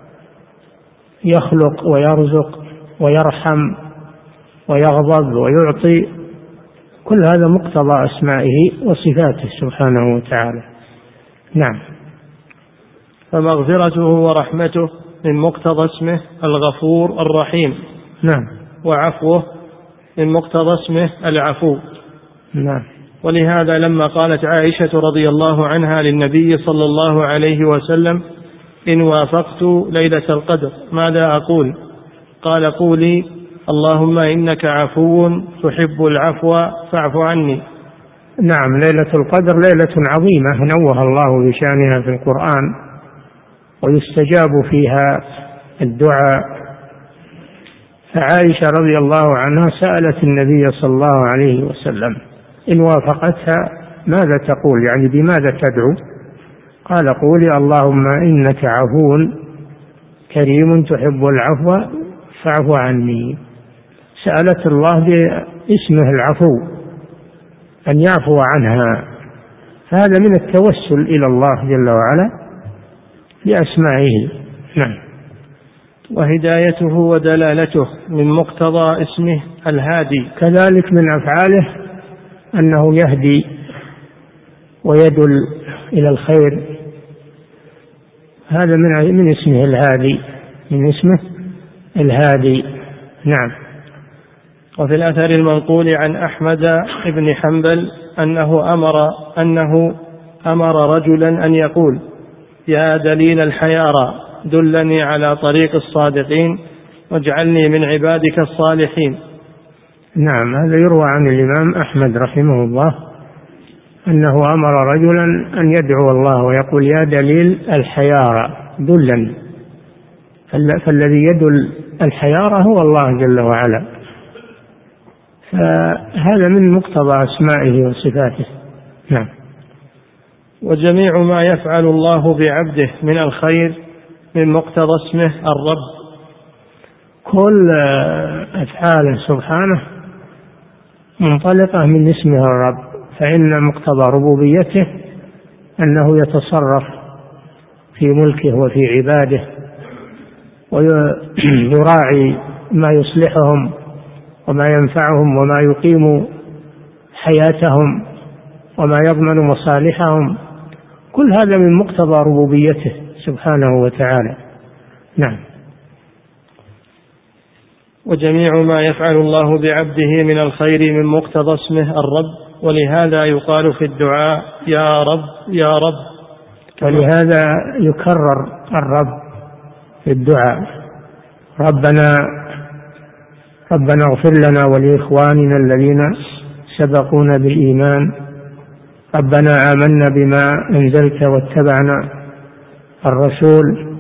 يخلق ويرزق ويرحم ويغضب ويعطي، كل هذا مقتضى أسمائه وصفاته سبحانه وتعالى. نعم. فمغفرته ورحمته من مقتضى اسمه الغفور الرحيم. نعم. وعفوه من مقتضى اسمه العفو. نعم. ولهذا لما قالت عائشة رضي الله عنها للنبي صلى الله عليه وسلم: إن وافقت ليلة القدر ماذا أقول؟ قال: قولي: اللهم إنك عفو تحب العفو فاعف عني. نعم. ليلة القدر ليلة عظيمة نوه الله بشأنها في القرآن، ويستجاب فيها الدعاء. فعائشة رضي الله عنها سألت النبي صلى الله عليه وسلم: إن وافقتها ماذا تقول؟ يعني بماذا تدعو؟ قال: قولي: اللهم إنك عفو كريم تحب العفو فاعف عني. سألت الله باسمه العفو أن يعفو عنها، فهذا من التوسل إلى الله جل وعلا بأسمائه. نعم. وهدايته ودلالته من مقتضى اسمه الهادي. كذلك من أفعاله أنه يهدي ويدل إلى الخير، هذا من اسمه الهادي، من اسمه الهادي. نعم. وفي الأثر المنقول عن أحمد بن حنبل أنه أمر رجلا أن يقول: يا دليل الحيارى دلني على طريق الصادقين واجعلني من عبادك الصالحين. نعم. هذا يروى عن الإمام أحمد رحمه الله أنه أمر رجلا أن يدعو الله ويقول: يا دليل الحيارى دلني. فالذي يدل الحيارى هو الله جل وعلا، فهذا من مقتضى أسمائه وصفاته. نعم. وجميع ما يفعل الله بعبده من الخير من مقتضى اسمه الرب. كل أفعاله سبحانه منطلقة من اسمه الرب، فإن مقتضى ربوبيته أنه يتصرف في ملكه وفي عباده، ويراعي ما يصلحهم وما ينفعهم وما يقيم حياتهم وما يضمن مصالحهم، كل هذا من مقتضى ربوبيته سبحانه وتعالى. نعم. وجميع ما يفعل الله بعبده من الخير من مقتضى اسمه الرب، ولهذا يقال في الدعاء: يا رب يا رب. ولهذا يكرر الرب في الدعاء: ربنا اغفر لنا ولإخواننا الذين سبقونا بالإيمان، ربنا آمنا بما أنزلت واتبعنا الرسول،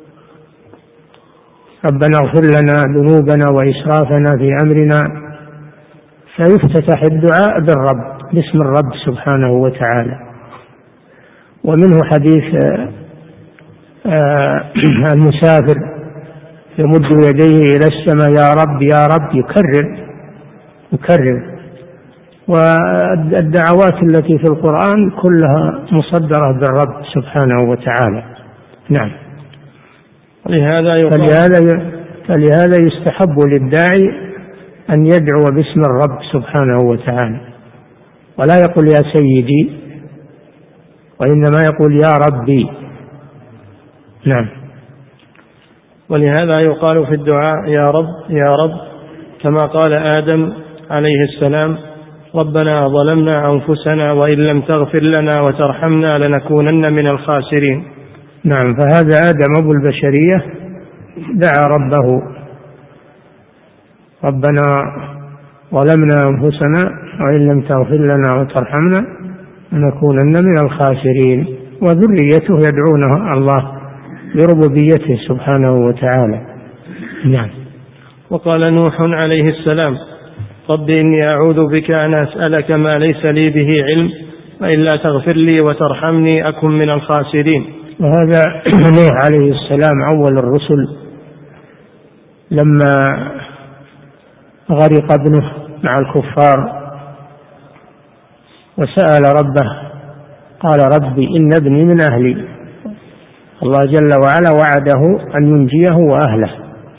ربنا اغفر لنا ذنوبنا وإسرافنا في أمرنا. فيفتتح الدعاء بالرب، باسم الرب سبحانه وتعالى. ومنه حديث المسافر يمد يديه إلى السماء: يا رب يا رب، يكرر. والدعوات التي في القرآن كلها مصدرة بالرب سبحانه وتعالى. نعم. فلهذا يستحب للداعي أن يدعو باسم الرب سبحانه وتعالى، ولا يقول يا سيدي، وإنما يقول يا ربي. نعم. ولهذا يقال في الدعاء: يا رب يا رب، كما قال آدم عليه السلام: ربنا ظلمنا أنفسنا وإن لم تغفر لنا وترحمنا لنكونن من الخاسرين. نعم. فهذا آدم أبو البشرية دعا ربه ربنا ظلمنا أنفسنا وإن لم تغفر لنا وترحمنا لنكونن من الخاسرين. وذريته يدعونه الله بربوبيته سبحانه وتعالى. نعم. وقال نوح عليه السلام: رب إني أعوذ بك أن أسألك ما ليس لي به علم وإلا تغفر لي وترحمني أكن من الخاسرين. وهذا نوح عليه السلام أول الرسل، لما غرق ابنه مع الكفار وسأل ربه قال ربي إن ابني من أهلي. الله جل وعلا وعده أن ينجيه وأهله،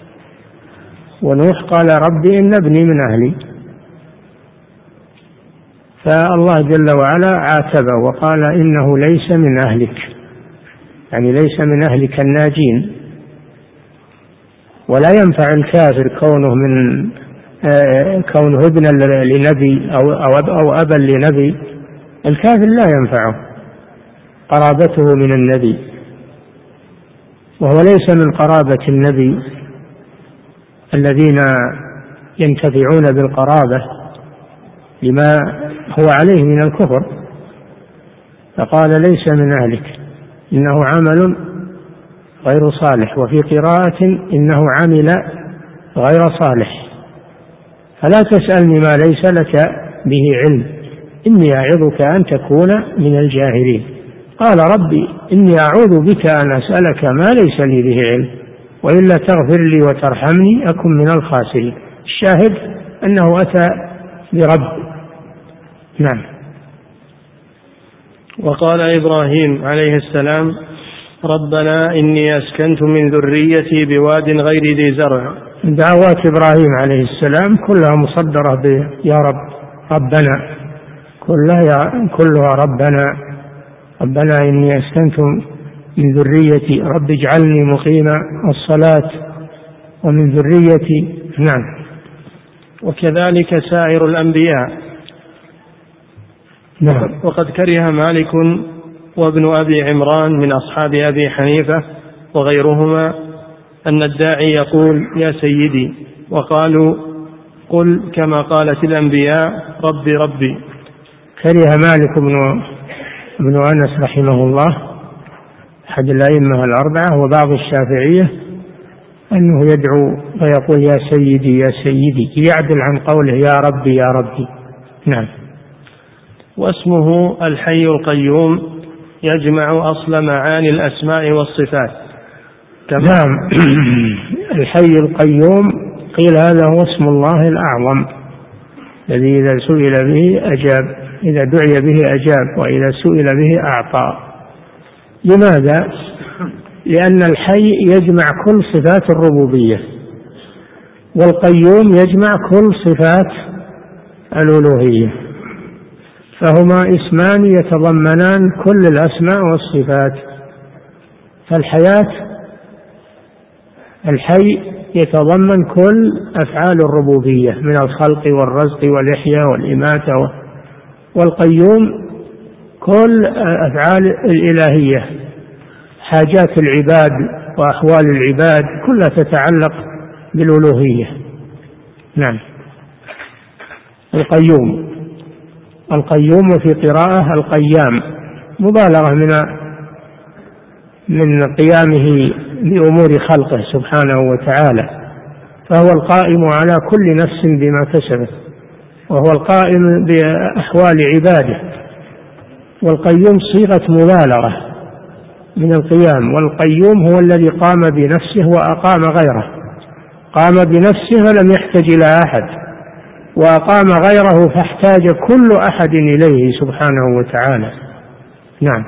ونوح قال ربي إن ابني من أهلي، فالله جل وعلا عاتبه وقال إنه ليس من أهلك، يعني ليس من أهلك الناجين. ولا ينفع الكافر كونه ابنا لنبي أو أبا لنبي. الكافر لا ينفعه قرابته من النبي، وهو ليس من قرابة النبي الذين ينتفعون بالقرابة لما هو عليه من الكفر، فقال ليس من أهلك إنه عمل غير صالح، وفي قراءة إنه عمل غير صالح. فلا تسألني ما ليس لك به علم إني أعظك أن تكون من الجاهلين. قال ربي إني أعوذ بك أن أسألك ما ليس لي به علم وإلا تغفر لي وترحمني أكن من الخاسرين. الشاهد أنه أتى برب. نعم. وقال إبراهيم عليه السلام: ربنا إني أسكنت من ذريتي بواد غير ذي زرع. دعوات إبراهيم عليه السلام كلها مصدرة يا رب، ربنا، كلها ربنا. ربنا إني أسكنت من ذريتي، رب اجعلني مقيم الصلاة ومن ذريتي. نعم. وكذلك سائر الأنبياء. نعم. وقد كره مالك وابن أبي عمران من أصحاب أبي حنيفة وغيرهما أن الداعي يقول يا سيدي، وقالوا قل كما قالت الأنبياء ربي ربي. كره مالك بن أنس رحمه الله أحد الأئمة الأربعة وبعض الشافعية أنه يدعو ويقول يا سيدي يا سيدي، يعدل عن قوله يا ربي يا ربي. نعم. واسمه الحي القيوم يجمع أصل معاني الأسماء والصفات. نعم. الحي القيوم قيل هذا هو اسم الله الأعظم الذي إذا سئل به أجاب، إذا دعي به أجاب، وإذا سئل به أعطى. لماذا؟ لأن الحي يجمع كل صفات الربوبية، والقيوم يجمع كل صفات الألوهية، فهما اسمان يتضمنان كل الأسماء والصفات. الحي يتضمن كل أفعال الربوبية من الخلق والرزق والإحياء والإماتة، والقيوم كل أفعال الإلهية، حاجات العباد وأحوال العباد كلها تتعلق بالألوهية. نعم. القيوم في قراءة القيام، مبالغة من قيامه بأمور خلقه سبحانه وتعالى، فهو القائم على كل نفس بما كسبت، وهو القائم بأحوال عباده. والقيوم صيغة مبالغة من القيام، والقيوم هو الذي قام بنفسه وأقام غيره، قام بنفسه فلم يحتج إلى أحد، وأقام غيره فاحتاج كل أحد إليه سبحانه وتعالى. نعم.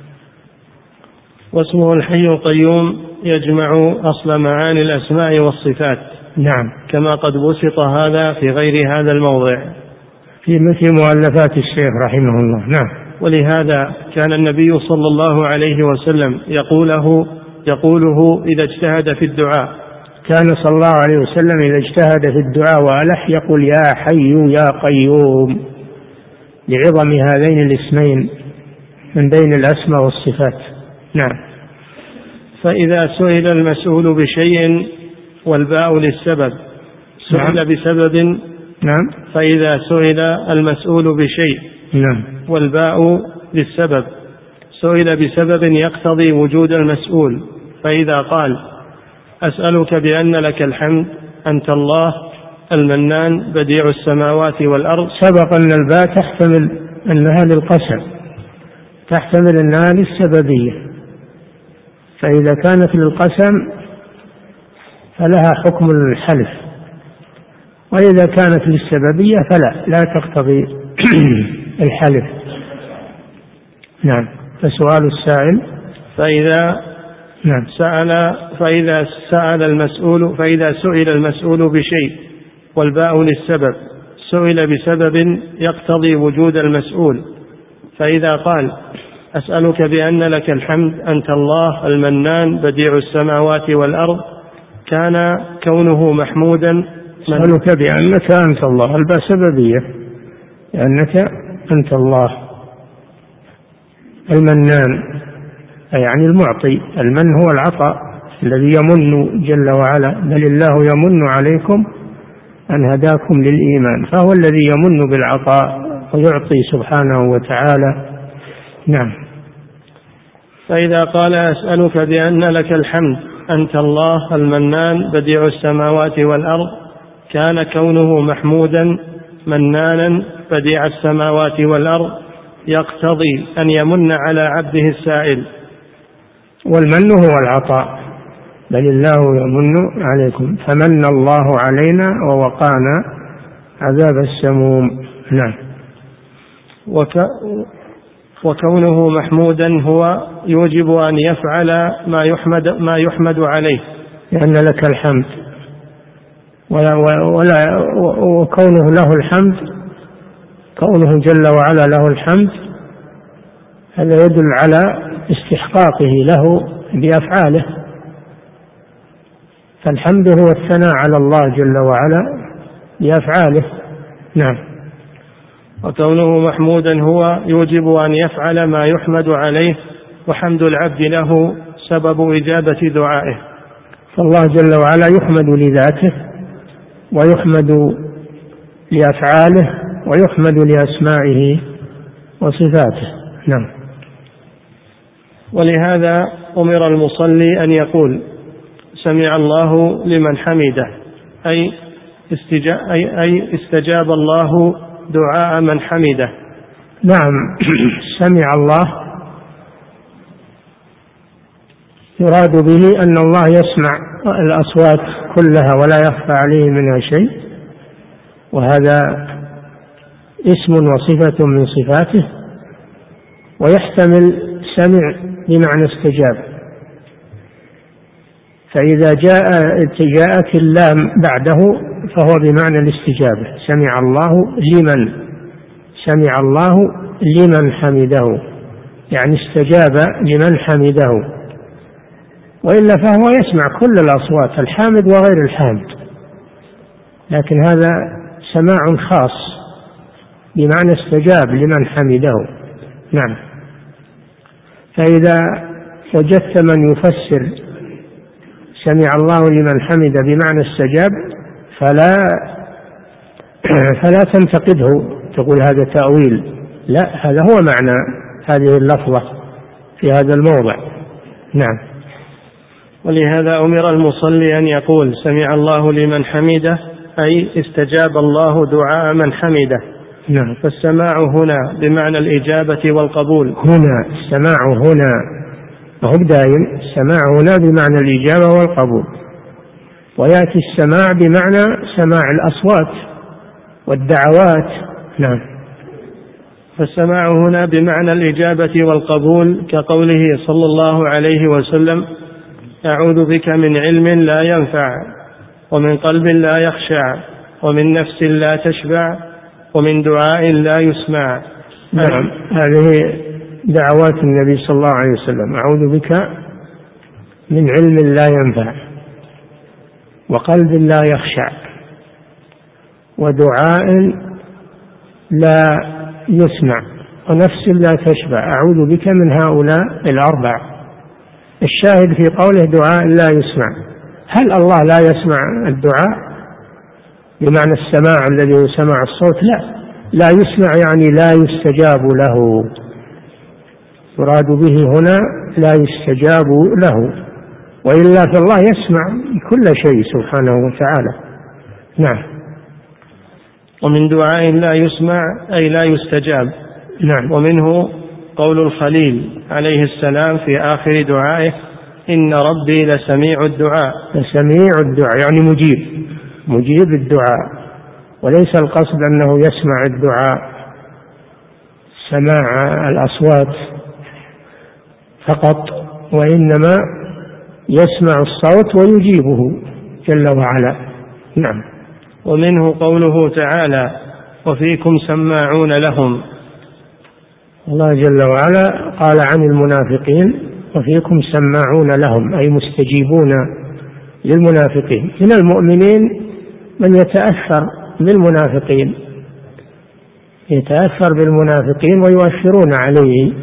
واسمه الحي القيوم يجمع أصل معاني الأسماء والصفات. نعم. كما قد بسط هذا في غير هذا الموضع في مؤلفات الشيخ رحمه الله. نعم. ولهذا كان النبي صلى الله عليه وسلم يقوله إذا اجتهد في الدعاء. كان صلى الله عليه وسلم إذا اجتهد في الدعاء وألح يقول يا حي يا قيوم، لعظم هذين الاسمين من بين الأسماء والصفات. نعم. فإذا سئل المسؤول بشيء والباء للسبب سئل بسبب. نعم. فإذا سئل المسؤول بشيء. نعم. والباء للسبب. سئل بسبب يقتضي وجود المسؤول، فإذا قال أسألك بأن لك الحمد أنت الله المنان بديع السماوات والأرض. سبق أن الباء تحتمل أنها للقسم، تحتمل أنها للسببية، فإذا كانت للقسم فلها حكم الحلف، وإذا كانت للسببية فلا، لا تقتضي الحلف. نعم. فسؤال السائل فإذا سئل المسؤول بشيء والباء للسبب، سئل بسبب يقتضي وجود المسؤول، فإذا قال أسألك بأن لك الحمد أنت الله المنان بديع السماوات والأرض، كان كونه محمودا. أسألك بأنك أنت الله، الباء سببية، لأنك أنت الله المنان، يعني المعطي. المن هو العطاء الذي يمن جل وعلا، بل الله يمن عليكم أن هداكم للإيمان، فهو الذي يمن بالعطاء ويعطي سبحانه وتعالى. نعم. فإذا قال أسألك بأن لك الحمد أنت الله المنان بديع السماوات والأرض، كان كونه محمودا منانا بديع السماوات والأرض يقتضي أن يمن على عبده السائل. والمن هو العطاء، بل الله يمن عليكم فمن الله علينا ووقانا عذاب السموم. نعم. وكونه محمودا هو يوجب أن يفعل ما يحمد عليه، لأن لك الحمد، وكونه له الحمد، كونه جل وعلا له الحمد، هذا يدل على استحقاقه له بأفعاله، فالحمد هو الثناء على الله جل وعلا بأفعاله. نعم. وكونه محمودا هو يوجب أن يفعل ما يحمد عليه، وحمد العبد له سبب إجابة دعائه. فالله جل وعلا يحمد لذاته، ويحمد لأفعاله، ويحمد لأسمائه وصفاته. نعم. ولهذا أمر المصلي أن يقول سمع الله لمن حمده، أي استجاب الله دعاء من حمده. نعم. سمع الله يراد به أن الله يسمع الأصوات كلها ولا يخفى عليه منها شيء، وهذا اسم وصفة من صفاته، ويحتمل سمع بمعنى استجاب، فإذا جاءت اللام بعده فهو بمعنى الاستجابة. سمع الله لمن حمده، يعني استجاب لمن حمده، وإلا فهو يسمع كل الأصوات الحامد وغير الحامد، لكن هذا سماع خاص بمعنى استجاب لمن حمده. نعم. فإذا وجدت من يفسر سمع الله لمن حمده بمعنى استجاب فلا تنتقده تقول هذا تأويل، لا، هذا هو معنى هذه اللفظة في هذا الموضع. نعم. ولهذا أمر المصلي أن يقول سمع الله لمن حمده، أي استجاب الله دعاء من حمده. نعم. فالسماع هنا بمعنى الإجابة والقبول. هنا السماع هنا هو دائم، السماع هنا بمعنى الإجابة والقبول، ويأتي السماع بمعنى سماع الأصوات والدعوات. نعم. فالسماع هنا بمعنى الإجابة والقبول، كقوله صلى الله عليه وسلم أعوذ بك من علم لا ينفع، ومن قلب لا يخشع، ومن نفس لا تشبع، ومن دعاء لا يسمع. نعم. هذه دعوات النبي صلى الله عليه وسلم: أعوذ بك من علم لا ينفع، وقلب لا يخشع، ودعاء لا يسمع، ونفس لا تشبع. أعوذ بك من هؤلاء الأربع. الشاهد في قوله دعاء لا يسمع، هل الله لا يسمع الدعاء؟ بمعنى السماع الذي هو سماع الصوت، لا يسمع يعني لا يستجاب له، يراد به هنا لا يستجاب له، وإلا فالله يسمع كل شيء سبحانه وتعالى. نعم. ومن دعاء لا يسمع أي لا يستجاب. نعم. ومنه قول الخليل عليه السلام في آخر دعائه: إن ربي لسميع الدعاء. لسميع الدعاء يعني مجيب الدعاء، وليس القصد أنه يسمع الدعاء سماع الأصوات فقط، وإنما يسمع الصوت ويجيبه جل وعلا. نعم. ومنه قوله تعالى: وفيكم سماعون لهم. الله جل وعلا قال عن المنافقين: وفيكم سماعون لهم، أي مستجيبون للمنافقين. من المؤمنين من يتأثر بالمنافقين، يتأثر بالمنافقين ويؤثرون عليه،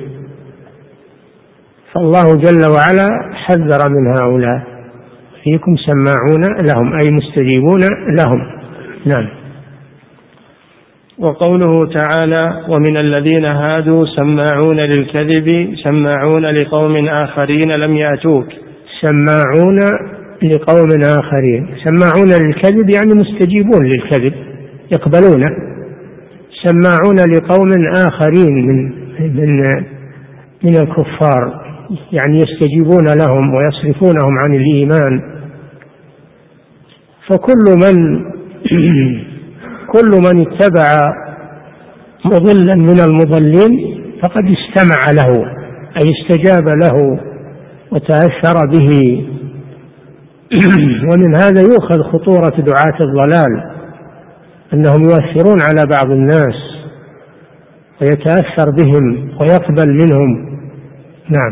فالله جل وعلا حذر من هؤلاء: فيكم سماعون لهم أي مستجيبون لهم. نعم. وقوله تعالى: ومن الذين هادوا سماعون للكذب سماعون لقوم آخرين لم يأتوك. سماعون لقوم آخرين، سماعون للكذب يعني مستجيبون للكذب يقبلونه، سماعون لقوم آخرين من الكفار يعني يستجيبون لهم ويصرفونهم عن الإيمان. فكل من اتبع مضلا من المضلين فقد استمع له، أي استجاب له وتأثر به. ومن هذا يؤخذ خطورة دعاة الضلال، أنهم يؤثرون على بعض الناس ويتأثر بهم ويقبل منهم. نعم.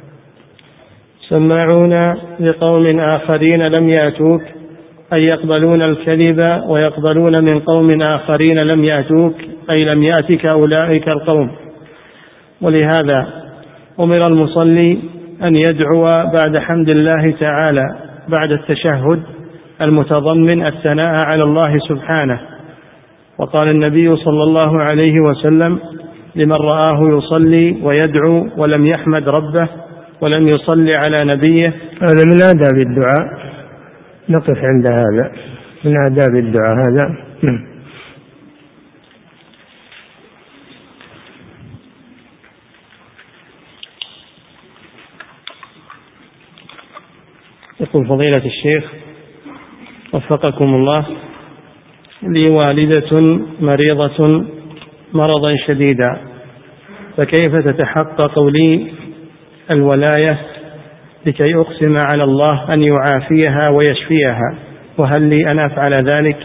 سماعون لقوم آخرين لم يأتوك أي يقبلون الكذب ويقبلون من قوم آخرين لم يأتوك أي لم يأتك أولئك القوم. ولهذا أمر المصلي أن يدعو بعد حمد الله تعالى بعد التشهد المتضمن الثناء على الله سبحانه. وقال النبي صلى الله عليه وسلم لمن رآه يصلي ويدعو ولم يحمد ربه ولم يصلي على نبيه: هذا من آداب الدعاء، نقف عند هذا، من آداب الدعاء هذا. يقول فضيلة الشيخ وفقكم الله: لي والدة مريضة مرضا شديدا، فكيف تتحقق لي الولاية لكي أقسم على الله أن يعافيها ويشفيها، وهل لي أن أفعل ذلك؟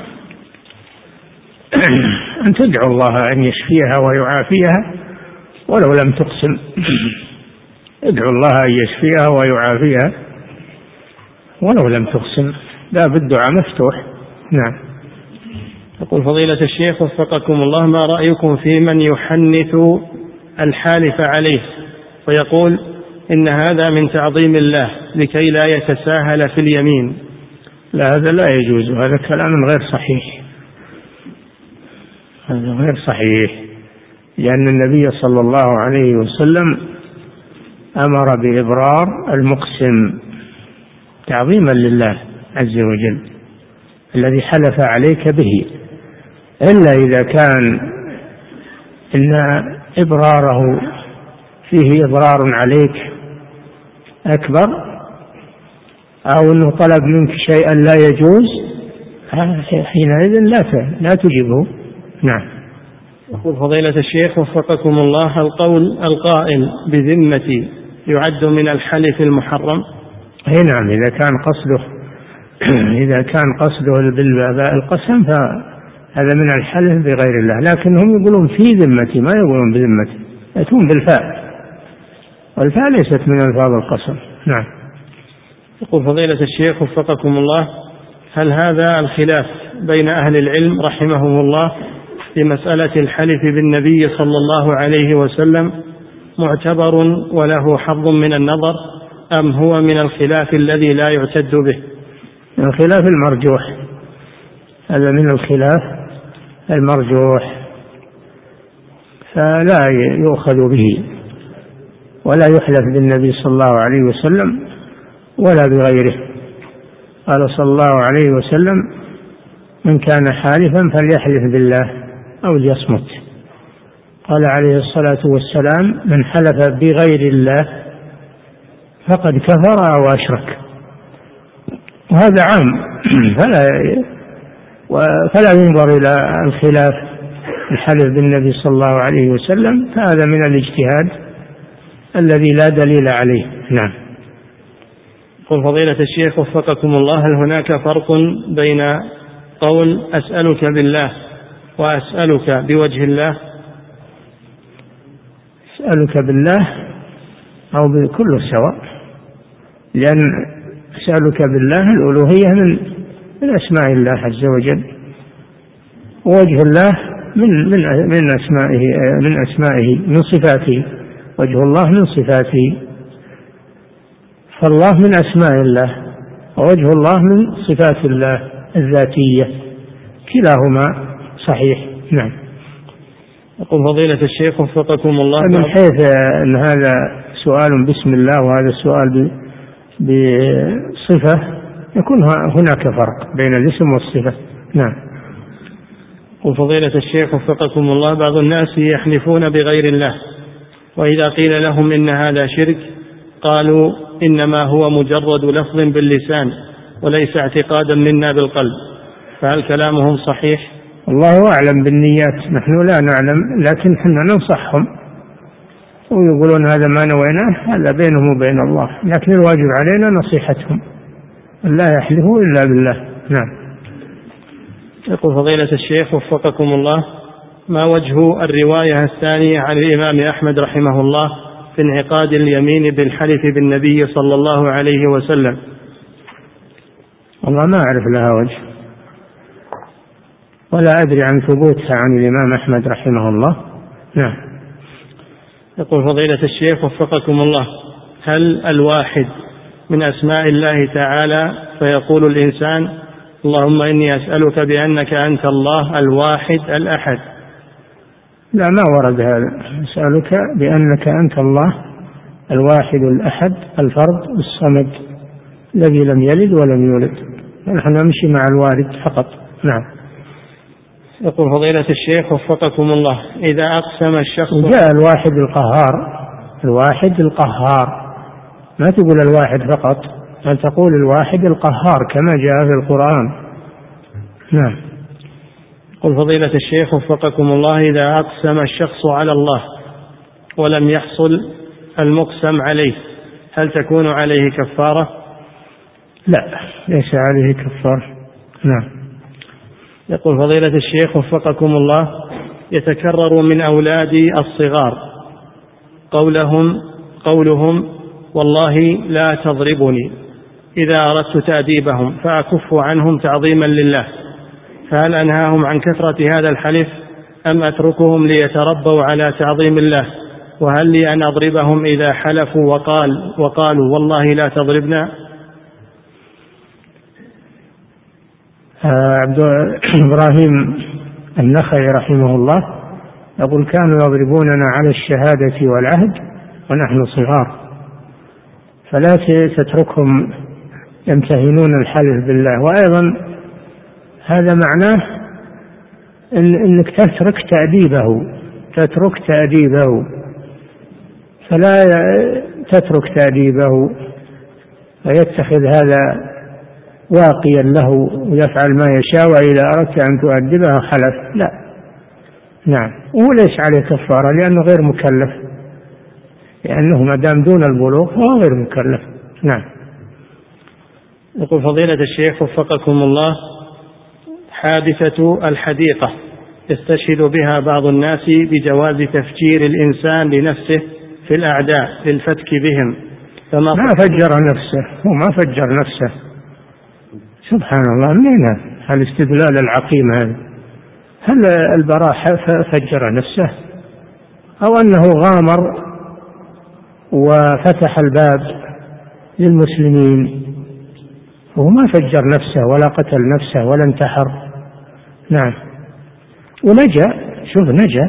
أن تدعو الله أن يشفيها ويعافيها ولو لم تقسم. ادعو الله أن يشفيها ويعافيها ولو لم تقسم، باب الدعاء مفتوح. نعم. يقول فضيلة الشيخ وفقكم الله: ما رأيكم في من يحنث الحالف عليه ويقول إن هذا من تعظيم الله لكي لا يتساهل في اليمين؟ لا، هذا لا يجوز، هذا كلام غير صحيح، هذا غير صحيح، لأن النبي صلى الله عليه وسلم أمر بإبرار المقسم تعظيما لله عز وجل الذي حلف عليك به، إلا إذا كان إن إبراره فيه إضرار عليك أكبر أو أنه طلب منك شيئا لا يجوز، حينئذ لا تجيبه. نعم. يقول فضيلة الشيخ وفقكم الله: القول القائل بذمتي يعد من الحلف المحرم؟ نعم، إذا كان قصده بالقسم فهذا من الحلف بغير الله، لكنهم يقولون في ذمتي، ما يقولون بذمتي، يأتون بالفاء، والفاء ليست من ألفاظ القسم. نعم. يقول فضيلة الشيخ وفقكم الله: هل هذا الخلاف بين أهل العلم رحمهم الله في مسألة الحلف بالنبي صلى الله عليه وسلم معتبر وله حظ من النظر، أم هو من الخلاف الذي لا يعتد به؟ الخلاف المرجوح، هذا من الخلاف المرجوح، فلا يؤخذ به ولا يحلف بالنبي صلى الله عليه وسلم ولا بغيره. قال صلى الله عليه وسلم: من كان حالفا فليحلف بالله أو ليصمت. قال عليه الصلاة والسلام: من حلف بغير الله فقد كفر أو أشرك. وهذا عام فلا ينظر إلى الخلاف الحلف بالنبي صلى الله عليه وسلم، فهذا من الاجتهاد الذي لا دليل عليه. نعم. قل فضيلة الشيخ وفقكم الله، هل هناك فرق بين قول أسألك بالله وأسألك بوجه الله؟ أسألك بالله أو بكل سواء، لأن أسألك بالله الألوهية من أسماء الله عز وجل، ووجه الله من أسمائه من صفاته، وجه الله من صفاته، فالله من أسماء الله ووجه الله من صفات الله الذاتية، كلاهما صحيح. نعم. يقول فضيلة الشيخ وفقكم الله، من حيث أن هذا سؤال باسم الله وهذا سؤال بصفة يكون هناك فرق بين الاسم والصفة. نعم. يقول فضيلة الشيخ وفقكم الله، بعض الناس يحلفون بغير الله، وإذا قيل لهم إن هذا شرك قالوا إنما هو مجرد لفظ باللسان وليس اعتقادا منا بالقلب، فهل كلامهم صحيح؟ الله أعلم بالنيات، نحن لا نعلم، لكن حنا ننصحهم ويقولون هذا ما نويناه، هذا بينهم وبين الله، لكن الواجب علينا نصيحتهم، لا يحلفوا إلا بالله. نعم. يقول فضيلة الشيخ وفقكم الله، ما وجه الرواية الثانية عن الإمام أحمد رحمه الله في انعقاد اليمين بالحلف بالنبي صلى الله عليه وسلم؟ والله ما أعرف لها وجه، ولا أدري عن ثبوتها عن الإمام أحمد رحمه الله. نعم. يقول فضيلة الشيخ وفقكم الله، هل الواحد من أسماء الله تعالى فيقول الإنسان اللهم إني أسألك بأنك أنت الله الواحد الأحد؟ لا، ما ورد هذا. أسألك بأنك أنت الله الواحد الأحد الفرد الصمد الذي لم يلد ولم يولد، نحن نمشي مع الوارد فقط. نعم. يقول فضيلة الشيخ وفقكم الله، إذا أقسم الشخص، جاء الواحد القهار، الواحد القهار، ما تقول الواحد فقط، بل تقول الواحد القهار كما جاء في القرآن. نعم. يقول فضيلة الشيخ وفقكم الله، إذا أقسم الشخص على الله ولم يحصل المقسم عليه هل تكون عليه كفارة؟ لا، ليس عليه كفارة. نعم. يقول فضيلة الشيخ وفقكم الله، يتكرر من أولادي الصغار قولهم والله لا تضربني إذا أردت تأديبهم فأكف عنهم تعظيما لله، فهل أنهاهم عن كثرة هذا الحلف أم أتركهم ليتربوا على تعظيم الله؟ وهل لي أن أضربهم إذا حلفوا وقالوا والله لا تضربنا؟ عبد إبراهيم النخعي رحمه الله يقول كانوا يضربوننا على الشهادة والعهد ونحن صغار، فلا تتركهم يمتهنون الحلف بالله. وأيضا هذا معناه أنك تترك تأديبه، فلا تترك تأديبه ويتخذ هذا واقيا له ويفعل ما يشاء، وإذا أردت أن تؤدبه حلف. لا. نعم. وهو ليس عليه كفارة لأنه غير مكلف، لأنه ما دام دون البلوغ فهو غير مكلف. نعم. يقول فضيلة الشيخ وفقكم الله، حادثة الحديقة يستشهد بها بعض الناس بجواز تفجير الإنسان لنفسه في الأعداء للفتك بهم، ما فجر نفسه، هو ما فجر نفسه، سبحان الله، منين الاستدلال العقيم هذا؟ هل البراء فجر نفسه أو أنه غامر وفتح الباب للمسلمين؟ هو ما فجر نفسه ولا قتل نفسه ولا انتحر، نعم. ونجا، شوف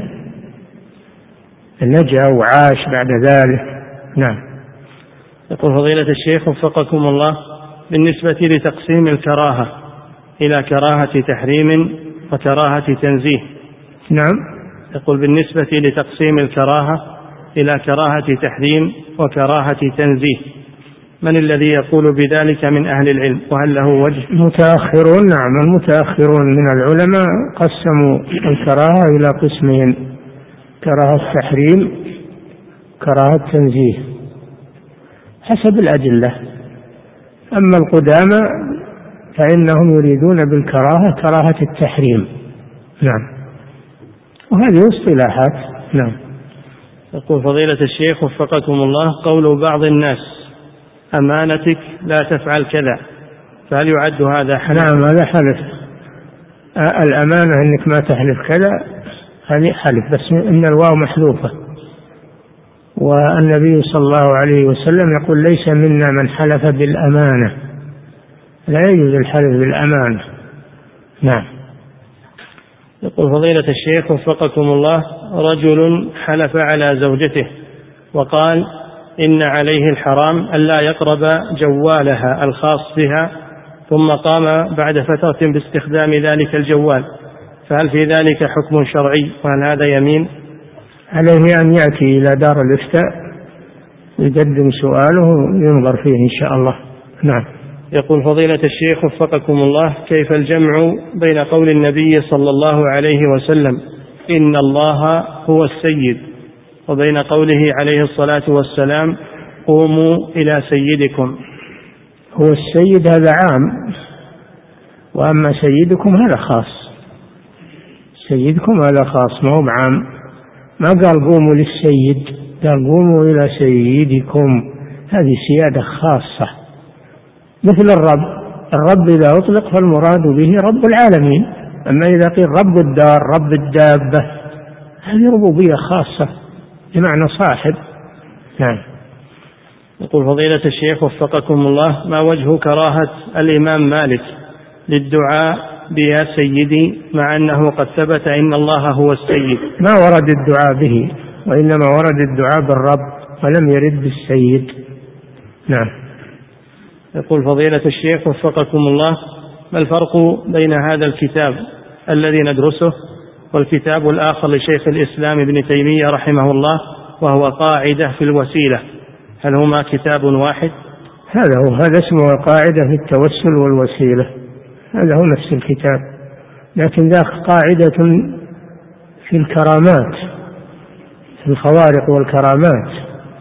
نجا وعاش بعد ذلك. نعم. يقول فضيلة الشيخ وفقكم الله، بالنسبة لتقسيم الكراهة إلى كراهة تحريم وكراهة تنزيه. نعم. يقول بالنسبة لتقسيم الكراهة إلى كراهة تحريم وكراهة تنزيه، من الذي يقول بذلك من أهل العلم، وهل له وجه؟ المتأخرون. نعم، المتأخرون من العلماء قسموا الكراهة إلى قسمين: كراهة تحريم، كراهة تنزيه، حسب الأدلة. أما القدامى فإنهم يريدون بالكراهة كراهة التحريم. نعم. وهذه اصطلاحات. نعم. يقول فضيلة الشيخ وفقكم الله، قول بعض الناس أمانتك لا تفعل كذا، فهل يعد هذا حلف؟ نعم، هذا حلف. الأمانة أنك ما تحلف كذا، هذه حلف، بس إن الواو محذوفة. والنبي صلى الله عليه وسلم يقول: ليس منا من حلف بالأمانة، لا يجوز الحلف بالأمانة. نعم. يقول فضيلة الشيخ وفقكم الله، رجل حلف على زوجته وقال إن عليه الحرام ألا يقرب جوالها الخاص بها، ثم قام بعد فترة باستخدام ذلك الجوال، فهل في ذلك حكم شرعي، وهل هذا يمين؟ عليه أن يأتي إلى دار الإفتاء ويقدم سؤاله وينظر فيه إن شاء الله. نعم. يقول فضيلة الشيخ وفقكم الله، كيف الجمع بين قول النبي صلى الله عليه وسلم إن الله هو السيد، وبين قوله عليه الصلاة والسلام قوموا إلى سيدكم؟ هو السيد هذا عام، وأما سيدكم هذا خاص. سيدكم هذا خاص، ما هو بعام. ما قال قوموا للسيد، قال قوموا إلى سيدكم، هذه سيادة خاصة. مثل الرب إذا أطلق فالمراد به رب العالمين، أما إذا قيل رب الدار، رب الدابة، هذه ربوبية خاصة بمعنى صاحب. نعم. يقول فضيلة الشيخ وفقكم الله، ما وجه كراهة الإمام مالك للدعاء بيا سيدي، مع أنه قد ثبت إن الله هو السيد؟ ما ورد الدعاء به، وإنما ورد الدعاء بالرب، ولم يرد بالسيد. نعم. يقول فضيلة الشيخ وفقكم الله، ما الفرق بين هذا الكتاب الذي ندرسه والكتاب الآخر لشيخ الإسلام ابن تيمية رحمه الله، وهو قاعدة في الوسيلة، هل هما كتاب واحد؟ هذا اسمه قاعدة في التوسل والوسيلة، هذا هو نفس الكتاب، لكن ذاك قاعدة في الكرامات، في الخوارق والكرامات.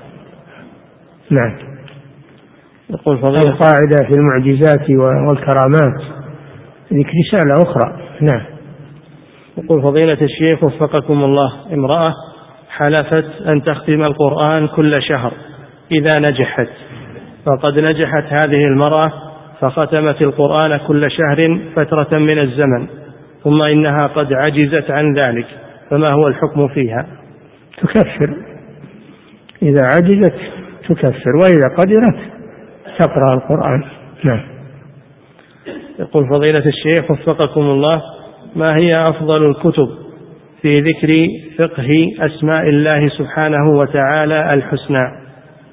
نعم. يقول فضيلة القاعدة في المعجزات والكرامات، ذيك رسالة أخرى. نعم. يقول فضيلة الشيخ وفقكم الله، امرأة حلفت أن تختم القرآن كل شهر إذا نجحت، فقد نجحت هذه المرأة فختمت القرآن كل شهر فترة من الزمن، ثم إنها قد عجزت عن ذلك، فما هو الحكم فيها؟ تكفر، إذا عجزت تكفر، وإذا قدرت تقرأ القرآن. نعم. يقول فضيلة الشيخ وفقكم الله، ما هي أفضل الكتب في ذكر فقه أسماء الله سبحانه وتعالى الحسنى؟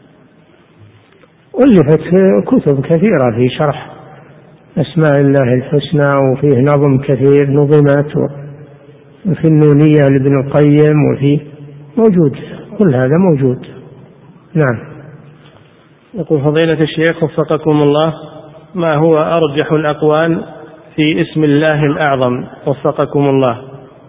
ألفت كتب كثيرة في شرح أسماء الله الحسنى، وفيه نظم كثير نظمت، وفي النونية لابن القيم، وفي موجود، كل هذا موجود. نعم. يقول فضيلة الشيخ وفقكم الله، ما هو أرجح الأقوال في اسم الله الأعظم وفقكم الله؟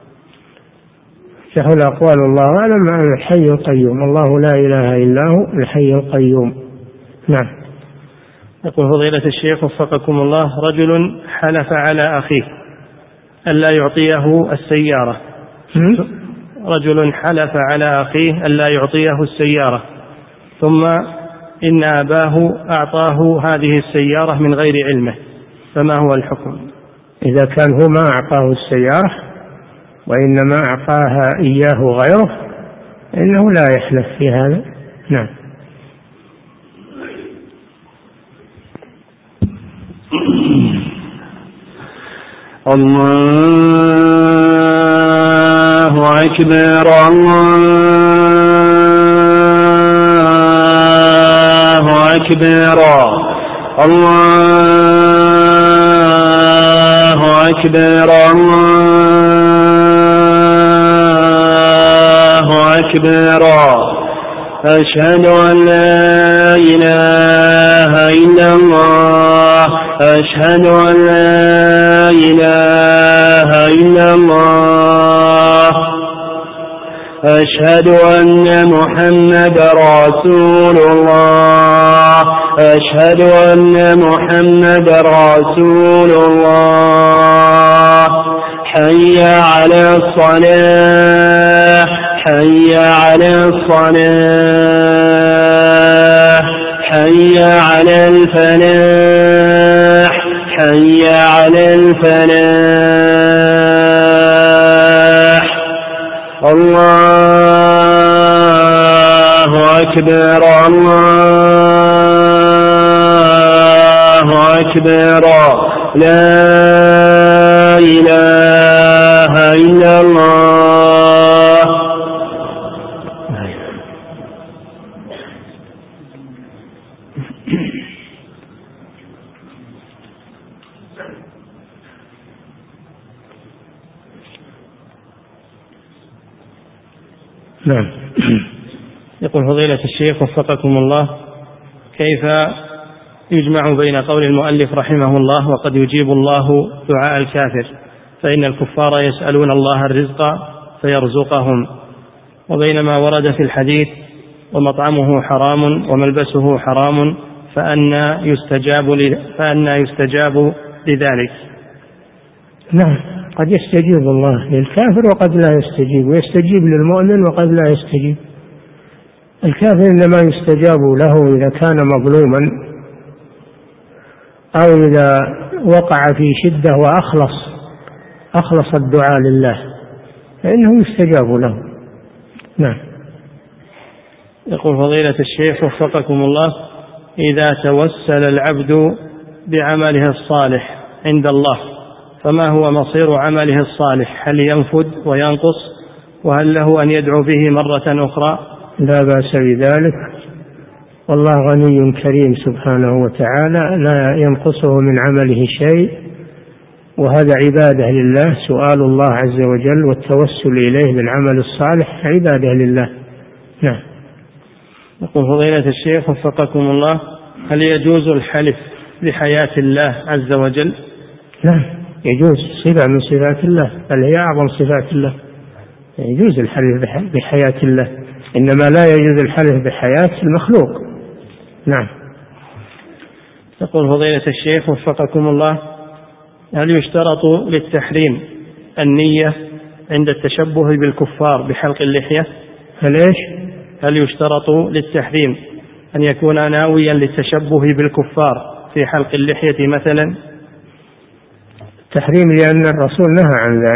أرجح الأقوال الله أعلم الحي القيوم، الله لا إله إلا هو الحي القيوم. نعم. يقول فضيلة الشيخ وفقكم الله، رجل حلف على أخيه ألا يعطيه السيارة. رجل حلف على أخيه ألا يعطيه السيارة، ثم إن أباه أعطاه هذه السيارة من غير علمه، فما هو الحكم؟ إذا كان هو ما أعطاه السيارة وإنما أعطاها إياه غيره إنه لا يحلف في هذا. نعم. الله أكبر الله أكبر الله أكبر الله أكبر أشهد أن لا إله إلا الله أشهد أن لا إله إلا الله أشهد أن محمدا رسول الله أشهد أن محمدا رسول الله حي على الصلاة حي على الصلاة حي على الفلاح حي على الفلاح الله أكبر الله أكبر لا إله إلا الله. نعم. يقول فضيلة الشيخ وفقكم الله، كيف يجمع بين قول المؤلف رحمه الله وقد يجيب الله دعاء الكافر، فإن الكفار يسألون الله الرزق فيرزقهم، وبينما ورد في الحديث ومطعمه حرام وملبسه حرام فأنى يستجاب لذلك؟ نعم، قد يستجيب الله للكافر وقد لا يستجيب، ويستجيب للمؤمن وقد لا يستجيب. الكافر إنما يستجاب له إذا كان مظلوما أو إذا وقع في شدة وأخلص الدعاء لله فإنه يستجاب له. نعم. يقول فضيلة الشيخ وفقكم الله، إذا توسل العبد بعمله الصالح عند الله فما هو مصير عمله الصالح؟ هل ينفد وينقص؟ وهل له أن يدعو به مرة أخرى؟ لا بأس بذلك، والله غني كريم سبحانه وتعالى، لا ينقصه من عمله شيء، وهذا عبادة لله. سؤال الله عز وجل والتوسل إليه بالعمل الصالح عبادة لله. نعم. يقول فضيلة الشيخ وفقكم الله، هل يجوز الحلف بحياة الله عز وجل؟ نعم يجوز، صفة من صفات الله، بل هي أعظم صفات الله. يجوز الحلف بحياة الله، إنما لا يجوز الحلف بحياة المخلوق. نعم. يقول فضيلة الشيخ وفقكم الله، هل يشترط للتحريم النية عند التشبه بالكفار بحلق اللحية؟ هل يشترط للتحريم أن يكون ناويا للتشبه بالكفار في حلق اللحية مثلا؟ التحريم لأن الرسول نهى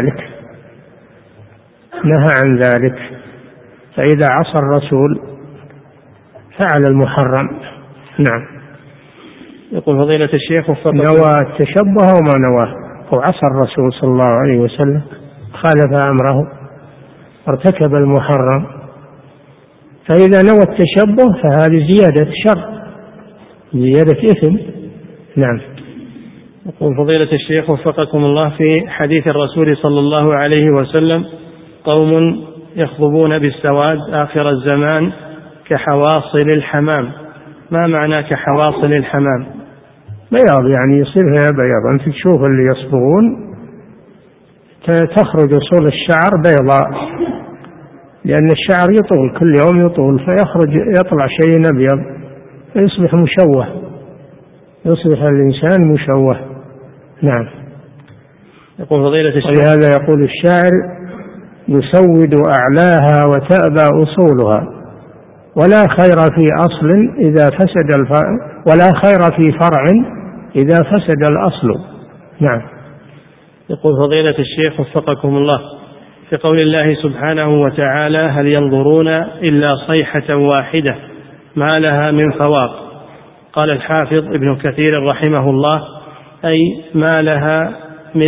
عن ذلك، فإذا عصى الرسول فعل المحرم. نعم. يقول فضيلة الشيخ نوى التشبه وما نواه، وعصى الرسول صلى الله عليه وسلم، خالف أمره، ارتكب المحرم، فإذا نوى التشبه فهذه زيادة شر، زيادة إثم. نعم. يقول فضيلة الشيخ وفقكم الله، في حديث الرسول صلى الله عليه وسلم قوم يخضبون بالسواد آخر الزمان كحواصل الحمام، ما معنى كحواصل الحمام؟ بياض، يعني يصير فيها بياض. أنت تشوف اللي يصبغون تخرج أصول الشعر بيضاء، لأن الشعر يطول كل يوم يطول، يطلع شيء أبيض فيصبح مشوه، يصبح الإنسان مشوه. نعم. يقول فضيلة الشيخ، ولهذا يقول الشاعر: يسود أعلاها وتأبى أصولها، ولا خير في أصل إذا فسد ولا خير في فرع إذا فسد الأصل. نعم. يقول فضيلة الشيخ وفقكم الله، في قول الله سبحانه وتعالى: هل ينظرون إلا صيحة واحدة ما لها من فواق، قال الحافظ ابن كثير رحمه الله: أي ما لها من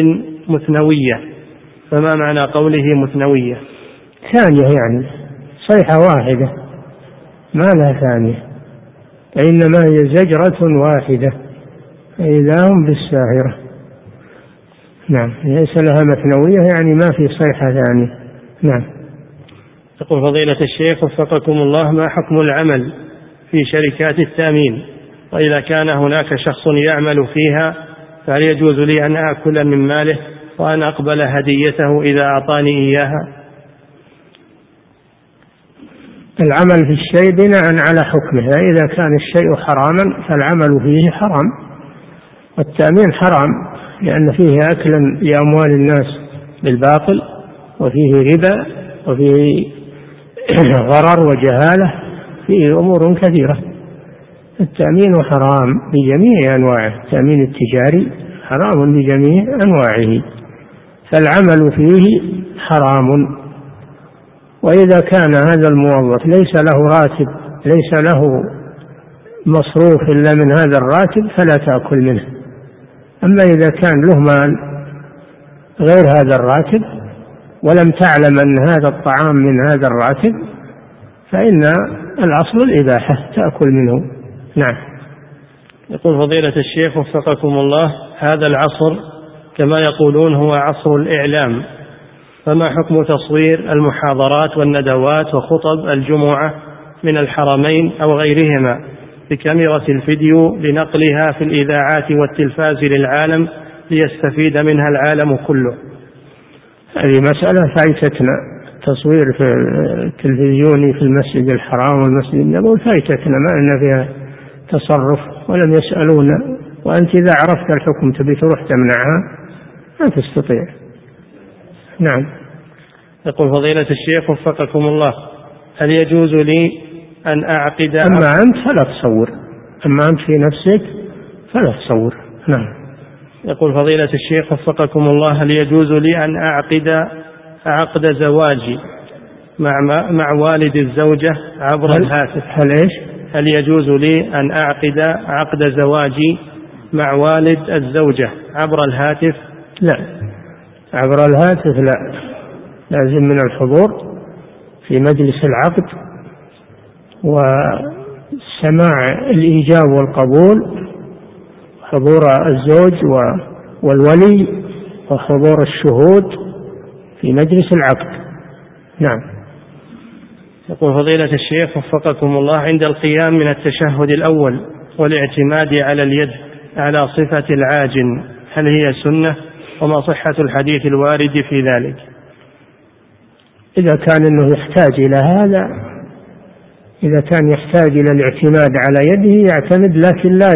مثنوية، فما معنى قوله مثنوية؟ ثانية يعني صيحة واحدة ما لها ثانية، إنما هي زجرة واحدة فإذا هم بالساهرة. نعم، ليس لها مثنوية يعني ما في صيحة ثانية. نعم. يقول فضيلة الشيخ وفقكم الله: ما حكم العمل في شركات التأمين؟ وإذا كان هناك شخص يعمل فيها فهل يجوز لي أن آكل من ماله وأن أقبل هديته إذا أعطاني إياها؟ العمل في الشيء بناء على حكمه، إذا كان الشيء حراما فالعمل فيه حرام، والتأمين حرام لأن فيه أكلا لأموال الناس بالباطل، وفيه ربا، وفيه غرر وجهالة، فيه أمور كثيرة. التأمين حرام بجميع أنواعه، التأمين التجاري حرام بجميع أنواعه، فالعمل فيه حرام. وإذا كان هذا الموظف ليس له راتب، ليس له مصروف إلا من هذا الراتب فلا تأكل منه. أما إذا كان له مال غير هذا الراتب ولم تعلم أن هذا الطعام من هذا الراتب فإن الأصل الإباحة تأكل منه. نعم. يقول فضيلة الشيخ وفقكم الله: هذا العصر كما يقولون هو عصر الإعلام، فما حكم تصوير المحاضرات والندوات وخطب الجمعة من الحرمين أو غيرهما بكاميرا الفيديو لنقلها في الإذاعات والتلفاز للعالم ليستفيد منها العالم كله؟ هذه مسألة فايتتنا، تصوير في التلفزيوني في المسجد الحرام والمسجد النبوي فايتتنا، ما لنا فيها تصرف ولم يسألونا، وأنت إذا عرفت الحكم تبي تروح تمنعها ما تستطيع. نعم. يقول فضيلة الشيخ وفقكم الله: هل يجوز لي أن أعقد؟ أما أنت فلا تصور، أما أنت في نفسك فلا تصور. نعم. يقول فضيلة الشيخ وفقكم الله: هل يجوز لي أن أعقد عقد زواجي مع والد الزوجة عبر الهاتف؟ هل يجوز لي أن أعقد عقد زواجي مع والد الزوجة عبر الهاتف؟ لا، عبر الهاتف لا، لازم من الحضور في مجلس العقد وسماع الإيجاب والقبول، حضور الزوج والولي وحضور الشهود في مجلس العقد. نعم. يقول فضيلة الشيخ وفقكم الله: عند القيام من التشهد الأول والاعتماد على اليد على صفة العاجن هل هي سنة؟ وما صحة الحديث الوارد في ذلك؟ إذا كان أنه يحتاج إلى هذا، إذا كان يحتاج إلى الاعتماد على يده يعتمد، لكن لا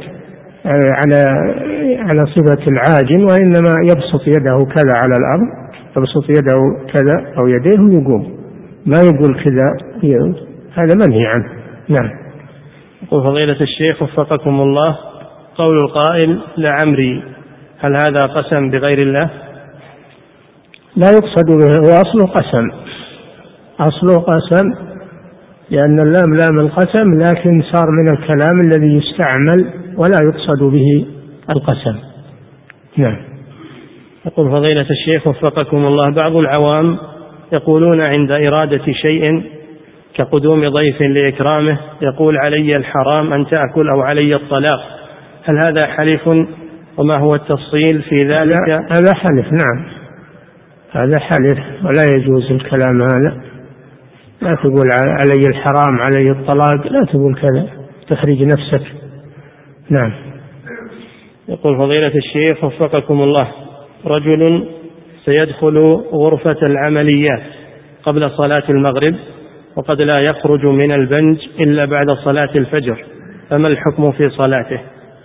على صفة العاجن، وإنما يبسط يده كذا على الأرض، يبسط يده كذا أو يديه ويقوم، ما يقول كذا، هذا منهي عنه. نعم. يقول فضيلة الشيخ وفقكم الله: قول القائل لعمري، هل هذا قسم بغير الله؟ لا يقصد به، هو أصله قسم، أصله قسم، لأن اللام لام القسم، لكن صار من الكلام الذي يستعمل ولا يقصد به القسم. نعم. يقول فضيلة الشيخ وفقكم الله: بعض العوام يقولون عند إرادة شيء كقدوم ضيف لإكرامه يقول علي الحرام أن تأكل أو علي الطلاق، هل هذا حلف؟ وما هو التفصيل في ذلك؟ هذا حلف. نعم، هذا حلف ولا يجوز الكلام هذا. لا تقول علي الحرام علي الطلاق، لا تقول كذا، تحرج نفسك. نعم. يقول فضيلة الشيخ وفقكم الله: رجل سيدخل غرفة العمليات قبل صلاة المغرب وقد لا يخرج من البنج إلا بعد صلاة الفجر، فما الحكم في صلاته؟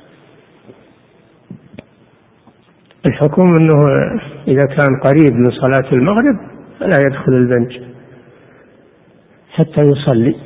الحكم أنه إذا كان قريب من صلاة المغرب فلا يدخل البنج حتى يصلي.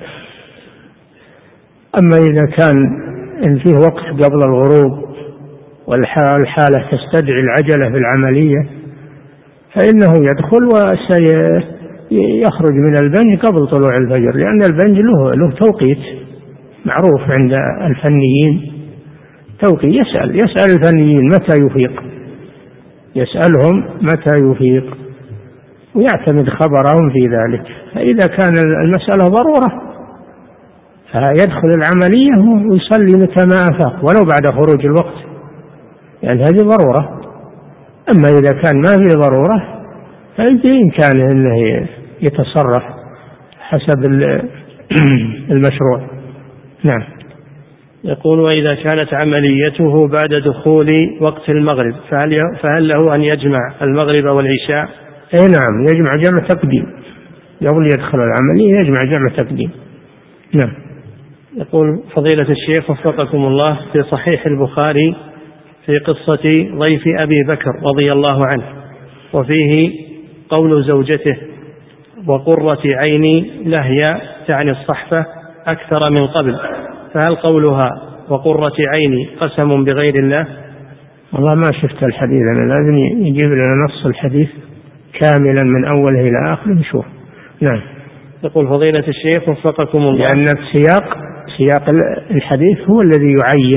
أما إذا كان إن فيه وقت قبل الغروب والحالة تستدعي العجلة في العملية فإنه يدخل وسيخرج من البنج قبل طلوع الفجر، لأن البنج له توقيت معروف عند الفنيين، توقيت. يسأل الفنيين متى يفيق، يسألهم متى يفيق ويعتمد خبرهم في ذلك. فإذا كان المسألة ضرورة فيدخل العملية ويصلي متى ما أفاق ولو بعد خروج الوقت، يعني هذه ضرورة. أما إذا كان ما في ضرورة فبإمكانه أنه يتصرف حسب المشروع. نعم. يقول: وإذا كانت عمليته بعد دخول وقت المغرب فهل له أن يجمع المغرب والعشاء؟ أي نعم، يجمع جمع تقديم قبل يدخل العملية، يجمع جمع تقديم. نعم. يقول: فضيلة الشيخ وفقكم الله، في صحيح البخاري في قصة ضيف أبي بكر رضي الله عنه وفيه قول زوجته: وقرة عيني لهي تعني الصحفة أكثر من قبل، فهل قولها وقرة عيني قسم بغير الله؟ والله ما شفت الحديث، أنا لازم يجيب لنا نص الحديث كاملا من أوله إلى آخره نشوف. نعم. يقول: فضيلة الشيخ وفقكم الله، لأن سياق الحديث هو الذي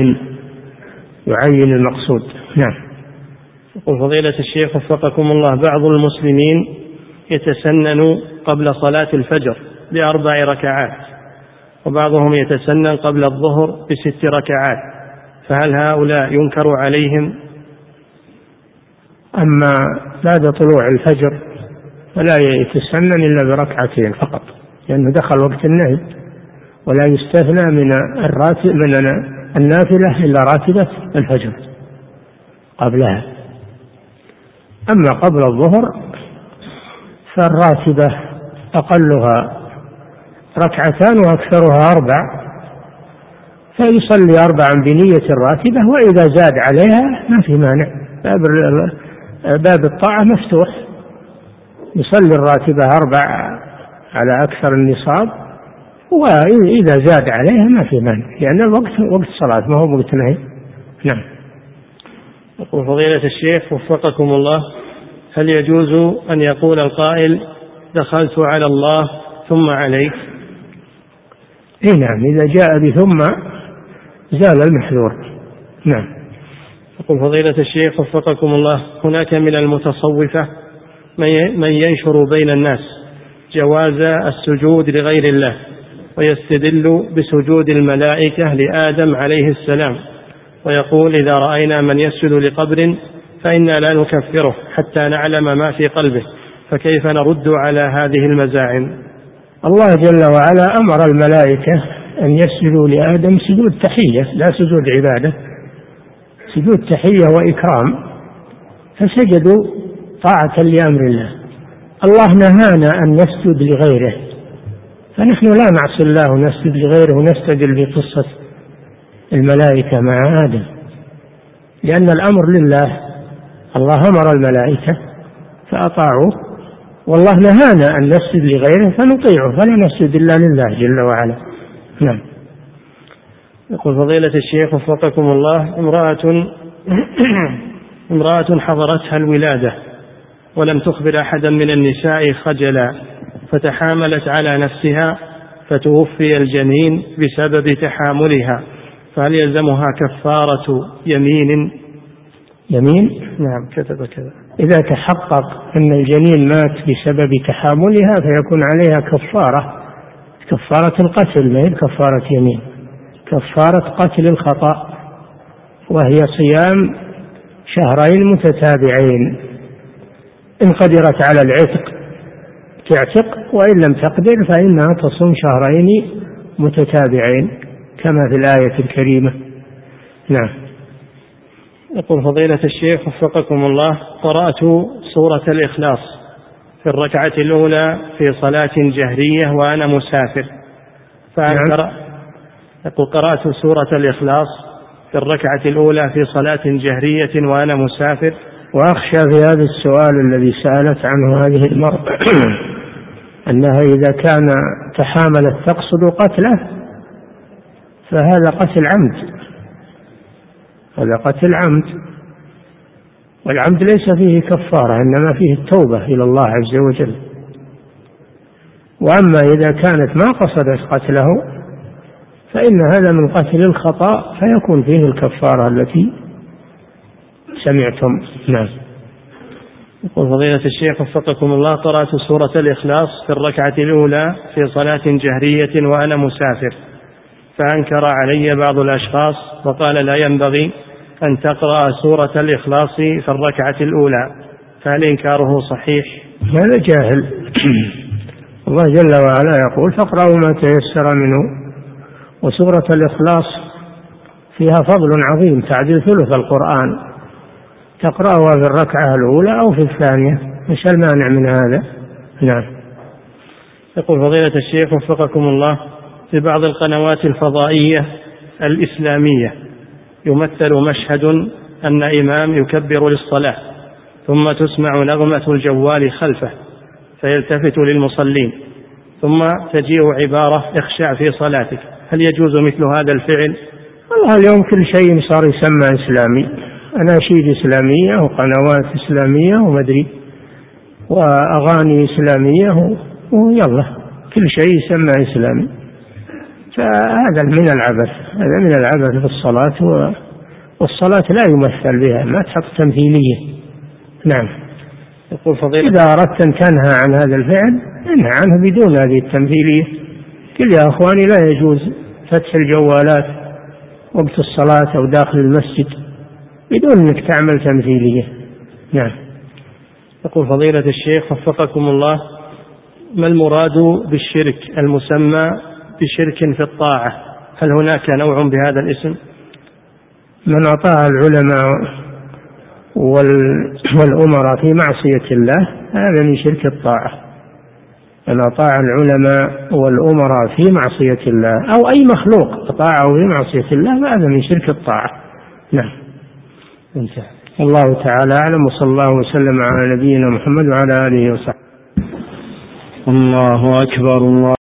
يعين المقصود. نعم. يقول: فضيلة الشيخ وفقكم الله، بعض المسلمين يتسنن قبل صلاة الفجر ب4 ركعات، وبعضهم يتسنن قبل الظهر ب6 ركعات، فهل هؤلاء ينكر عليهم؟ أما بعد طلوع الفجر فلا يتسنن إلا بركعتين فقط، لأنه دخل وقت النهي، ولا يستثنى من النافلة إلا راتبة الفجر قبلها. أما قبل الظهر فالراتبة أقلها 2 وأكثرها 4، فيصلي 4 بنية الراتبة، وإذا زاد عليها ما في مانع، باب الطاعة مفتوح، يصلي الراتبة 4 على أكثر النصاب، وإذا زاد عليها ما في مانع، لأن الوقت وقت صلاة ما هو وقت نهي. نعم. يقول: فضيلة الشيخ وفقكم الله، هل يجوز أن يقول القائل: دخلت على الله ثم عليك؟ إيه نعم، إذا جاء بثم زال المحذور. نعم. يقول: فضيلة الشيخ وفقكم الله، هناك من المتصوفة من ينشر بين الناس جواز السجود لغير الله، ويستدل بسجود الملائكة لآدم عليه السلام، ويقول: إذا رأينا من يسجد لقبر فإنا لا نكفره حتى نعلم ما في قلبه، فكيف نرد على هذه المزاعم؟ الله جل وعلا أمر الملائكة أن يسجدوا لآدم سجود تحية لا سجود عبادة، سجود تحية وإكرام، فسجدوا طاعة لأمر الله. الله نهانا أن نسجد لغيره، فنحن لا نعصي الله ونسجد لغيره ونستدل بقصة الملائكة مع آدم، لأن الأمر لله، الله أمر الملائكة فأطاعوا، والله نهانا أن نسجد لغيره فنطيعه، فلا نسجد إلا لله جل وعلا. نعم. يقول: فضيلة الشيخ وفقكم الله، امرأة حضرتها الولادة ولم تخبر أحدا من النساء خجلا، فتحاملت على نفسها فتوفي الجنين بسبب تحاملها، فهل يلزمها كفارة يمين؟ نعم، كتب كذا. إذا تحقق أن الجنين مات بسبب تحاملها فيكون عليها كفارة القتل، ما هي كفارة يمين، كفارة قتل الخطأ، وهي صيام 2 متتابعين، إن قدرت على العتق تعتق، وإن لم تقدر فإنها تصوم 2 متتابعين كما في الآية الكريمة. نعم. يقول: فضيلة الشيخ وفقكم الله، قرأت سورة الإخلاص في الركعة الأولى في صلاة جهرية وأنا مسافر، يقول: قرأت سورة الإخلاص في الركعة الأولى في صلاة جهرية وأنا مسافر، وأخشى في هذا السؤال الذي سألت عنه هذه المرأة أنها إذا كان تحاملت تقصد قتله فهذا قتل عمد، هذا قتل عمد، والعمد ليس فيه كفارة، إنما فيه التوبة إلى الله عز وجل. وأما إذا كانت ما قصدت قتله فإن هذا من قتل الخطأ، فيكون فيه الكفارة التي سمعتم. نعم. يقول فضيلة الشيخ وفقكم الله، قرأت سورة الإخلاص في الركعة الأولى في صلاة جهرية وأنا مسافر، فأنكر علي بعض الأشخاص وقال لا ينبغي أن تقرأ سورة الإخلاص في الركعة الأولى، فهل إنكاره صحيح؟ هذا جاهل. الله جل وعلا يقول فاقرأوا ما تيسر منه، وسورة الإخلاص فيها فضل عظيم تعديل ثلث القرآن، تقرأها في الركعة الأولى أو في الثانية، مش المانع من هذا. نعم. يقول فضيلة الشيخ وفقكم الله، في بعض القنوات الفضائية الإسلامية يمثل مشهد أن إمام يكبر للصلاة ثم تسمع نغمة الجوال خلفه فيلتفت للمصلين ثم تجيء عبارة اخشع في صلاتك، هل يجوز مثل هذا الفعل؟ والله اليوم كل شيء صار يسمى إسلامي، أناشيد إسلامية وقنوات إسلامية ومدري وأغاني إسلامية ويلا كل شيء يسمى إسلامي، فهذا من العبث، هذا من العبث في الصلاة، والصلاة لا يمثل بها، ما تحط تمثيلية. نعم. يقول فضيلة إذا أردت أن تنهى عن هذا الفعل انهى عنه بدون هذه التمثيلية. قل يا أخواني لا يجوز فتح الجوالات وقت الصلاة أو داخل المسجد بدون أنك تعمل تمثيلية. نعم. يقول فضيلة الشيخ وفقكم الله، ما المراد بالشرك المسمى بشرك في الطاعة؟ هل هناك نوع بهذا الاسم؟ من أطاع العلماء والأمراء في معصية الله هذا من شرك الطاعة. من أطاع العلماء والأمراء في معصية الله أو أي مخلوق أطاعه في معصية الله هذا من شرك الطاعة. نعم. انتهى. الله تعالى أعلم، وصلى الله وسلم على نبينا محمد وعلى آله وصحبه. الله أكبر. الله